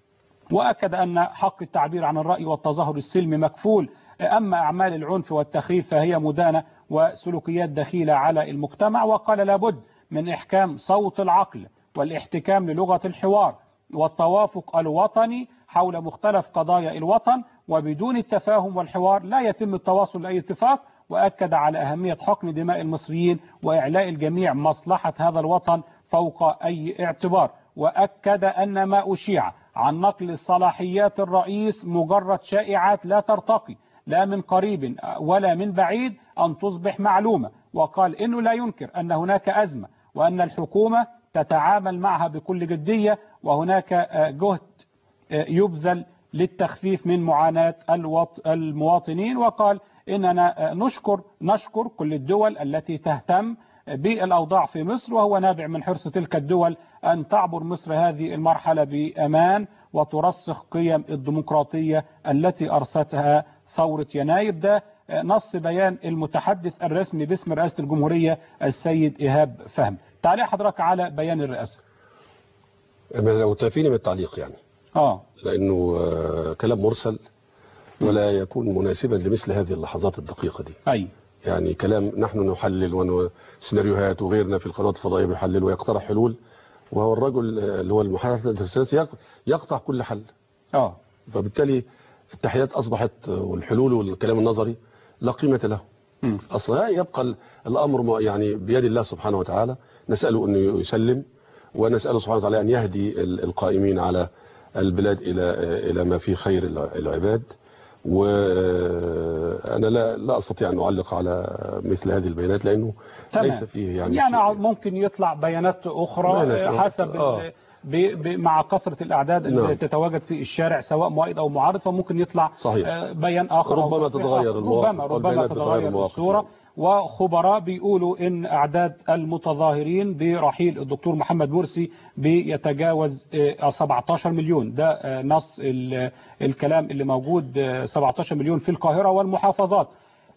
وأكد أن حق التعبير عن الرأي والتظاهر السلمي مكفول، أما أعمال العنف والتخريب فهي مدانة وسلوكيات دخيلة على المجتمع. وقال لابد من إحكام صوت العقل والاحتكام للغة الحوار والتوافق الوطني حول مختلف قضايا الوطن، وبدون التفاهم والحوار لا يتم التواصل لأي اتفاق. وأكد على أهمية حقن دماء المصريين وإعلاء الجميع مصلحة هذا الوطن فوق أي اعتبار. وأكد أن ما أشيع عن نقل صلاحيات الرئيس مجرد شائعات لا ترتقي لا من قريب ولا من بعيد أن تصبح معلومة. وقال إنه لا ينكر أن هناك أزمة وأن الحكومة تتعامل معها بكل جدية، وهناك جهد يبذل للتخفيف من معاناة المواطنين. وقال إننا نشكر نشكر كل الدول التي تهتم بالأوضاع في مصر، وهو نابع من حرص تلك الدول أن تعبر مصر هذه المرحلة بأمان وترسخ قيم الديمقراطية التي أرستها ثورة يناير. ده نص بيان المتحدث الرسمي باسم رئاسة الجمهورية السيد إيهاب فهمي. تعليق حضرتك على بيان الرئاسة؟ لو تفيني من التعليق يعني آه. لأنه كلام مرسل ولا يكون مناسبا لمثل هذه اللحظات الدقيقة دي. أي. يعني كلام نحن نحلل وسيناريوهات وغيرنا في القنوات الفضائية بيحلل ويقترح حلول، وهو الرجل اللي هو المحادث السياسي يقطع كل حل. اه فبالتالي التحيات أصبحت والحلول والكلام النظري لا قيمة له. م. أصلا يبقى الأمر يعني بيد الله سبحانه وتعالى، نسأله أنه يسلم ونسأله سبحانه وتعالى أن يهدي القائمين على البلاد إلى إلى ما فيه خير العباد. وأنا لا لا أستطيع أن أعلق على مثل هذه البيانات لأنه تمام. ليس فيه يعني يعني ممكن يطلع بيانات أخرى بيانات حسب آه. مع كثرة الأعداد اللي نعم. تتواجد في الشارع سواء مؤيد أو معارض، فممكن يطلع صحيح. بيان آخر ربما تتغير ربما ربما تتغير الصورة. وخبراء بيقولوا إن أعداد المتظاهرين برحيل الدكتور محمد مرسي بيتجاوز سبعة عشر مليون. ده نص الكلام اللي موجود، سبعة عشر مليون في القاهرة والمحافظات.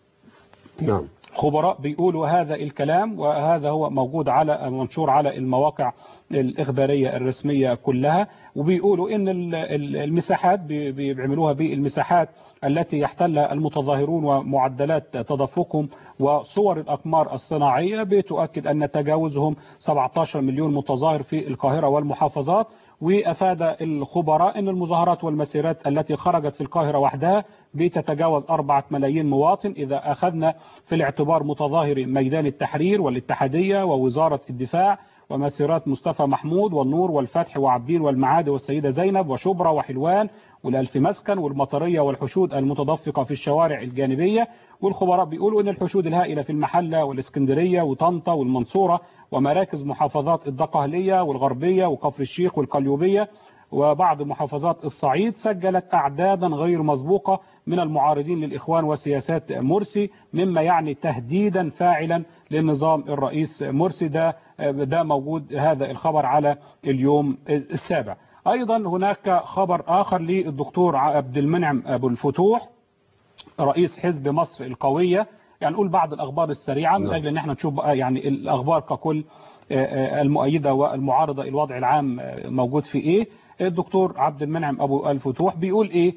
نعم. خبراء بيقولوا هذا الكلام، وهذا هو موجود على منشور على المواقع الإخبارية الرسمية كلها. وبيقولوا إن المساحات بيعملوها بالمساحات التي يحتلها المتظاهرون ومعدلات تدفقهم وصور الأقمار الصناعية، بتؤكد أن تجاوزهم سبعة عشر مليون متظاهر في القاهرة والمحافظات. وأفاد الخبراء أن المظاهرات والمسيرات التي خرجت في القاهرة وحدها بتتجاوز أربعة ملايين مواطن، إذا أخذنا في الاعتبار متظاهر ميدان التحرير والاتحادية ووزارة الدفاع ومسيرات مصطفى محمود والنور والفتح وعبدين والمعادي والسيدة زينب وشبرا وحلوان والألف مسكن والمطرية والحشود المتدفقة في الشوارع الجانبية. والخبراء بيقولوا أن الحشود الهائلة في المحلة والإسكندرية وطنطا والمنصورة ومراكز محافظات الدقهلية والغربية وكفر الشيخ والقليوبية وبعض محافظات الصعيد سجلت أعدادا غير مسبوقة من المعارضين للإخوان وسياسات مرسي، مما يعني تهديدا فاعلا للنظام الرئيس مرسي. ده ده موجود هذا الخبر على اليوم السابع. أيضا هناك خبر آخر للدكتور عبد المنعم أبو الفتوح رئيس حزب مصر القوية. يعني نقول بعض الأخبار السريعة من أجل أن احنا نشوف يعني الأخبار ككل المؤيدة والمعارضة، الوضع العام موجود في إيه. الدكتور عبد المنعم أبو الفتوح بيقول إيه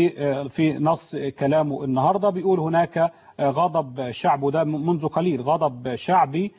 في نص كلامه النهاردة؟ بيقول هناك غضب شعب، وده منذ قليل، غضب شعبي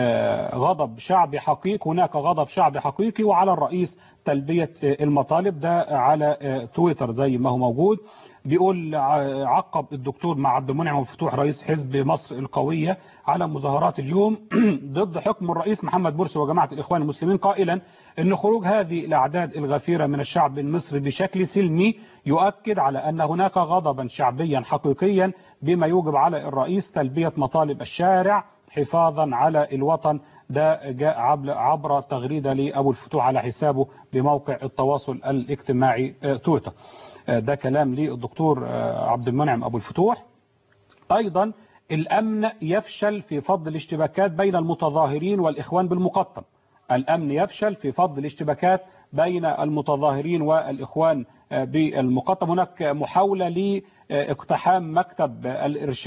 غضب شعبي حقيقي، هناك غضب شعبي حقيقي وعلى الرئيس تلبية المطالب. ده على تويتر زي ما هو موجود. بيقول عقب الدكتور مع عبد المنعم أبو الفتوح رئيس حزب مصر القوية على مظاهرات اليوم ضد حكم الرئيس محمد مرسي وجماعة الإخوان المسلمين، قائلا أن خروج هذه الأعداد الغفيرة من الشعب المصري بشكل سلمي يؤكد على أن هناك غضبا شعبيا حقيقيا بما يوجب على الرئيس تلبية مطالب الشارع حفاظا على الوطن. ده جاء عبر تغريدة لأبو الفتوح على حسابه بموقع التواصل الاجتماعي تويتر. ده كلام للدكتور عبد المنعم أبو الفتوح. أيضا الأمن يفشل في فض الاشتباكات بين المتظاهرين والإخوان بالمقطم. الأمن يفشل في فض الاشتباكات بين المتظاهرين والإخوان بالمقطم. هناك محاولة لاقتحام مكتب الإرشاد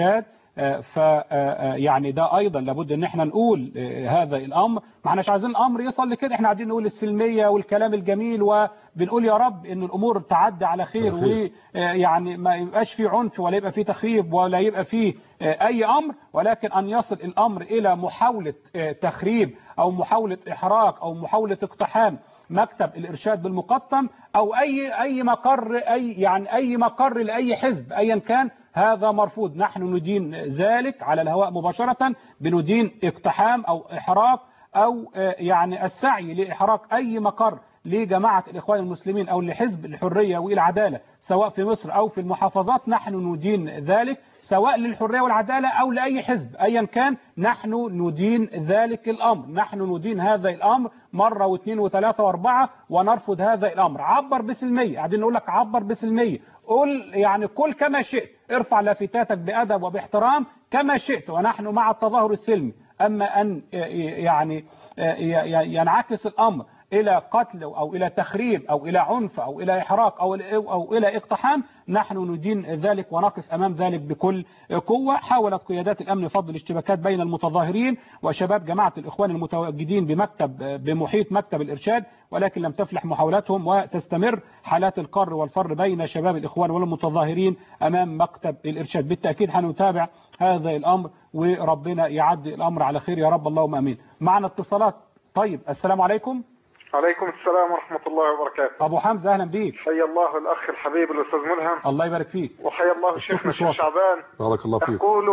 ف يعني ده ايضا لابد ان احنا نقول هذا الامر، ما احناش عايزين الامر يصل لكده، احنا عايزين نقول السلميه والكلام الجميل، وبنقول يا رب ان الامور تعدي على خير، ويعني ما يبقاش في عنف ولا يبقى في تخريب ولا يبقى في اي امر، ولكن ان يصل الامر الى محاوله تخريب او محاوله احراق او محاوله اقتحام مكتب الارشاد بالمقطم او اي اي مقر اي يعني اي مقر لاي حزب ايا كان، هذا مرفوض. نحن ندين ذلك على الهواء مباشرة، بندين اقتحام او احراق او يعني السعي لاحراق اي مقر لجماعة الاخوان المسلمين او لحزب الحرية والعدالة سواء في مصر او في المحافظات، نحن ندين ذلك سواء للحرية والعدالة او لاي حزب ايا كان، نحن ندين ذلك الامر، نحن ندين هذا الامر مرة واثنين وثلاثة واربعة ونرفض هذا الامر. عبر بسلمية، قاعدين نقول لك عبر بسلمية، قل يعني كل كما شئت، ارفع لافتاتك بأدب وباحترام كما شئت، ونحن مع التظاهر السلمي. أما أن يعني ينعكس الأمر إلى قتل أو إلى تخريب أو إلى عنف أو إلى إحراق أو أو إلى اقتحام، نحن ندين ذلك ونقف أمام ذلك بكل قوة. حاولت قيادات الأمن فض الاشتباكات بين المتظاهرين وشباب جماعة الإخوان المتواجدين بمكتب بمحيط مكتب الإرشاد، ولكن لم تفلح محاولاتهم، وتستمر حالات القر والفر بين شباب الإخوان والمتظاهرين أمام مكتب الإرشاد. بالتأكيد هنتابع هذا الأمر وربنا يعدي الأمر على خير يا رب، اللهم أمين. معنا اتصالات. طيب، السلام عليكم. عليكم السلام ورحمة الله وبركاته. أبو حمزة أهلا بيك. حيا الله الأخ الحبيب الأستاذ ملهم. الله يبارك فيك. وحيا الله شيخنا الشيخ شعبان. بارك الله فيك. أقول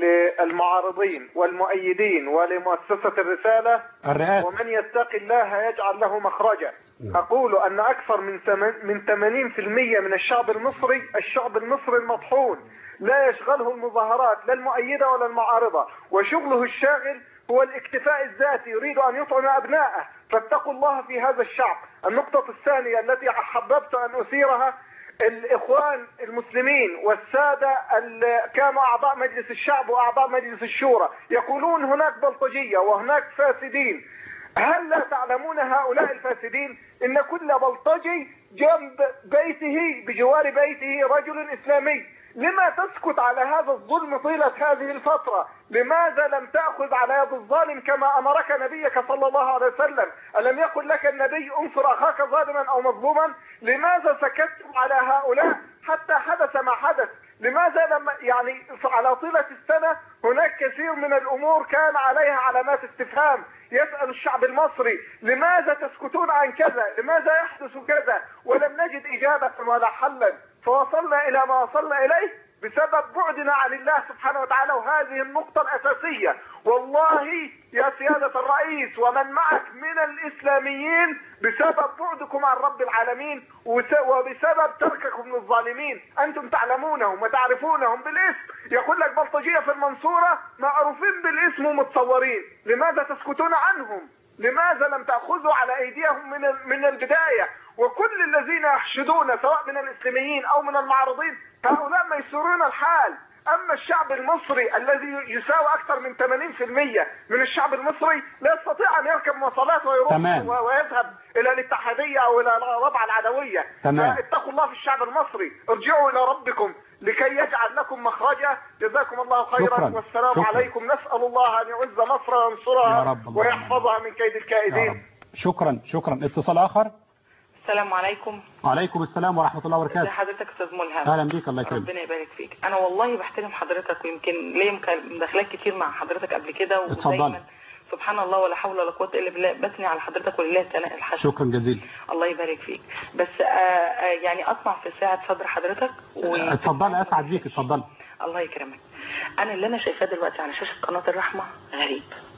للمعارضين والمؤيدين ولمؤسسة الرسالة الرئاسة، ومن يتق الله يجعل له مخرجا. أقول أن أكثر من من ثمانين بالمئة من الشعب المصري، الشعب المصري المطحون، لا يشغله المظاهرات لا المؤيدة ولا المعارضة، وشغله الشاغل هو الاكتفاء الذاتي، يريد أن يطعم أبنائه، فاتقوا الله في هذا الشعب. النقطة الثانية التي حببت أن أثيرها، الإخوان المسلمين والسادة كانوا أعضاء مجلس الشعب وأعضاء مجلس الشورى يقولون هناك بلطجية وهناك فاسدين. هل لا تعلمون هؤلاء الفاسدين إن كل بلطجي جنب بيته بجوار بيته رجل إسلامي؟ لما تسكت على هذا الظلم طيلة هذه الفترة؟ لماذا لم تأخذ على يد الظالم كما أمرك نبيك صلى الله عليه وسلم؟ ألم يقل لك النبي انصر أخاك ظالما أو مظلوما؟ لماذا سكتتم على هؤلاء حتى حدث ما حدث؟ لماذا لما يعني على طيلة السنة هناك كثير من الأمور كان عليها علامات استفهام، يسأل الشعب المصري لماذا تسكتون عن كذا؟ لماذا يحدث كذا؟ ولم نجد إجابة ولا حلا، فوصلنا إلى ما وصلنا إليه بسبب بعدنا عن الله سبحانه وتعالى. وهذه النقطة الأساسية، والله يا سيادة الرئيس ومن معك من الإسلاميين، بسبب بعدكم عن رب العالمين وبسبب ترككم للظالمين. أنتم تعلمونهم وتعرفونهم بالاسم، يقول لك بلطجية في المنصورة معروفين بالاسم ومتصورين، لماذا تسكتون عنهم؟ لماذا لم تأخذوا على أيديهم من من البداية؟ وكل الذين يحشدون سواء من الإسلاميين أو من المعارضين هؤلاء ميسورون الحال. أما الشعب المصري الذي يساوي أكثر من ثمانين بالمئة من الشعب المصري لا يستطيع أن يركب مواصلات ويروح تمام. ويذهب إلى الاتحادية أو إلى الرابعة العدوية. فاتقوا الله في الشعب المصري، ارجعوا إلى ربكم لكي يجعل لكم مخرجا. جزاكم الله خيرا. شكرا. والسلام شكرا. عليكم. نسأل الله أن يعز مصر وينصرها ويحفظها من كيد الكائدين. شكرا شكرا. اتصال آخر. السلام عليكم. وعليكم السلام ورحمة الله وبركاته. ازي حضرتك استاذ ملهم؟ اهلا بيك. الله يكرمك. ربنا يبارك فيك. انا والله بحترم حضرتك، ويمكن ليا مداخلات كتير مع حضرتك قبل كده، ودايما سبحان الله ولا حول ولا قوه الا بالله بثني على حضرتك ولله الثناء الحسن. شكرا جزيلا. الله يبارك فيك. بس آآ آآ يعني اطمع في ساعه صدر حضرتك و... اتفضلي. اسعد بيك. اتفضلي. الله يكرمك. انا اللي انا شايفاه دلوقتي على شاشه قناه الرحمه غريب.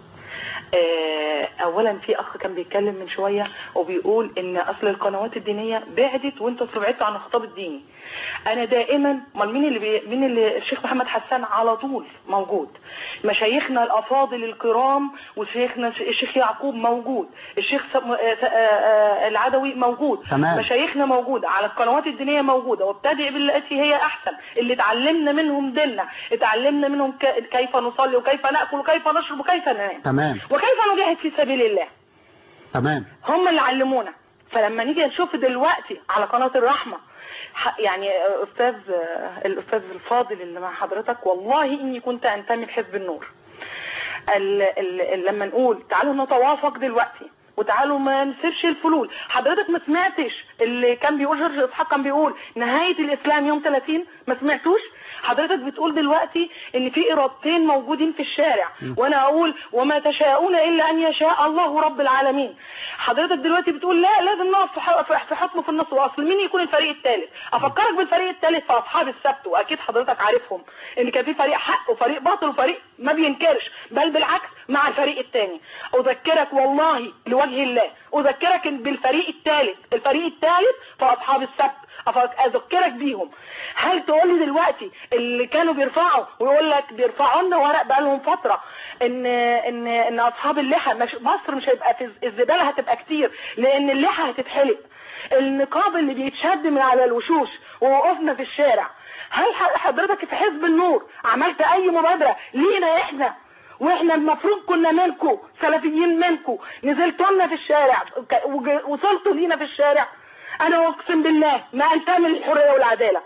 اولا في اخ كان بيتكلم من شويه وبيقول ان اصل القنوات الدينيه بعدت وانتوا بعدتوا عن الخطاب الديني. انا دائما امال مين اللي بي... مين اللي الشيخ محمد حسان على طول موجود، مشايخنا الافاضل الكرام، وشيخنا الشيخ يعقوب موجود، الشيخ العدوي موجود، تمام. مشايخنا موجود على القنوات الدينيه موجوده، وابتدئ بالتي هي احسن، اللي اتعلمنا منهم ديننا، اتعلمنا منهم ك... كيف نصلي وكيف ناكل وكيف نشرب وكيف ننام، تمام، وكيف نجاهد في سبيل الله، تمام. هم اللي علمونا. فلما نيجي نشوف دلوقتي على قناه الرحمه يعني استاذ الاستاذ الفاضل اللي مع حضرتك، والله اني كنت انتمي لحزب النور. ال ال لما نقول تعالوا نتوافق دلوقتي وتعالوا ما نسيبش الفلول، حضرتك ما سمعتش اللي كان بيقول جورج اسحاق كان بيقول نهايه الاسلام يوم ثلاثين؟ ما سمعتوش؟ حضرتك بتقول دلوقتي ان في ارادتين موجودين في الشارع، وانا اقول وما تشاءون الا ان يشاء الله رب العالمين. حضرتك دلوقتي بتقول لا لازم نقف في حكم في النص، واصل مين يكون الفريق الثالث؟ افكرك بالفريق الثالث في اصحاب السبت، واكيد حضرتك عارفهم ان كان في فريق حق وفريق باطل وفريق ما بينكرش، بل بالعكس مع الفريق الثاني. اذكرك والله لوجه الله، اذكرك بالفريق الثالث، الفريق الثالث في اصحاب السبت، اذكرك بيهم. هل تقول لي دلوقتي اللي كانوا بيرفعوا ويقول لك بيرفعوا لنا ورق بقى لهم فتره ان ان ان اصحاب اللحى مش مصر مش هيبقى في الزباله، هتبقى كتير لان اللحى هتتحلق، النقاب اللي بيتشد من على الوشوش ووقفنا في الشارع. هل حضرتك في حزب النور عملت اي مبادره لينا احنا واحنا المفروض كنا منكم سلفيين منكم نزلتوا لنا في الشارع وصلتوا لينا في الشارع؟ انا اقسم بالله ما انتمي للحريه والعداله،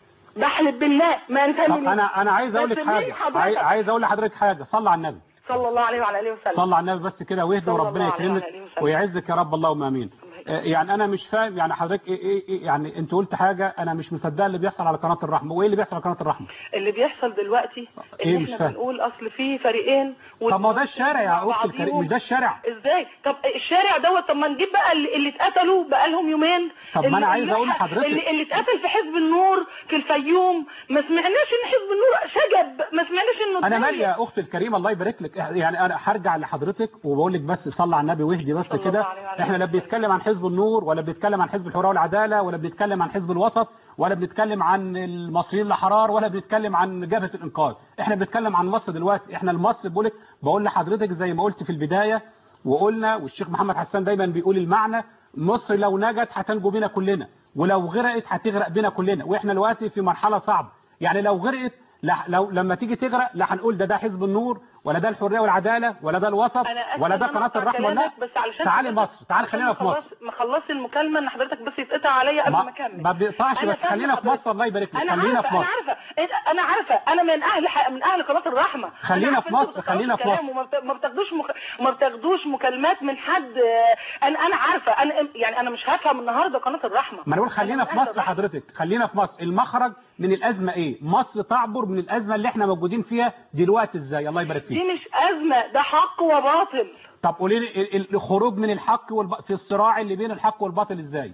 بحلف بالله ما انتمي. طب انا انا عايز اقول لك حاجه، عايز اقول لحضرتك حاجه، صلى على النبي صلى الله عليه وعلى اله وسلم. صلى على النبي بس كده واهدى وربنا يكرمك ويعزك يا رب، اللهم امين. يعني انا مش فاهم يعني حضرتك ايه ايه, إيه يعني انت قلت حاجه انا مش مصدقه اللي بيحصل على قناه الرحمه. وايه اللي بيحصل على قناه الرحمه؟ اللي بيحصل دلوقتي ان إيه احنا بنقول اصل في فريقين. طب ما ده الشارع يا اختي الكريم، مش ده الشارع؟ ازاي؟ طب الشارع دوت، طب ما نجيب بقى اللي, اللي اتقتلوا بقى لهم يومين. طب ما انا عايز اقول لحضرتك اللي, اللي اتقتل في حزب النور في الفيوم، ما سمعناش ان حزب النور شجب، ما سمعناش انه انا مالي يا اختي الكريمه الله يبارك لك. يعني انا هرجع لحضرتك وبقول لك بس صلى على النبي واهدي بس كده. احنا لا بنتكلم عن حزب النور ولا بنتكلم عن حزب الحريه والعداله ولا بنتكلم عن حزب الوسط ولا بنتكلم عن المصريين الاحرار ولا بنتكلم عن جبهه الانقاذ. احنا بنتكلم عن مصر دلوقتي. احنا المصر بقول لك بقول لحضرتك زي ما قلت في البدايه وقلنا، والشيخ محمد حسان دايما بيقول المعنى، مصر لو نجت هتنجو بينا كلنا، ولو غرقت هتغرق بينا كلنا. واحنا دلوقتي في مرحله صعبه. يعني لو غرقت لو لما تيجي تغرق لا هنقول ده ده حزب النور ولا ده الحريه والعداله ولا ده الوسط ولا ده قناه الرحمه. لا تعالي مصر، تعالي خلينا في مصر. ما خلصت المكالمه ان حضرتك بس يتقطع عليا قبل ما اكمل. ما بيقطعش بس خلينا في مصر الله يبارك لك. خلينا في مصر. انا عارفه انا عارفه انا من اهل من اهل قناه الرحمه. خلينا في مصر خلينا في مصر. ما بتاخدوش مك... ما بتاخدوش مكالمات من حد. انا انا عارفه انا يعني انا مش هفهم النهارده قناه الرحمه. ما نقول خلينا في مصر حضرتك، خلينا في مصر. المخرج من الازمه ايه؟ مصر تعبر من الازمه اللي احنا موجودين فيها دلوقتي ازاي؟ الله يبارك فيك. دي مش ازمه، ده حق وباطل. طب قولي لي الخروج من الحق والب... في الصراع اللي بين الحق والباطل ازاي؟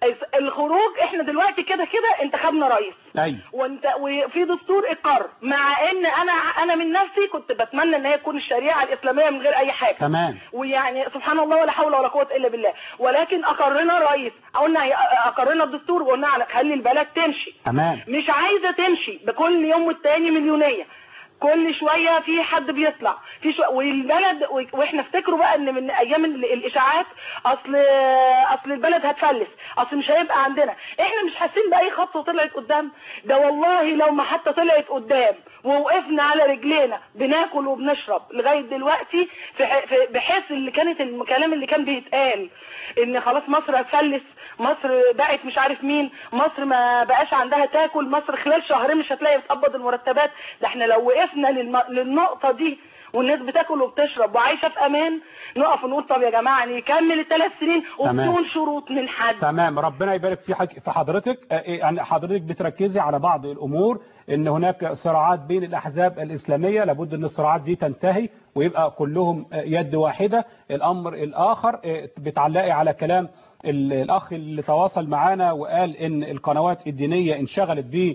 الخروج احنا دلوقتي كده كده انتخبنا رئيس. ايوه. وانت وفي دستور اقر، مع ان انا انا من نفسي كنت بتمنى ان هي تكون الشريعه الاسلاميه من غير اي حاجه. تمام. ويعني سبحان الله ولا حول ولا قوه الا بالله، ولكن اقرنا رئيس، قلنا اقرنا الدستور وقلنا على خلي البلد تمشي. تمام. مش عايزه تمشي، بكل يوم والتاني مليونيه، كل شويه في حد بيطلع في شو... والبلد واحنا افتكروا بقى ان من ايام الاشاعات اصل اصل البلد هتفلس، اصل مش هيبقى عندنا. احنا مش حاسين باي خطوه طلعت قدام. ده والله لو ما حتى طلعت قدام ووقفنا على رجلينا بناكل وبنشرب لغايه دلوقتي في بحيث اللي كانت الكلام اللي كان بيتقال ان خلاص مصر هتفلس، مصر بقت مش عارف مين، مصر ما بقاش عندها تاكل، مصر خلال شهرين مش هتلاقي بتقبض المرتبات. ده احنا لو وقفنا للم... للنقطه دي والناس بتاكل وبتشرب وعايشه في امان، نقف ونقول طب يا جماعه نكمل الثلاث سنين وبدون شروط من حد. تمام. ربنا يبارك في حك... في حضرتك. يعني حضرتك بتركزي على بعض الامور، ان هناك صراعات بين الاحزاب الاسلاميه، لابد ان الصراعات دي تنتهي ويبقى كلهم يد واحده. الامر الاخر بتعلقي على كلام الاخ اللي تواصل معانا وقال ان القنوات الدينيه انشغلت ب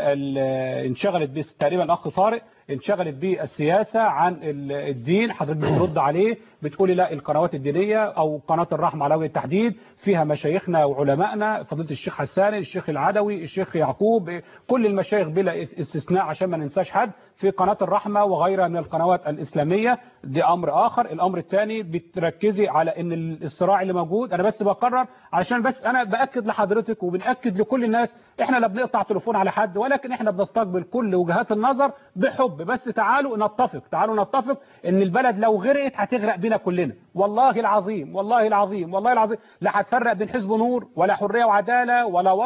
انشغلت ب تقريبا الاخ طارق انشغلت بالسياسه عن الدين. حضرتك بترد عليه بتقولي لا، القنوات الدينيه او قناه الرحمه على وجه التحديد فيها مشايخنا وعلمائنا، فضيله الشيخ حسان، الشيخ العدوي، الشيخ يعقوب، كل المشايخ بلا استثناء عشان ما ننساش حد في قناه الرحمه وغيرها من القنوات الاسلاميه. دي امر اخر. الامر الثاني بتركزي على ان الصراع اللي موجود، انا بس بقرر علشان بس انا باكد لحضرتك وبناكد لكل الناس، احنا لا بنقطع تليفون على حد، ولكن احنا بنستقبل كل وجهات النظر بحب. بس تعالوا نتفق، تعالوا نتفق ان البلد لو غرقت هتغرق بينا كلنا. والله العظيم والله العظيم والله العظيم لا هتفرق بين حزب نور ولا حريه وعداله ولا وسط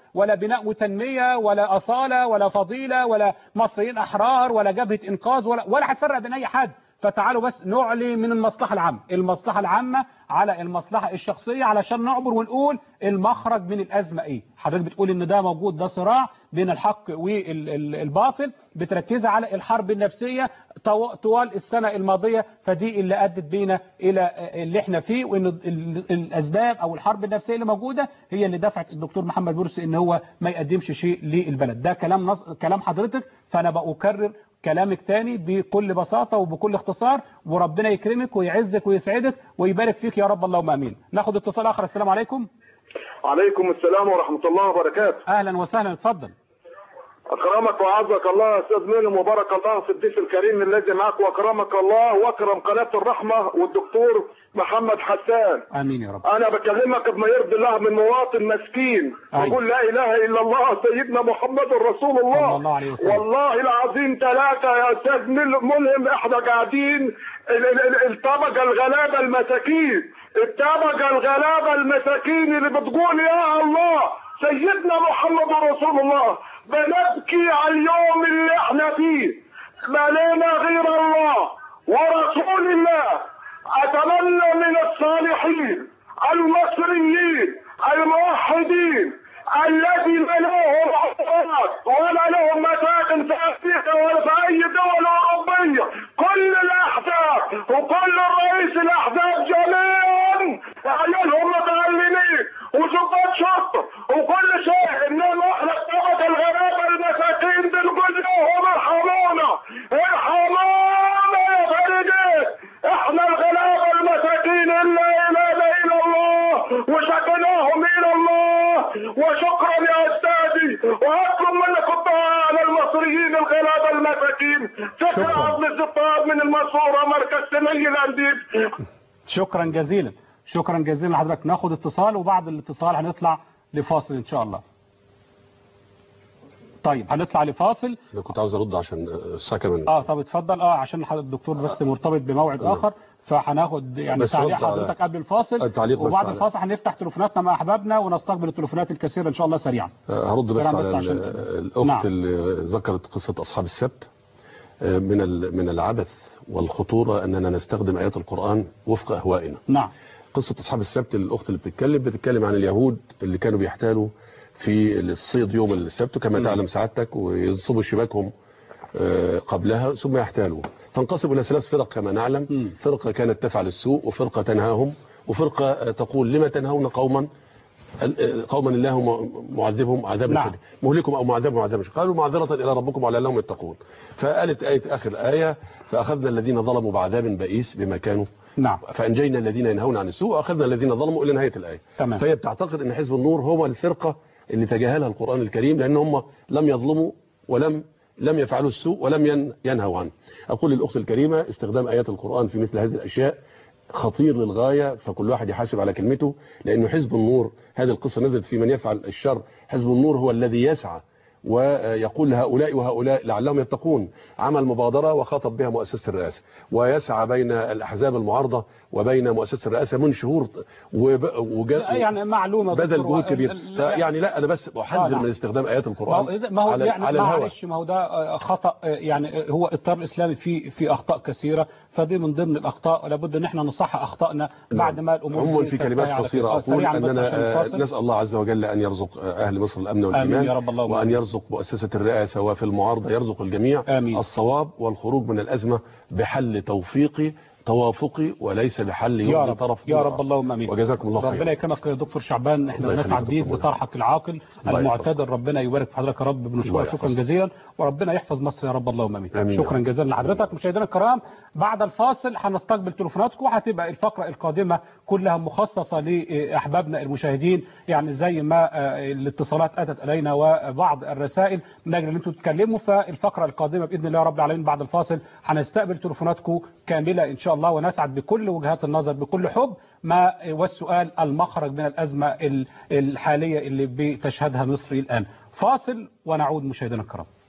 ولا بناء وتنمية ولا أصالة ولا فضيلة ولا مصريين أحرار ولا جبهة إنقاذ ولا ولا هتفرق بين أي حد. فتعالوا بس نعلي من المصلحة العامة، المصلحة العامة على المصلحة الشخصية علشان نعبر ونقول المخرج من الأزمة إيه. حضرتك بتقول إن ده موجود، ده صراع بين الحق والباطل، بتركز على الحرب النفسية طوال السنة الماضية، فدي اللي أدت بينا إلى اللي احنا فيه، وإن الأسباب أو الحرب النفسية اللي موجودة هي اللي دفعت الدكتور محمد مرسي إن هو ما يقدمش شيء للبلد. ده كلام نص... كلام حضرتك، فأنا بأكرر كلامك تاني بكل بساطة وبكل اختصار، وربنا يكرمك ويعزك ويسعدك ويبارك فيك يا رب، اللهم امين. ناخد اتصال اخر. السلام عليكم. عليكم السلام ورحمة الله وبركاته. اهلا وسهلا، اتفضل. اكرمك وعزك الله يا استاذ ميلم، وبارك الله في الضيف الكريم الذي معك، واكرمك الله واكرم قناة الرحمة والدكتور محمد حسان. امين يا رب. انا بكلمك بما يرضي الله من مواطن مسكين بقول لا اله الا الله سيدنا محمد رسول الله صلى الله عليه وسلم. والله العظيم ثلاثة يا استاذ ملهم، احنا قاعدين الطبقة الغلابة المساكين، الطبقة الغلابة المساكين اللي بتقول يا الله سيدنا محمد رسول الله، بنبكي على اليوم اللي احنا فيه، ما لنا غير الله ورسول الله. اتمنى من الصالحين المصريين الموحدين الذين لهم عقوبات ولا لهم مساكن في افريقيا ولا في اي دول اوروبيه، كل الاحزاب وكل رئيس الاحزاب جميعا عيالهم متعلمين وضباط شرطه وكل شيء، انما احنا الطبقه الغلابه المساكين بنقول لهم ارحمونا ارحمونا يا فريدين، احنا الغلابه المساكين الا اله الا الله وشكناهم الى الله. وشكرا يا استاذي، واطلب منك الدعاء على المصريين الغلابه المساكين. شكرا عبد الستار من المنصوره مركز سمي الانديب. شكرا جزيلا، شكرا جزيلا لحضرتك. ناخد اتصال وبعد الاتصال هنطلع لفاصل ان شاء الله. طيب هنطلع لفاصل. انا كنت عاوز ارد عشان الساعه كمان. اه طب اتفضل. اه عشان الدكتور بس مرتبط بموعد اخر، فهناخد يعني تعليق حضرتك قبل الفاصل، وبعد الفاصل هنفتح تليفوناتنا مع احبابنا ونستقبل التليفونات الكثيره ان شاء الله سريعا. هرد بس على الاخت نعم. اللي ذكرت قصه اصحاب السبت. من من العبث والخطوره اننا نستخدم ايات القران وفق اهوائنا. نعم. قصه اصحاب السبت، الاخت اللي بتتكلم بتتكلم عن اليهود اللي كانوا بيحتالوا في الصيد يوم السبت كما م. تعلم سعادتك، وينصبوا شباكهم قبلها ثم يحتالوا، تنقسم الى ثلاث فرق كما نعلم. م. فرقه كانت تفعل السوء، وفرقه تنهاهم، وفرقه تقول لما تنهون قوما قوما الله معذبهم عذابا نعم. شديد مهلكهم او معذبهم عذابا شديد، قالوا معذره الى ربكم ولعلهم يتقون. فقالت ايه اخر الايه فاخذنا الذين ظلموا بعذاب بئيس بما كانوا نعم فانجينا الذين ينهون عن السوء واخذنا الذين ظلموا الى نهايه الايه. تمام. فهي بتعتقد ان حزب النور هو الفرقه اللي تجاهلها القران الكريم، لان هم لم يظلموا ولم لم يفعلوا السوء ولم ينهوا عنه. اقول للاخت الكريمه استخدام ايات القران في مثل هذه الاشياء خطير للغاية، فكل واحد يحاسب على كلمته، لأنه حزب النور هذه القصة نزلت في من يفعل الشر. حزب النور هو الذي يسعى ويقول لهؤلاء وهؤلاء لعلهم يتقون، عمل مبادرة وخاطب بها مؤسسة الرئاسة، ويسعى بين الأحزاب المعارضة وبين مؤسسة الرئاسة من شهور وجاء يعني معلومة بدل جهود كبير. يعني لا أنا بس أحذر من استخدام آيات القرآن ما هو على, يعني على معلش ما هو ده خطأ، يعني هو الطار الإسلامي في في أخطاء كثيرة، فدي من ضمن الأخطاء لابد أن احنا نصحح أخطائنا بعد ما الأمور. عموما في كلمات قصيرة أقول أننا نسأل الله عز وجل أن يرزق أهل مصر الأمن والإيمان، وأن يرزق مؤسسة الرئاسة وفي المعارضة يرزق الجميع آمين. الصواب والخروج من الأزمة بحل توفيقي توافقي وليس بحل يرضي طرف. يا رب اللهم امين. وجزاكم الله خير. ربنا يكرمك يا دكتور شعبان، احنا بنسعد بيك بطرحك العاقل المعتدل، ربنا يبارك في حضرتك يا رب، بنشكرك شكرا جزيلا، وربنا يحفظ مصر يا رب اللهم امين. آمين. شكرا جزيلا لحضرتك. مشاهدينا الكرام بعد الفاصل هنستقبل تليفوناتكم، وهتبقى الفقره القادمه كلها مخصصه لاحبابنا المشاهدين، يعني زي ما الاتصالات اتت الينا وبعض الرسائل من اجل ان انتم تتكلموا. فالفقره القادمه باذن الله رب العالمين بعد الفاصل هنستقبل تليفوناتكم كامله ان شاء الله، ونسعد بكل وجهات النظر بكل حب ما والسؤال المخرج من الازمه الحاليه اللي بتشهدها مصر الان. فاصل ونعود مشاهدينا الكرام.